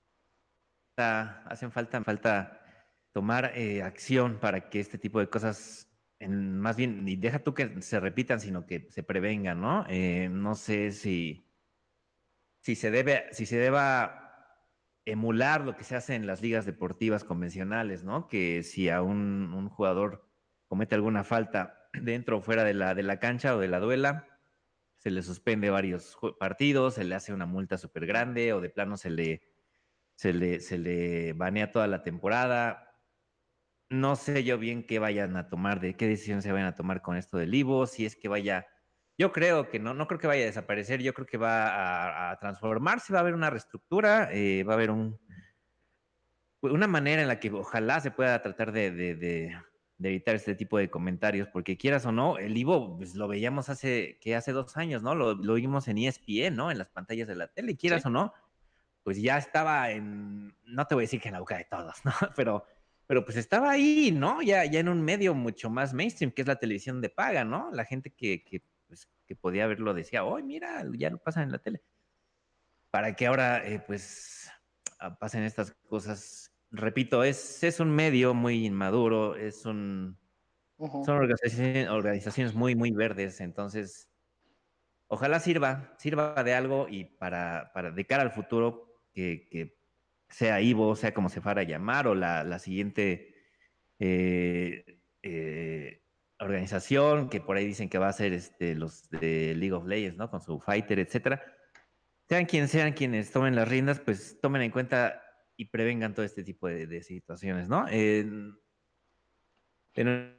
hacen falta, falta tomar eh, acción para que este tipo de cosas, en, más bien, y deja tú que se repitan, sino que se prevengan, ¿no? Eh, no sé si, si se debe, si se deba emular lo que se hace en las ligas deportivas convencionales, ¿no? Que si a un, un jugador comete alguna falta dentro o fuera de la, de la cancha o de la duela, se le suspende varios partidos, se le hace una multa súper grande o de plano se le, se le, se le banea toda la temporada. No sé yo bien qué vayan a tomar, de qué decisión se vayan a tomar con esto del Ivo, si es que vaya, yo creo que no, no creo que vaya a desaparecer, yo creo que va a, a transformarse, va a haber una reestructura, eh, va a haber un, una manera en la que ojalá se pueda tratar de, de, de, de evitar este tipo de comentarios, porque quieras o no, el Ivo pues, lo veíamos hace, que hace dos años, ¿no? Lo, lo vimos en E S P N, ¿no? En las pantallas de la tele, Sí. quieras o no, pues ya estaba en, no te voy a decir que en la boca de todos, ¿no? Pero, pero pues estaba ahí, ¿no? Ya, ya en un medio mucho más mainstream, que es la televisión de paga, ¿no? La gente que, que, pues, que podía verlo decía, oh, mira, ya lo pasan en la tele. Para que ahora, eh, pues, pasen estas cosas. Repito, es, es un medio muy inmaduro, es un, Uh-huh. son organizaciones, organizaciones muy, muy verdes, entonces ojalá sirva, sirva de algo y para, para de cara al futuro, que, que sea Ivo, sea como se fuera a llamar, o la, la siguiente eh, eh, organización, que por ahí dicen que va a ser este, los de League of Legends, ¿no? Con su fighter, etcétera. Sean quienes sean quienes tomen las riendas, pues tomen en cuenta y prevengan todo este tipo de, de situaciones, ¿no? En, en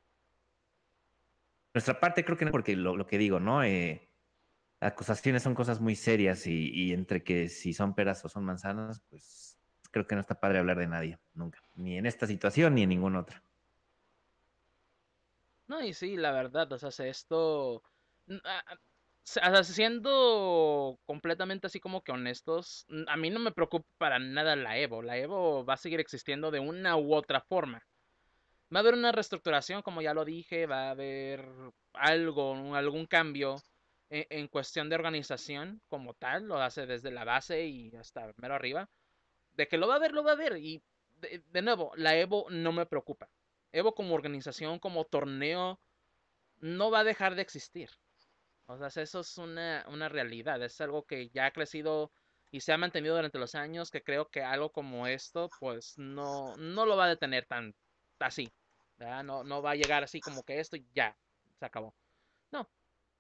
nuestra parte creo que no, porque lo, lo que digo, ¿no? Eh, acusaciones son cosas muy serias y, y, entre que si son peras o son manzanas, pues creo que no está padre hablar de nadie, nunca. Ni en esta situación ni en ninguna otra. No, y sí, la verdad, o sea, se- esto, n- a- a- se- o sea, siendo completamente así como que honestos, n- a mí no me preocupa para nada la Evo. La Evo va a seguir existiendo de una u otra forma. Va a haber una reestructuración, como ya lo dije, va a haber algo, un- algún cambio en, en cuestión de organización como tal, lo hace desde la base y hasta mero arriba. De que lo va a ver, lo va a ver. Y de, de nuevo, la Evo no me preocupa. Evo como organización, como torneo, no va a dejar de existir. O sea, eso es una, una realidad. Es algo que ya ha crecido y se ha mantenido durante los años, que creo que algo como esto, pues no, no lo va a detener tan así. ¿Verdad? No, no va a llegar así como que esto y ya, se acabó. No,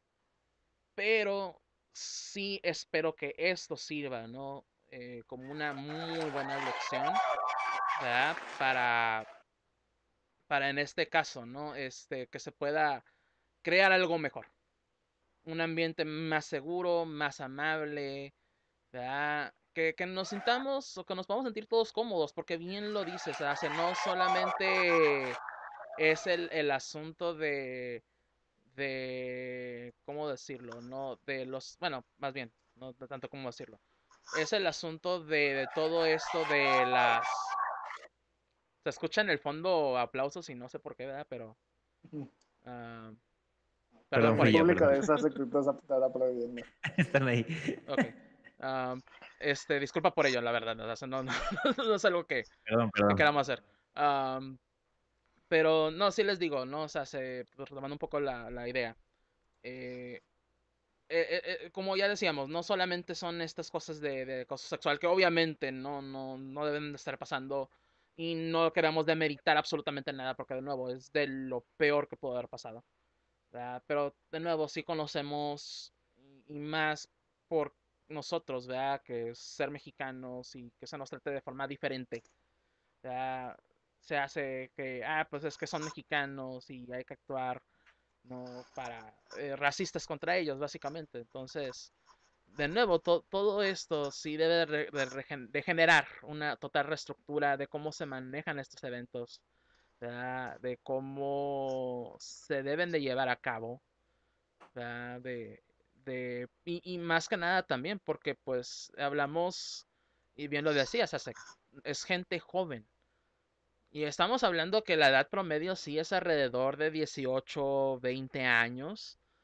pero sí espero que esto sirva, ¿no? Eh, como una muy buena lección, ¿verdad? Para, para en este caso, ¿no? Este, que se pueda crear algo mejor. Un ambiente más seguro, más amable, ¿verdad? Que, que nos sintamos o que nos podamos sentir todos cómodos, porque bien lo dices, hace no solamente es el, el asunto de, de, ¿cómo decirlo? No, de los, bueno, más bien, no de tanto cómo decirlo. Es el asunto de, de todo esto de las... Se escucha en el fondo aplausos y no sé por qué, ¿verdad? Pero... Uh-huh. Uh, perdón Perdón, por La fui ello. yo, República perdón. de esas escrituras estar aplaudiendo. Están ahí. Ok. Um, este, disculpa por ello, la verdad. O sea, no, no, no es algo que, Perdón, que perdón. queramos hacer. Um, pero no, sí les digo, ¿no? O sea, se, retomando un poco la, la idea. Eh, eh, eh, eh, como ya decíamos, no solamente son estas cosas de, de acoso sexual, que obviamente no, no, no deben de estar pasando. Y no queremos demeritar absolutamente nada, porque de nuevo es de lo peor que pudo haber pasado. ¿Verdad? Pero de nuevo, sí conocemos y, y más por nosotros, ¿verdad? Que ser mexicanos y que se nos trate de forma diferente. ¿Verdad? Se hace que, ah, pues es que son mexicanos y hay que actuar, ¿no? Para eh, racistas contra ellos, básicamente. Entonces, de nuevo, to- todo esto sí debe de, re- de regen- de generar una total reestructura de cómo se manejan estos eventos, ¿verdad? De cómo se deben de llevar a cabo, ¿verdad? De, de, y, y más que nada también porque pues hablamos, y bien lo decías, hace- es gente joven. Y estamos hablando que la edad promedio sí es alrededor de dieciocho veinte años,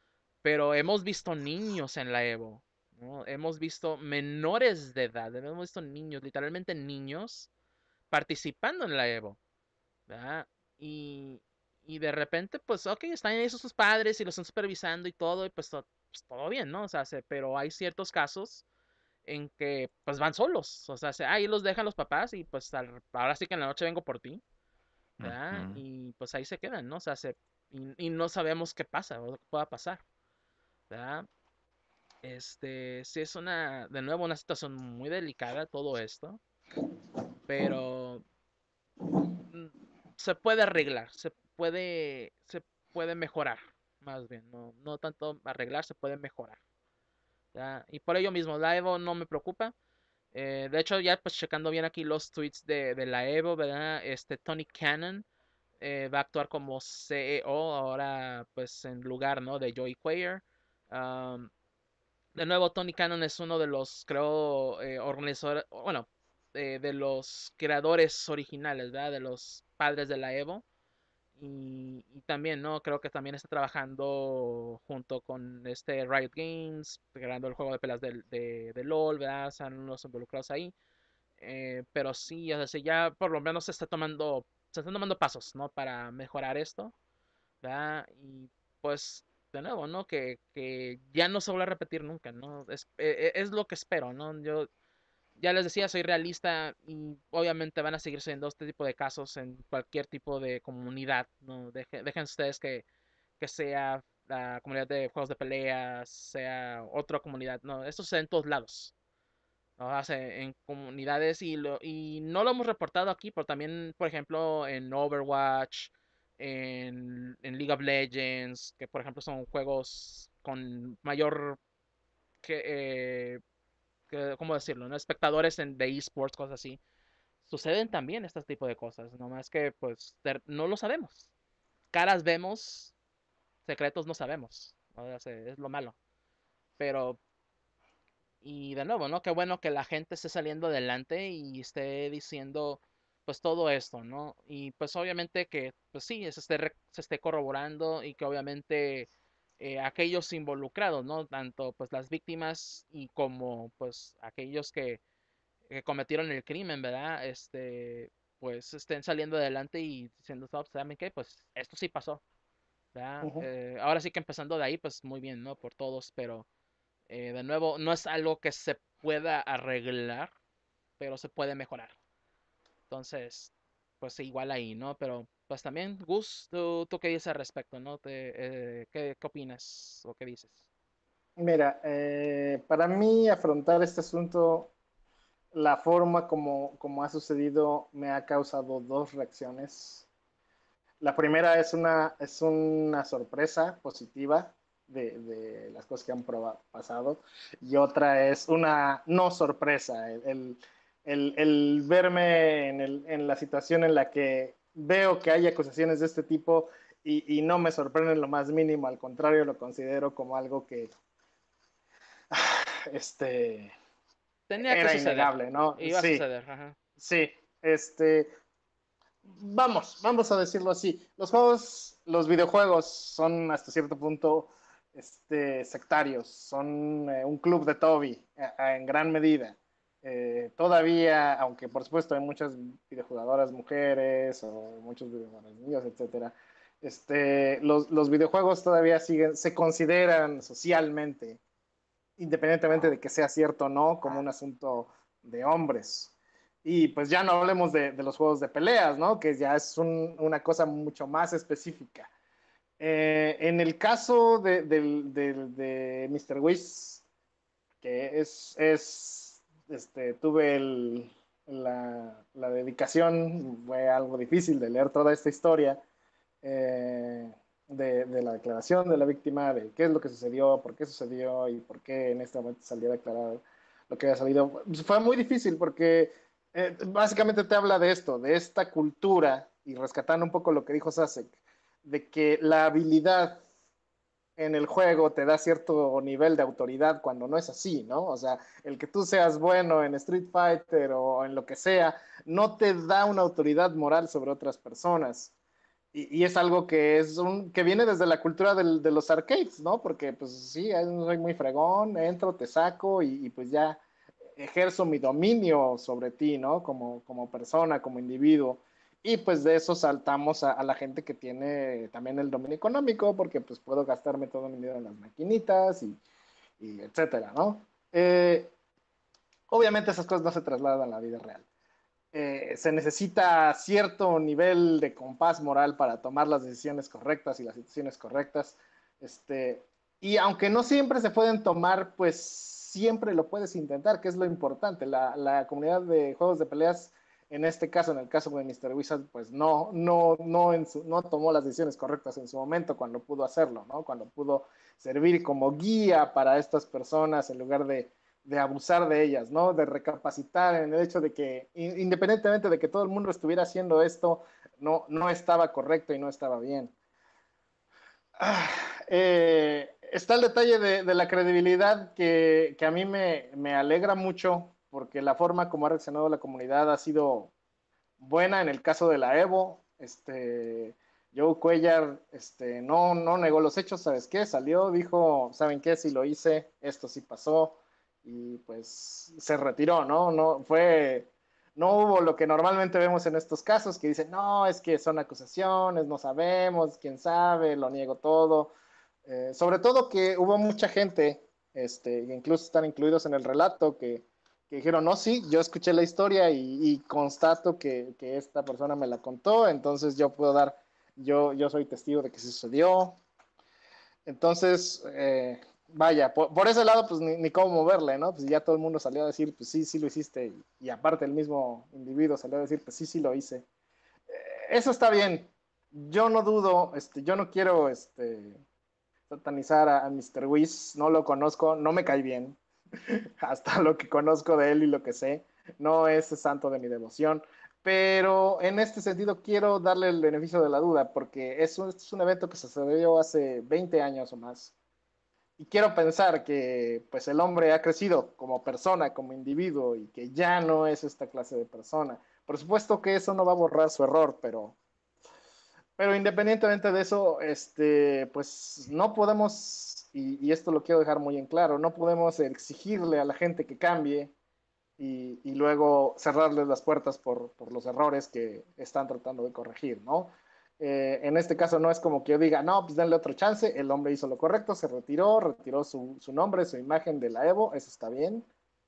pero hemos visto niños en la Evo, ¿no? Hemos visto menores de edad, hemos visto niños, literalmente niños, participando en la Evo, ¿verdad? Y, y de repente, pues, ok, están ahí sus padres y los están supervisando y todo, y pues, to- pues, todo bien, ¿no? O sea, se- pero hay ciertos casos en que, pues, van solos, o sea, se- ahí los dejan los papás y pues, al- ahora sí que en la noche vengo por ti, ¿verdad? Ujú. Y pues ahí se quedan, ¿no? O sea, se, y, y no sabemos qué pasa o qué pueda pasar, ¿verdad? Este, sí es una, de nuevo, una situación muy delicada todo esto, pero mm, se puede arreglar, se puede, se puede mejorar, más bien, no, no tanto arreglar, se puede mejorar, ¿ya? Y por ello mismo, la Evo no me preocupa. Eh, de hecho, ya pues checando bien aquí los tweets de, de la Evo, ¿verdad? Este Tony Cannon eh, va a actuar como C E O ahora, pues en lugar, ¿no? De Joey Cuellar. Um, de nuevo, Tony Cannon es uno de los, creo, eh, organizadores, bueno, eh, de los creadores originales, ¿verdad? De los padres de la Evo. Y, y también, ¿no? Creo que también está trabajando junto con este Riot Games, creando el juego de pelas de, de, de LOL, ¿verdad? Están unos involucrados ahí. Eh, pero sí, o sea, ya por lo menos se está tomando, se están tomando pasos, ¿no? Para mejorar esto, ¿verdad? Y pues, de nuevo, ¿no? Que, que ya no se vuelva a repetir nunca, ¿no? Es, eh, es lo que espero, ¿no? Yo ya les decía, soy realista y obviamente van a seguir siendo este tipo de casos en cualquier tipo de comunidad, ¿no? Deje- dejen ustedes que, que sea la comunidad de juegos de peleas, sea otra comunidad, no, esto se da en todos lados. ¿No? Hace en comunidades y, lo, y no lo hemos reportado aquí, pero también, por ejemplo, en Overwatch, en, en League of Legends, que por ejemplo son juegos con mayor, que, eh, que- ¿cómo decirlo? ¿No? Espectadores en, de esports, cosas así. Suceden también este tipo de cosas, nomás que pues de- no lo sabemos. Caras vemos, secretos no sabemos. ¿No? O sea, es lo malo. Pero y de nuevo, ¿no? Qué bueno que la gente esté saliendo adelante y esté diciendo, pues todo esto, ¿no? Y pues obviamente que, pues sí, se esté, re- se esté corroborando y que obviamente eh, aquellos involucrados, ¿no? Tanto pues las víctimas y como pues aquellos que, que cometieron el crimen, ¿verdad? Este, pues estén saliendo adelante y diciendo, "No, ¿saben qué? Pues esto sí pasó, ¿verdad? Ujú. Eh, ahora sí que empezando de ahí, pues muy bien, ¿no? Por todos, pero eh, de nuevo, no es algo que se pueda arreglar, pero se puede mejorar. Entonces, pues igual ahí, ¿no? Pero pues también, Gus, ¿tú, tú qué dices al respecto, ¿no? Te, eh, ¿qué, qué opinas o qué dices? Mira, eh, para mí afrontar este asunto, la forma como, como ha sucedido me ha causado dos reacciones. La primera es una, es una sorpresa positiva de, de las cosas que han proba- pasado y otra es una no sorpresa, el, el, el, el verme en, el, en, la situación en la que veo que hay acusaciones de este tipo y, y no me sorprende en lo más mínimo, al contrario lo considero como algo que este, Tenía que era suceder. innegable, ¿no? Iba a Sí, suceder, ajá. sí, este, vamos, vamos a decirlo así. Los juegos, los videojuegos son hasta cierto punto este, sectarios, son eh, un club de Toby eh, en gran medida. Eh, todavía, aunque por supuesto hay muchas videojugadoras mujeres o muchos videojugadores niños, etcétera, este, los, los videojuegos todavía siguen, se consideran socialmente, independientemente de que sea cierto o no, como un asunto de hombres. Y pues ya no hablemos de, de los juegos de peleas, ¿no? Que ya es un, una cosa mucho más específica. Eh, en el caso de, de, de, de míster Wish, que es, es este, tuve el, la, la, dedicación, fue algo difícil de leer toda esta historia, eh, de, de, la declaración de la víctima, de qué es lo que sucedió, por qué sucedió y por qué en este momento salió a declarar lo que había salido. Fue muy difícil porque eh, básicamente te habla de esto, de esta cultura, y rescatando un poco lo que dijo Sasek, de que la habilidad en el juego te da cierto nivel de autoridad cuando no es así, ¿no? O sea, el que tú seas bueno en Street Fighter o en lo que sea, no te da una autoridad moral sobre otras personas. Y, y es algo que es un, que viene desde la cultura del, de los arcades, ¿no? Porque pues sí, soy muy fregón, entro, te saco y, y, pues ya ejerzo mi dominio sobre ti, ¿no? Como, como persona, como individuo. Y pues de eso saltamos a, a, la gente que tiene también el dominio económico, porque pues puedo gastarme todo mi dinero en las maquinitas y, y etcétera, ¿no? Eh, obviamente esas cosas no se trasladan a la vida real. Eh, se necesita cierto nivel de compás moral para tomar las decisiones correctas y las decisiones correctas. Este, y aunque no siempre se pueden tomar, pues siempre lo puedes intentar, que es lo importante. La, la comunidad de juegos de peleas, en este caso, en el caso de míster Wizard, pues no, no, no, en su, no tomó las decisiones correctas en su momento cuando pudo hacerlo, ¿no? Cuando pudo servir como guía para estas personas en lugar de de abusar de ellas, ¿no? De recapacitar en el hecho de que, independientemente de que todo el mundo estuviera haciendo esto, no, no estaba correcto y no estaba bien. Ah, eh, está el detalle de, de la credibilidad que, que a mí me, me, alegra mucho porque la forma como ha reaccionado la comunidad ha sido buena en el caso de la Evo. Este, Joe Cuellar este, no, no negó los hechos, ¿sabes qué? Salió, dijo, ¿saben qué? Si lo hice, esto sí pasó y pues se retiró, ¿no? No fue, no hubo lo que normalmente vemos en estos casos, que dicen, no, es que son acusaciones, no sabemos, quién sabe, lo niego todo. Eh, sobre todo que hubo mucha gente, este, incluso están incluidos en el relato, que, que dijeron, no, sí, yo escuché la historia y, y constato que, que, esta persona me la contó, entonces yo puedo dar, yo, yo soy testigo de que se sucedió. Entonces, eh, vaya, por, por, ese lado, pues ni, ni cómo moverle, ¿no? Pues ya todo el mundo salió a decir, pues sí, sí lo hiciste, y, y aparte el mismo individuo salió a decir, pues sí, sí lo hice. Eh, eso está bien. Yo no dudo, este, yo no quiero, este, satanizar a, a míster Whis, no lo conozco, no me cae bien, hasta lo que conozco de él y lo que sé, no es santo de mi devoción, pero en este sentido quiero darle el beneficio de la duda, porque es un, es un evento que se sucedió hace veinte años o más, y quiero pensar que pues el hombre ha crecido como persona, como individuo, y que ya no es esta clase de persona. Por supuesto que eso no va a borrar su error, pero pero independientemente de eso, este, pues no podemos, y, y, esto lo quiero dejar muy en claro, no podemos exigirle a la gente que cambie y, y luego cerrarles las puertas por, por, los errores que están tratando de corregir, ¿no? Eh, en este caso no es como que yo diga, no, pues denle otro chance, el hombre hizo lo correcto, se retiró, retiró su, su nombre, su imagen de la Evo, eso está bien,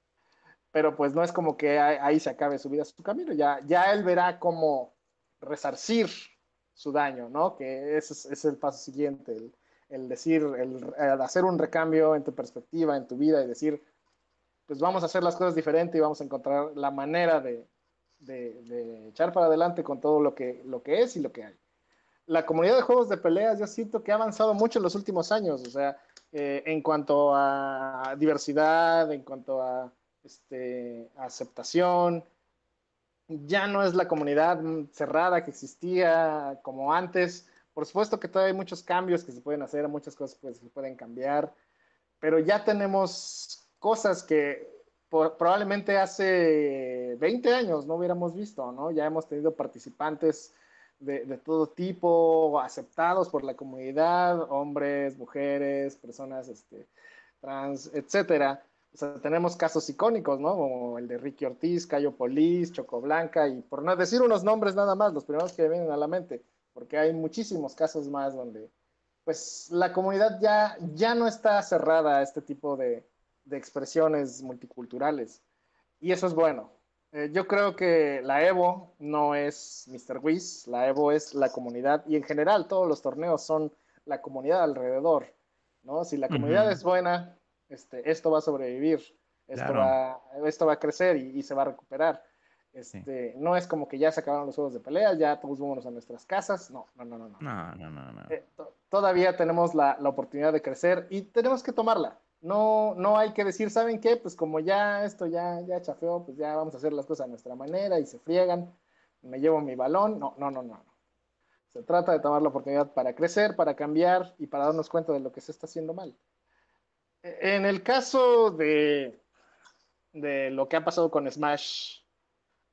pero pues no es como que ahí se acabe su vida, su camino, ya, ya él verá cómo resarcir su daño, ¿no? Que ese es, es el paso siguiente, el, el decir, el, el, hacer un recambio en tu perspectiva, en tu vida y decir, pues vamos a hacer las cosas diferente y vamos a encontrar la manera de, de, de echar para adelante con todo lo que, lo que es y lo que hay. La comunidad de juegos de peleas yo siento que ha avanzado mucho en los últimos años, o sea, eh, en cuanto a diversidad, en cuanto a este, aceptación, ya no es la comunidad cerrada que existía como antes. Por supuesto que todavía hay muchos cambios que se pueden hacer, muchas cosas que se pueden cambiar, pero ya tenemos cosas que por, probablemente hace veinte años no hubiéramos visto, ¿no? Ya hemos tenido participantes de, de todo tipo, aceptados por la comunidad, hombres, mujeres, personas este, trans, etcétera. O sea, tenemos casos icónicos, ¿no? Como el de Ricky Ortiz, Cayo Polis, Choco Blanca, y por no decir unos nombres nada más, los primeros que me vienen a la mente, porque hay muchísimos casos más donde, pues, la comunidad ya, ya no está cerrada a este tipo de, de expresiones multiculturales. Y eso es bueno. Eh, yo creo que la Evo no es míster Whis, la Evo es la comunidad, y en general todos los torneos son la comunidad alrededor, ¿no? Si la comunidad Ujú. es buena, este, esto va a sobrevivir, esto Claro. va, esto va a crecer y, y se va a recuperar. Sí. Este, no es como que ya se acabaron los juegos de pelea, ya todos vámonos a nuestras casas, no, no, no, no, no. No, no, no, no. Eh, to- todavía tenemos la, la oportunidad de crecer y tenemos que tomarla. No, no hay que decir, ¿saben qué? Pues como ya esto ya, ya chafeó, pues ya vamos a hacer las cosas a nuestra manera y se friegan, me llevo mi balón. No, no, no, no. no. Se trata de tomar la oportunidad para crecer, para cambiar y para darnos cuenta de lo que se está haciendo mal. E- En el caso de, de lo que ha pasado con Smash,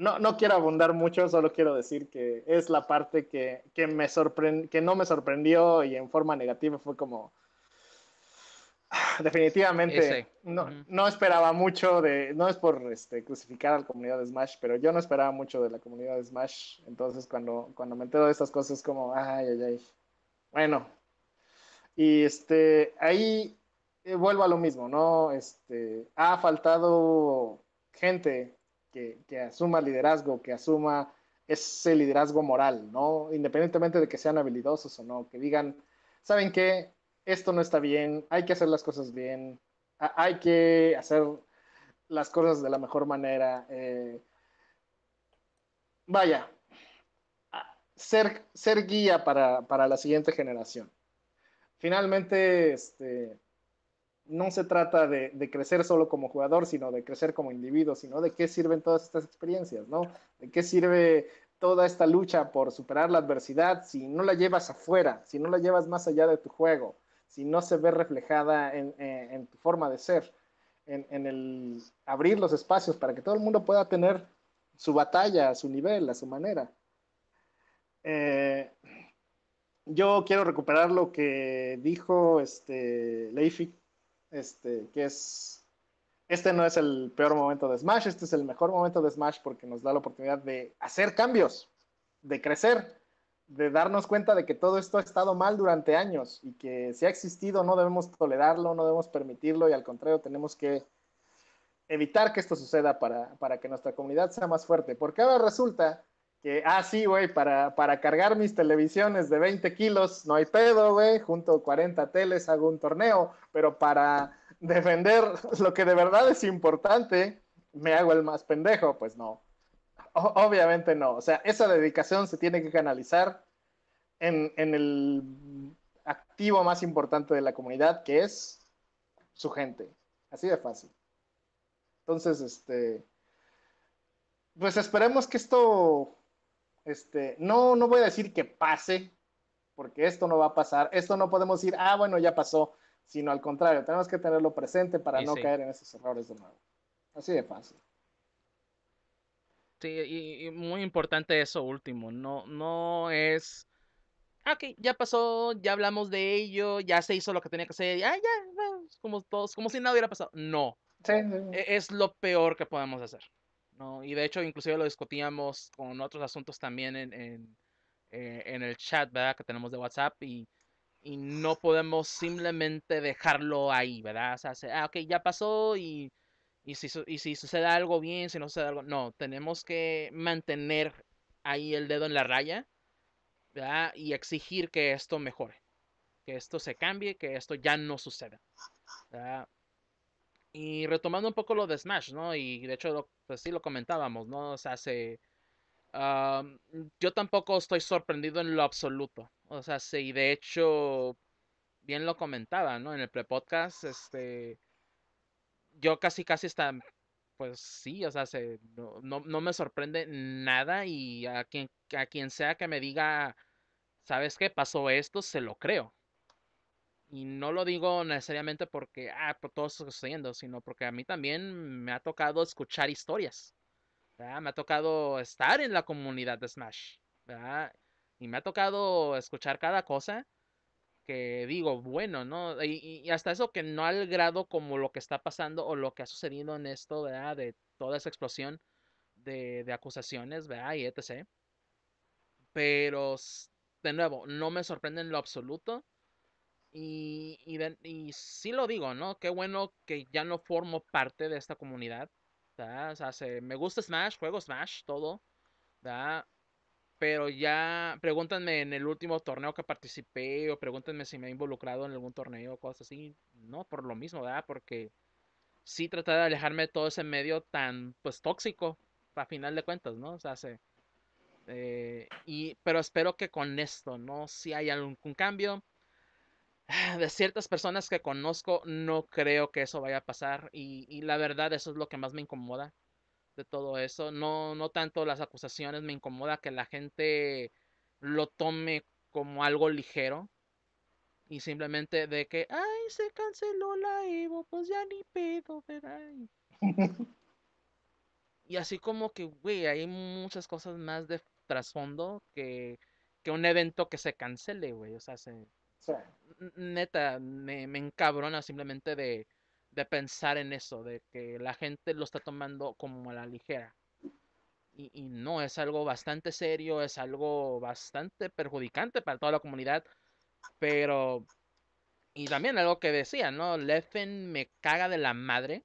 no, no quiero abundar mucho, solo quiero decir que es la parte que, que, me sorprend, que no me sorprendió y en forma negativa fue como, definitivamente, Ese. no, Ujú. no esperaba mucho de, no es por este, crucificar a la comunidad de Smash, pero yo no esperaba mucho de la comunidad de Smash, entonces cuando, cuando me entero de estas cosas es como, ay, ay, ay, bueno, y este, ahí eh, vuelvo a lo mismo, ¿no? Este, ha faltado gente que, que asuma liderazgo, que asuma ese liderazgo moral, ¿no? Independientemente de que sean habilidosos o no, que digan, ¿saben qué? Esto no está bien, hay que hacer las cosas bien, hay que hacer las cosas de la mejor manera. Eh, vaya, ser, ser guía para, para la siguiente generación. Finalmente, este, no se trata de, de, crecer solo como jugador, sino de crecer como individuo, sino de qué sirven todas estas experiencias, ¿no? De qué sirve toda esta lucha por superar la adversidad si no la llevas afuera, si no la llevas más allá de tu juego, si no se ve reflejada en, en, en tu forma de ser, en, en, el abrir los espacios para que todo el mundo pueda tener su batalla a su nivel, a su manera. Eh, yo quiero recuperar lo que dijo este, Leify, este, que es, este no es el peor momento de Smash, este es el mejor momento de Smash porque nos da la oportunidad de hacer cambios, de crecer, de darnos cuenta de que todo esto ha estado mal durante años y que si ha existido no debemos tolerarlo, no debemos permitirlo y al contrario tenemos que evitar que esto suceda para, para que nuestra comunidad sea más fuerte. Porque ahora resulta que, ah, sí, güey, para, para cargar mis televisiones de veinte kilos, no hay pedo, güey, junto cuarenta teles hago un torneo, pero para defender lo que de verdad es importante, me hago el más pendejo, pues no. O, obviamente no. O sea, esa dedicación se tiene que canalizar en, en el activo más importante de la comunidad, que es su gente. Así de fácil. Entonces, este, pues esperemos que esto, este, no, no voy a decir que pase, porque esto no va a pasar, esto no podemos decir, ah, bueno, ya pasó, sino al contrario, tenemos que tenerlo presente para Y no sí. caer en esos errores de nuevo. Así de fácil. Sí, y, y muy importante eso último. No, no es. "Ah, ok, ya pasó, ya hablamos de ello, ya se hizo lo que tenía que hacer, ya, ya, bueno, como todos, como si nada hubiera pasado. No, Sí, sí, e- es lo peor que podemos hacer. No, y de hecho, inclusive lo discutíamos con otros asuntos también en, en, eh, en el chat, ¿verdad? Que tenemos de WhatsApp y, y no podemos simplemente dejarlo ahí, ¿verdad? O sea, se- ah, ok, ya pasó y, y si, su- y si sucede algo bien, si no sucede algo, no, tenemos que mantener ahí el dedo en la raya, ¿verdad? Y exigir que esto mejore, que esto se cambie, que esto ya no suceda, ¿verdad? Y retomando un poco lo de Smash, ¿no? Y de hecho, lo- pues sí lo comentábamos, ¿no? O sea, se, am, yo tampoco estoy sorprendido en lo absoluto. O sea, sí, de hecho, bien lo comentaba, ¿no? En el pre-podcast, este, yo casi, casi está, pues sí, o sea, se, no, no, no me sorprende nada y a quien, a quien sea que me diga, ¿sabes qué? Pasó esto, se lo creo. Y no lo digo necesariamente porque, ah, por todo esto que está sucediendo, sino porque a mí también me ha tocado escuchar historias, ¿verdad? Me ha tocado estar en la comunidad de Smash, ¿verdad? Y me ha tocado escuchar cada cosa que digo, bueno, ¿no? Y, y hasta eso que no al grado como lo que está pasando o lo que ha sucedido en esto, ¿verdad? De toda esa explosión de, de acusaciones, ¿verdad? Y etcétera. Pero, s- de nuevo, no me sorprende en lo absoluto. Y, y, de- y sí lo digo, ¿no? Qué bueno que ya no formo parte de esta comunidad. ¿Verdad? O sea, se- me gusta Smash, juego Smash, todo. ¿Verdad? Pero ya pregúntenme en el último torneo que participé o pregúntenme si me he involucrado en algún torneo o cosas así. No, por lo mismo, ¿verdad? Porque sí traté de alejarme de todo ese medio tan, pues, tóxico, a final de cuentas, ¿no? O sea, se, eh, y, pero espero que con esto, ¿no? Si hay algún cambio de ciertas personas que conozco, no creo que eso vaya a pasar. Y, y la verdad, eso es lo que más me incomoda de todo eso. No, no tanto las acusaciones, me incomoda que la gente lo tome como algo ligero. Y simplemente de que, ay, se canceló la Evo, pues ya ni pedo, ¿verdad? Y, y así como que, güey, hay muchas cosas más de trasfondo que, que un evento que se cancele, güey. O sea, se, Sí. n- neta, me, me encabrona simplemente de, de pensar en eso, de que la gente lo está tomando como a la ligera. Y, y no, es algo bastante serio, es algo bastante perjudicante para toda la comunidad, pero... Y también algo que decía, ¿no? Leffen me caga de la madre.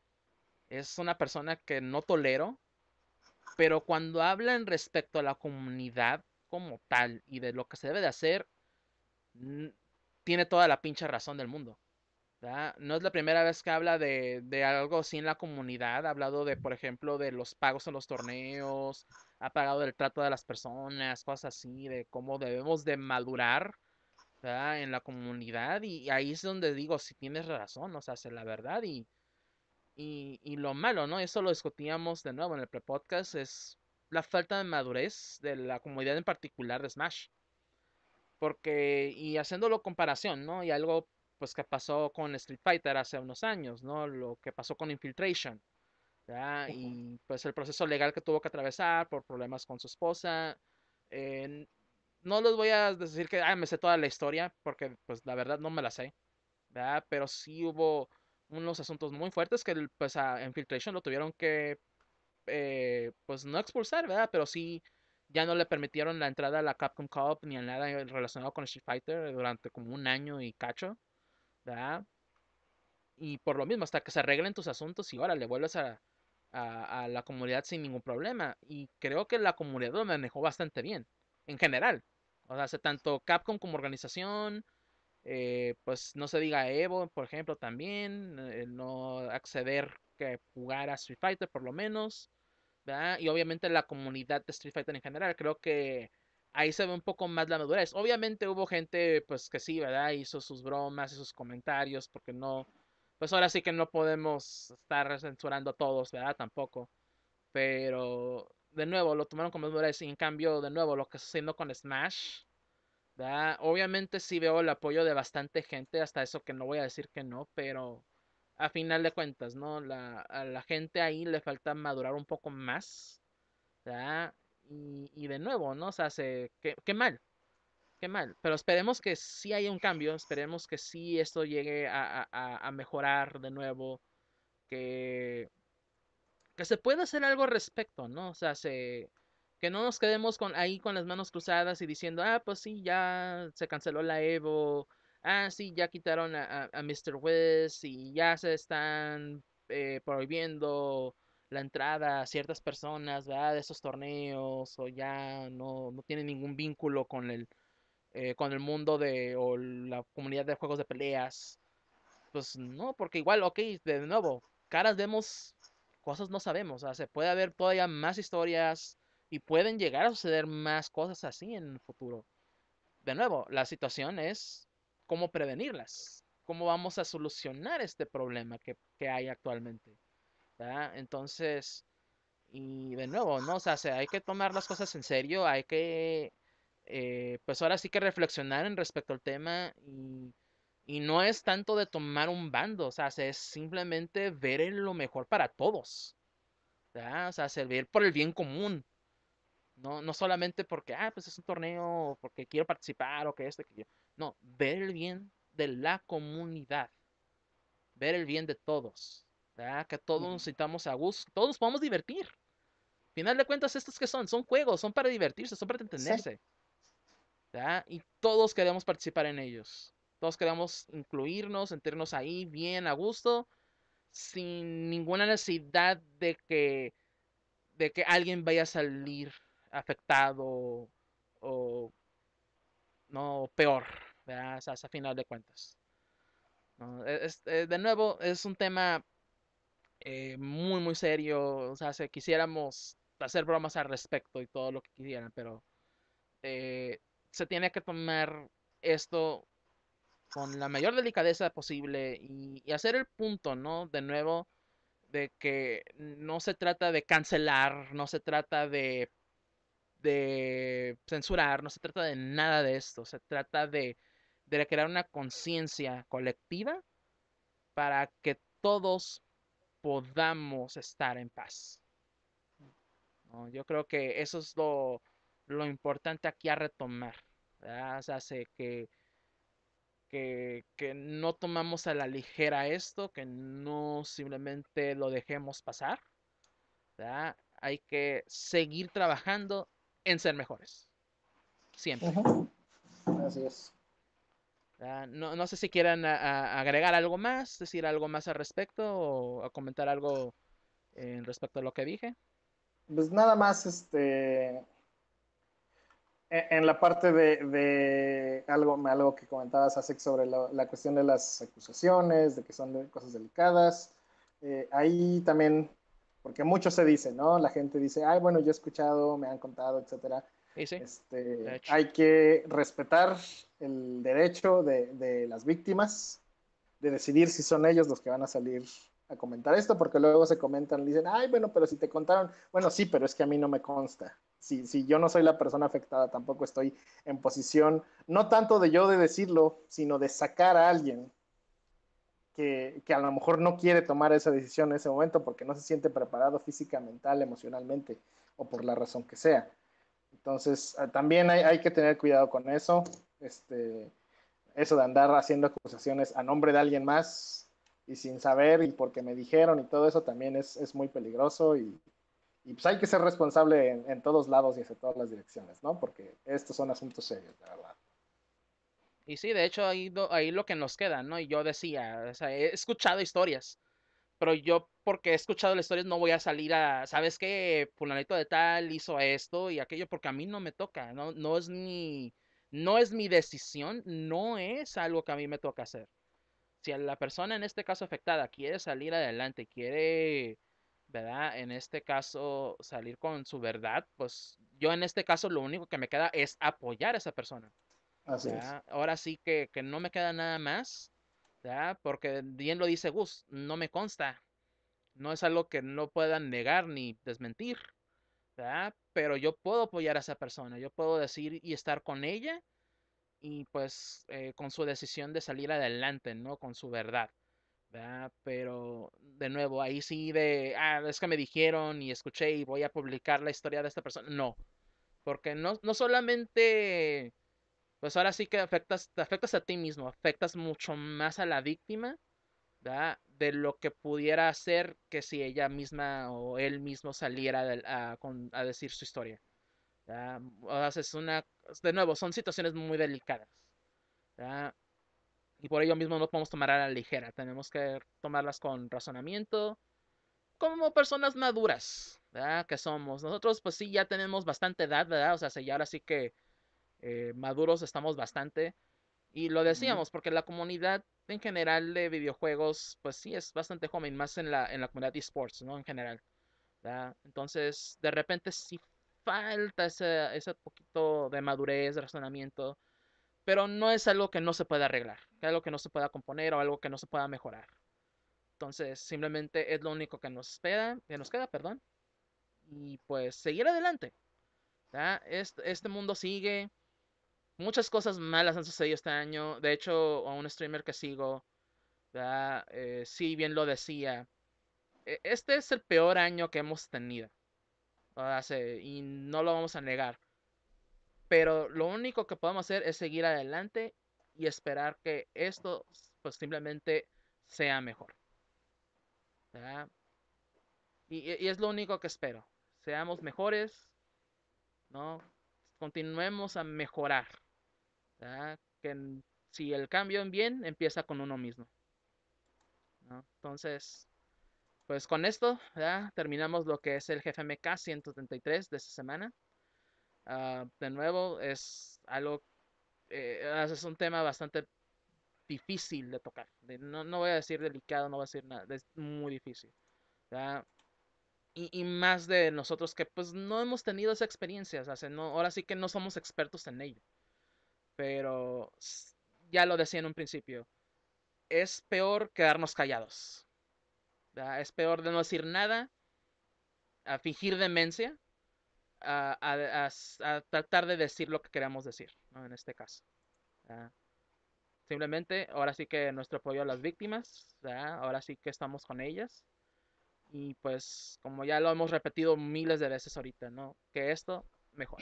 Es una persona que no tolero, pero cuando hablan respecto a la comunidad como tal y de lo que se debe de hacer, mm, tiene toda la pinche razón del mundo. ¿Verdad? No es la primera vez que habla de, de algo así en la comunidad. Ha hablado de, por ejemplo, de los pagos en los torneos, ha pagado del trato de las personas, cosas así, de cómo debemos de madurar, ¿verdad? En la comunidad. Y ahí es donde digo, si tienes razón, o sea, es la verdad. Y, y, y lo malo, ¿no? Eso lo discutíamos de nuevo en el pre-podcast, es la falta de madurez de la comunidad en particular de Smash. Porque, y haciéndolo comparación, ¿no? Y algo pues que pasó con Street Fighter hace unos años, ¿no? Lo que pasó con Infiltration, ¿ya? Ujú. Y pues el proceso legal que tuvo que atravesar por problemas con su esposa. Eh, no les voy a decir que ah, me sé toda la historia, porque pues la verdad no me la sé, ¿verdad? Pero sí hubo unos asuntos muy fuertes que el- pues a Infiltration lo tuvieron que eh, pues no expulsar, ¿verdad? Pero sí ya no le permitieron la entrada a la Capcom Cup ni a nada relacionado con Street Fighter durante como un año y cacho, ¿verdad? Y por lo mismo, hasta que se arreglen tus asuntos y ahora le vuelves a, a, a la comunidad sin ningún problema. Y creo que la comunidad lo manejó bastante bien, en general. O sea, hace tanto Capcom como organización, eh, pues no se diga Evo, por ejemplo, también, eh, no acceder que jugar a Street Fighter por lo menos. ¿Verdad? Y obviamente la comunidad de Street Fighter en general, creo que ahí se ve un poco más la madurez. Obviamente hubo gente, pues que sí, ¿verdad? Hizo sus bromas y sus comentarios, porque no, pues ahora sí que no podemos estar censurando a todos, ¿verdad? Tampoco. Pero, de nuevo, lo tomaron como madurez y en cambio, de nuevo, lo que está haciendo con Smash, ¿verdad? Obviamente sí veo el apoyo de bastante gente, hasta eso que no voy a decir que no, pero a final de cuentas, ¿no? La, a la gente ahí le falta madurar un poco más, ¿verdad? Y, y de nuevo, ¿no? O sea, se, qué, qué mal, qué mal. Pero esperemos que sí haya un cambio, esperemos que sí esto llegue a, a, a- a mejorar de nuevo, que, que se pueda hacer algo al respecto, ¿no? O sea, se, que no nos quedemos con, ahí con las manos cruzadas y diciendo, ah, pues sí, ya se canceló la Evo, ah, sí, ya quitaron a, a, a míster West y ya se están eh, prohibiendo la entrada a ciertas personas, ¿verdad? De esos torneos o ya no, no tienen ningún vínculo con el, eh, con el mundo de, o la comunidad de juegos de peleas. Pues no, porque igual, ok, de nuevo, caras vemos, cosas no sabemos. O sea, se puede haber todavía más historias y pueden llegar a suceder más cosas así en el futuro. De nuevo, la situación es cómo prevenirlas, cómo vamos a solucionar este problema que, que hay actualmente. ¿Verdad? Entonces, y de nuevo, ¿no? O sea, se- hay que tomar las cosas en serio, hay que, eh, pues ahora sí que reflexionar en respecto al tema y, y no es tanto de tomar un bando, o sea, se- es simplemente ver el- lo mejor para todos, ¿verdad? O sea, servir por el bien común, no, no solamente porque, ah, pues es un torneo, o porque quiero participar, o que esto, que yo. No, ver el bien de la comunidad, ver el bien de todos, ¿verdad? Que todos nos Ujú. sintamos a gusto, todos nos podamos divertir. Final de cuentas, ¿estos que son? Son juegos, son para divertirse, son para Sí. entretenerse, ¿verdad? Y todos queremos participar en ellos. Todos queremos incluirnos, sentirnos ahí bien, a gusto, sin ninguna necesidad de que, de que alguien vaya a salir afectado o no peor, ¿verdad? O sea, a final de cuentas. ¿No? Es- es- de nuevo, es un tema eh, muy, muy serio. O sea, si quisiéramos hacer bromas al respecto y todo lo que quisieran, pero eh, se tiene que tomar esto con la mayor delicadeza posible y, y hacer el punto, ¿no? De nuevo, de que no se trata de cancelar, no se trata de, de censurar, no se trata de nada de esto, se trata de, de crear una conciencia colectiva para que todos podamos estar en paz. ¿no? Yo creo que eso es lo, lo importante aquí a retomar, ¿verdad? O sea, sé que, que, que no tomamos a la ligera esto, que no simplemente lo dejemos pasar, ¿verdad? Hay que seguir trabajando en ser mejores, siempre. Ujú, así es. ¿Verdad? No, no sé si quieran a- a- agregar algo más, decir algo más al respecto o a comentar algo en respecto a lo que dije. Pues nada más, este, en en la parte de, de algo, algo que comentabas, Asek, sobre la, la cuestión de las acusaciones, de que son de cosas delicadas, eh, ahí también, porque mucho se dice, ¿no? La gente dice, ay, bueno, yo he escuchado, me han contado, etcétera. Y sí, de Este, hecho. hay que respetar el derecho de, de las víctimas de decidir si son ellos los que van a salir a comentar esto, porque luego se comentan, dicen, ay, bueno, pero si te contaron, bueno, sí, pero es que a mí no me consta. Si, si yo no soy la persona afectada, tampoco estoy en posición, no tanto de yo de decirlo, sino de sacar a alguien que, que a lo mejor no quiere tomar esa decisión en ese momento porque no se siente preparado física, mental, emocionalmente o por la razón que sea. Entonces, eh, también hay, hay que tener cuidado con eso. Este, eso de andar haciendo acusaciones a nombre de alguien más y sin saber y porque me dijeron y todo eso también es, es muy peligroso y, y, pues hay que ser responsable en, en, todos lados y hacia todas las direcciones, ¿no? Porque estos son asuntos serios, de verdad. Y sí, de hecho, ahí, do- ahí lo que nos queda, ¿no? Y yo decía, o sea, he escuchado historias, pero yo porque he escuchado las historias no voy a salir a, ¿sabes qué? Fulanito de tal hizo esto y aquello porque a mí no me toca, no, no es mi, no es mi decisión, no es algo que a mí me toca hacer. Si a la persona en este caso afectada quiere salir adelante, quiere, ¿verdad? En este caso salir con su verdad, pues yo en este caso lo único que me queda es apoyar a esa persona. Así es. ¿Ya? Ahora sí que, que no me queda nada más, ¿ya? Porque bien lo dice Gus, no me consta, no es algo que no puedan negar ni desmentir, ¿ya? Pero yo puedo apoyar a esa persona, yo puedo decir y estar con ella y pues eh, con su decisión de salir adelante, ¿no? Con su verdad, ¿verdad? Pero de nuevo, ahí sí de, ah, es que me dijeron y escuché y voy a publicar la historia de esta persona, no, porque no, no solamente pues ahora sí que afectas, te afectas a ti mismo, afectas mucho más a la víctima, ¿verdad? De lo que pudiera hacer que si ella misma o él mismo saliera del- a, con- a decir su historia, ¿verdad? O sea, es una, de nuevo, son situaciones muy delicadas, ¿verdad? Y por ello mismo no podemos tomar a la ligera, tenemos que tomarlas con razonamiento, como personas maduras, ¿verdad? Que somos. Nosotros, pues sí, ya tenemos bastante edad, ¿verdad? O sea, ya ahora sí que eh, maduros estamos bastante. Y lo Uh -huh. decíamos, porque la comunidad en general de videojuegos, pues sí, es bastante joven, más en la, en la comunidad de esports, ¿no? En general, ¿verdad? Entonces, de repente sí falta ese, ese poquito de madurez, de razonamiento, pero no es algo que no se pueda arreglar, que algo que no se pueda componer o algo que no se pueda mejorar. Entonces, simplemente es lo único que nos queda, que nos queda, perdón, y pues seguir adelante, ¿verdad? Este, este mundo sigue, muchas cosas malas han sucedido este año. De hecho, a un streamer que sigo, ¿verdad? Eh, sí, bien lo decía. e- Este es el peor año que hemos tenido. ¿Verdad? Se- y no lo vamos a negar. Pero lo único que podemos hacer es seguir adelante y esperar que esto, pues simplemente sea mejor. ¿Verdad? Y, y- y es lo único que espero. Seamos mejores, ¿no? Continuemos a mejorar. ¿Verdad? Que en- si el cambio en bien empieza con uno mismo. ¿No? Entonces, pues con esto ya terminamos lo que es el G F M K ciento treinta y tres de esta semana. Uh, de nuevo, es algo, eh, es un tema bastante difícil de tocar. No, no voy a decir delicado, no voy a decir nada, es muy difícil. ¿Ya? Y, y, más de nosotros que pues no hemos tenido esa experiencia, o sea, no, ahora sí que no somos expertos en ello. Pero ya lo decía en un principio, es peor quedarnos callados. ¿Ya? Es peor de no decir nada, a fingir demencia, a, a, a, a tratar de decir lo que queramos decir, ¿no? En este caso. ¿Ya? Simplemente, ahora sí que nuestro apoyo a las víctimas, ¿ya? Ahora sí que estamos con ellas. Y pues, como ya lo hemos repetido miles de veces ahorita, ¿no? Que esto, mejor.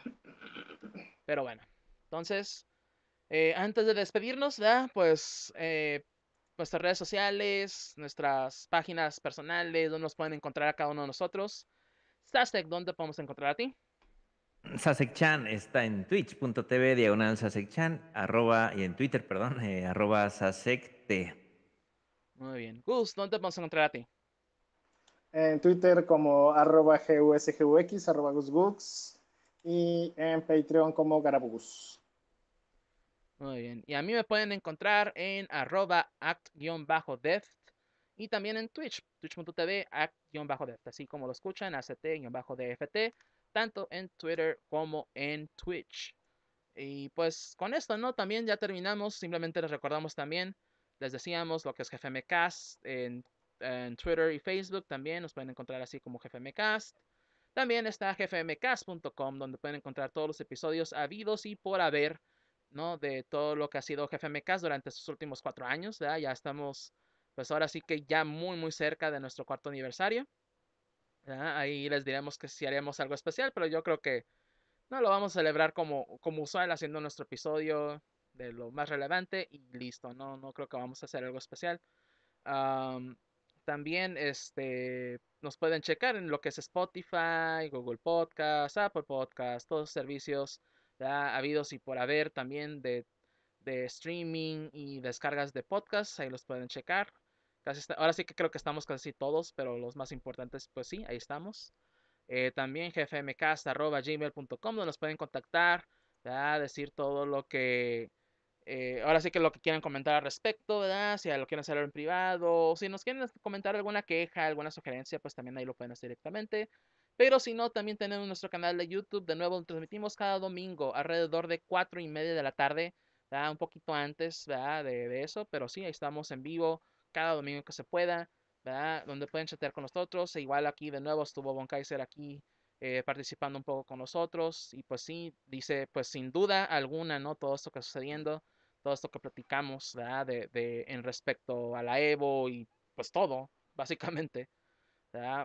Pero bueno, entonces, eh, antes de despedirnos, ¿verdad? Pues, eh, nuestras redes sociales, nuestras páginas personales, donde nos pueden encontrar a cada uno de nosotros. Sasek, ¿dónde podemos encontrar a ti? Sasek-chan está en twitch.tv diagonal Sasek-chan, arroba, y en Twitter, perdón, eh, arroba Sasek-t. Muy bien. Gus, ¿dónde podemos encontrar a ti? En Twitter como arroba gusgux, arroba gusgux, y en Patreon como Garabugus. Muy bien. Y a mí me pueden encontrar en arroba act-deft y también en Twitch, twitch.tv act-deft, así como lo escuchan, act-dft, tanto en Twitter como en Twitch. Y pues con esto, ¿no? También ya terminamos. Simplemente les recordamos también, les decíamos lo que es G F M Cast en, en Twitter y Facebook. También nos pueden encontrar así como G F M Cast. También está g f m cast punto com, donde pueden encontrar todos los episodios habidos y por haber, ¿no? De todo lo que ha sido G F M Cast durante estos últimos cuatro años, ¿verdad? Ya estamos, pues ahora sí que ya muy, muy cerca de nuestro cuarto aniversario. ¿Verdad? Ahí les diremos que si haremos algo especial, pero yo creo que no, lo vamos a celebrar como, como usual, haciendo nuestro episodio de lo más relevante y listo. No, no creo que vamos a hacer algo especial. Am, también este, nos pueden checar en lo que es Spotify, Google Podcast, Apple Podcast, todos los servicios ya habidos y por haber también de, de streaming y descargas de podcasts. Ahí los pueden checar. Casi está- ahora sí que creo que estamos casi todos, pero los más importantes, pues sí, ahí estamos. Eh, también gfmcast arroba gmail punto com, donde nos pueden contactar, ¿verdad? Decir todo lo que, eh, ahora sí que lo que quieran comentar al respecto, ¿verdad? Si lo quieren hacer en privado, o si nos quieren comentar alguna queja, alguna sugerencia, pues también ahí lo pueden hacer directamente. Pero si no, también tenemos nuestro canal de YouTube. De nuevo, transmitimos cada domingo alrededor de cuatro y media de la tarde, ¿verdad? Un poquito antes, ¿verdad? De, de eso, pero sí, ahí estamos en vivo cada domingo que se pueda. ¿Verdad? Donde pueden chatear con nosotros. E igual aquí de nuevo estuvo Von Kaiser aquí eh, participando un poco con nosotros. Y pues sí, dice, pues sin duda alguna, ¿no? Todo esto que está sucediendo, todo esto que platicamos, ¿verdad? De, de, en respecto a la Evo y pues todo, básicamente, ¿verdad?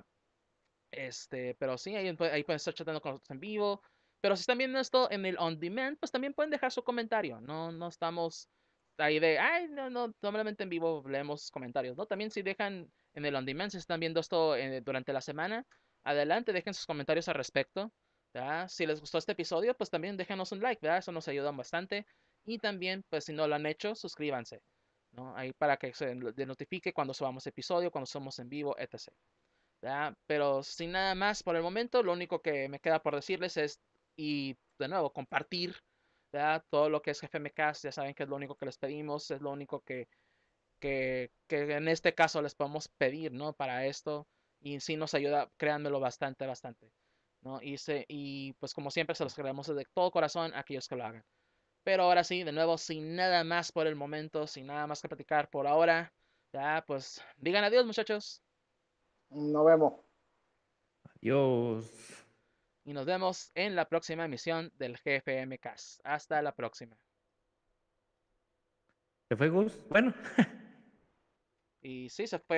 Este, pero sí, ahí, ahí pueden estar chateando con nosotros en vivo. Pero si están viendo esto en el on demand, pues también pueden dejar su comentario. No, no estamos ahí de, ay, no, no, normalmente en vivo leemos comentarios, ¿no? También si dejan en el on demand, si están viendo esto eh, durante la semana, adelante, dejen sus comentarios al respecto, ¿verdad? Si les gustó este episodio, pues también déjenos un like, ¿verdad? Eso nos ayuda bastante. Y también, pues si no lo han hecho, suscríbanse, ¿no? Ahí para que se les notifique cuando subamos episodio, cuando somos en vivo, etcétera. ¿Verdad? Pero sin nada más por el momento, lo único que me queda por decirles es, y de nuevo, compartir, ¿verdad? Todo lo que es G F M Cast, ya saben que es lo único que les pedimos, es lo único que, que, que en este caso les podemos pedir, ¿no? Para esto, y sí nos ayuda, créanmelo, bastante, bastante, ¿no? Y, se, y pues como siempre se los agradecemos de todo corazón a aquellos que lo hagan. Pero ahora sí, de nuevo, sin nada más por el momento, sin nada más que platicar por ahora, ya, pues digan adiós, muchachos. Nos vemos. Adiós. Y nos vemos en la próxima emisión del G F M Cast. Hasta la próxima. ¿Se fue Gus? Bueno. Y sí, se fue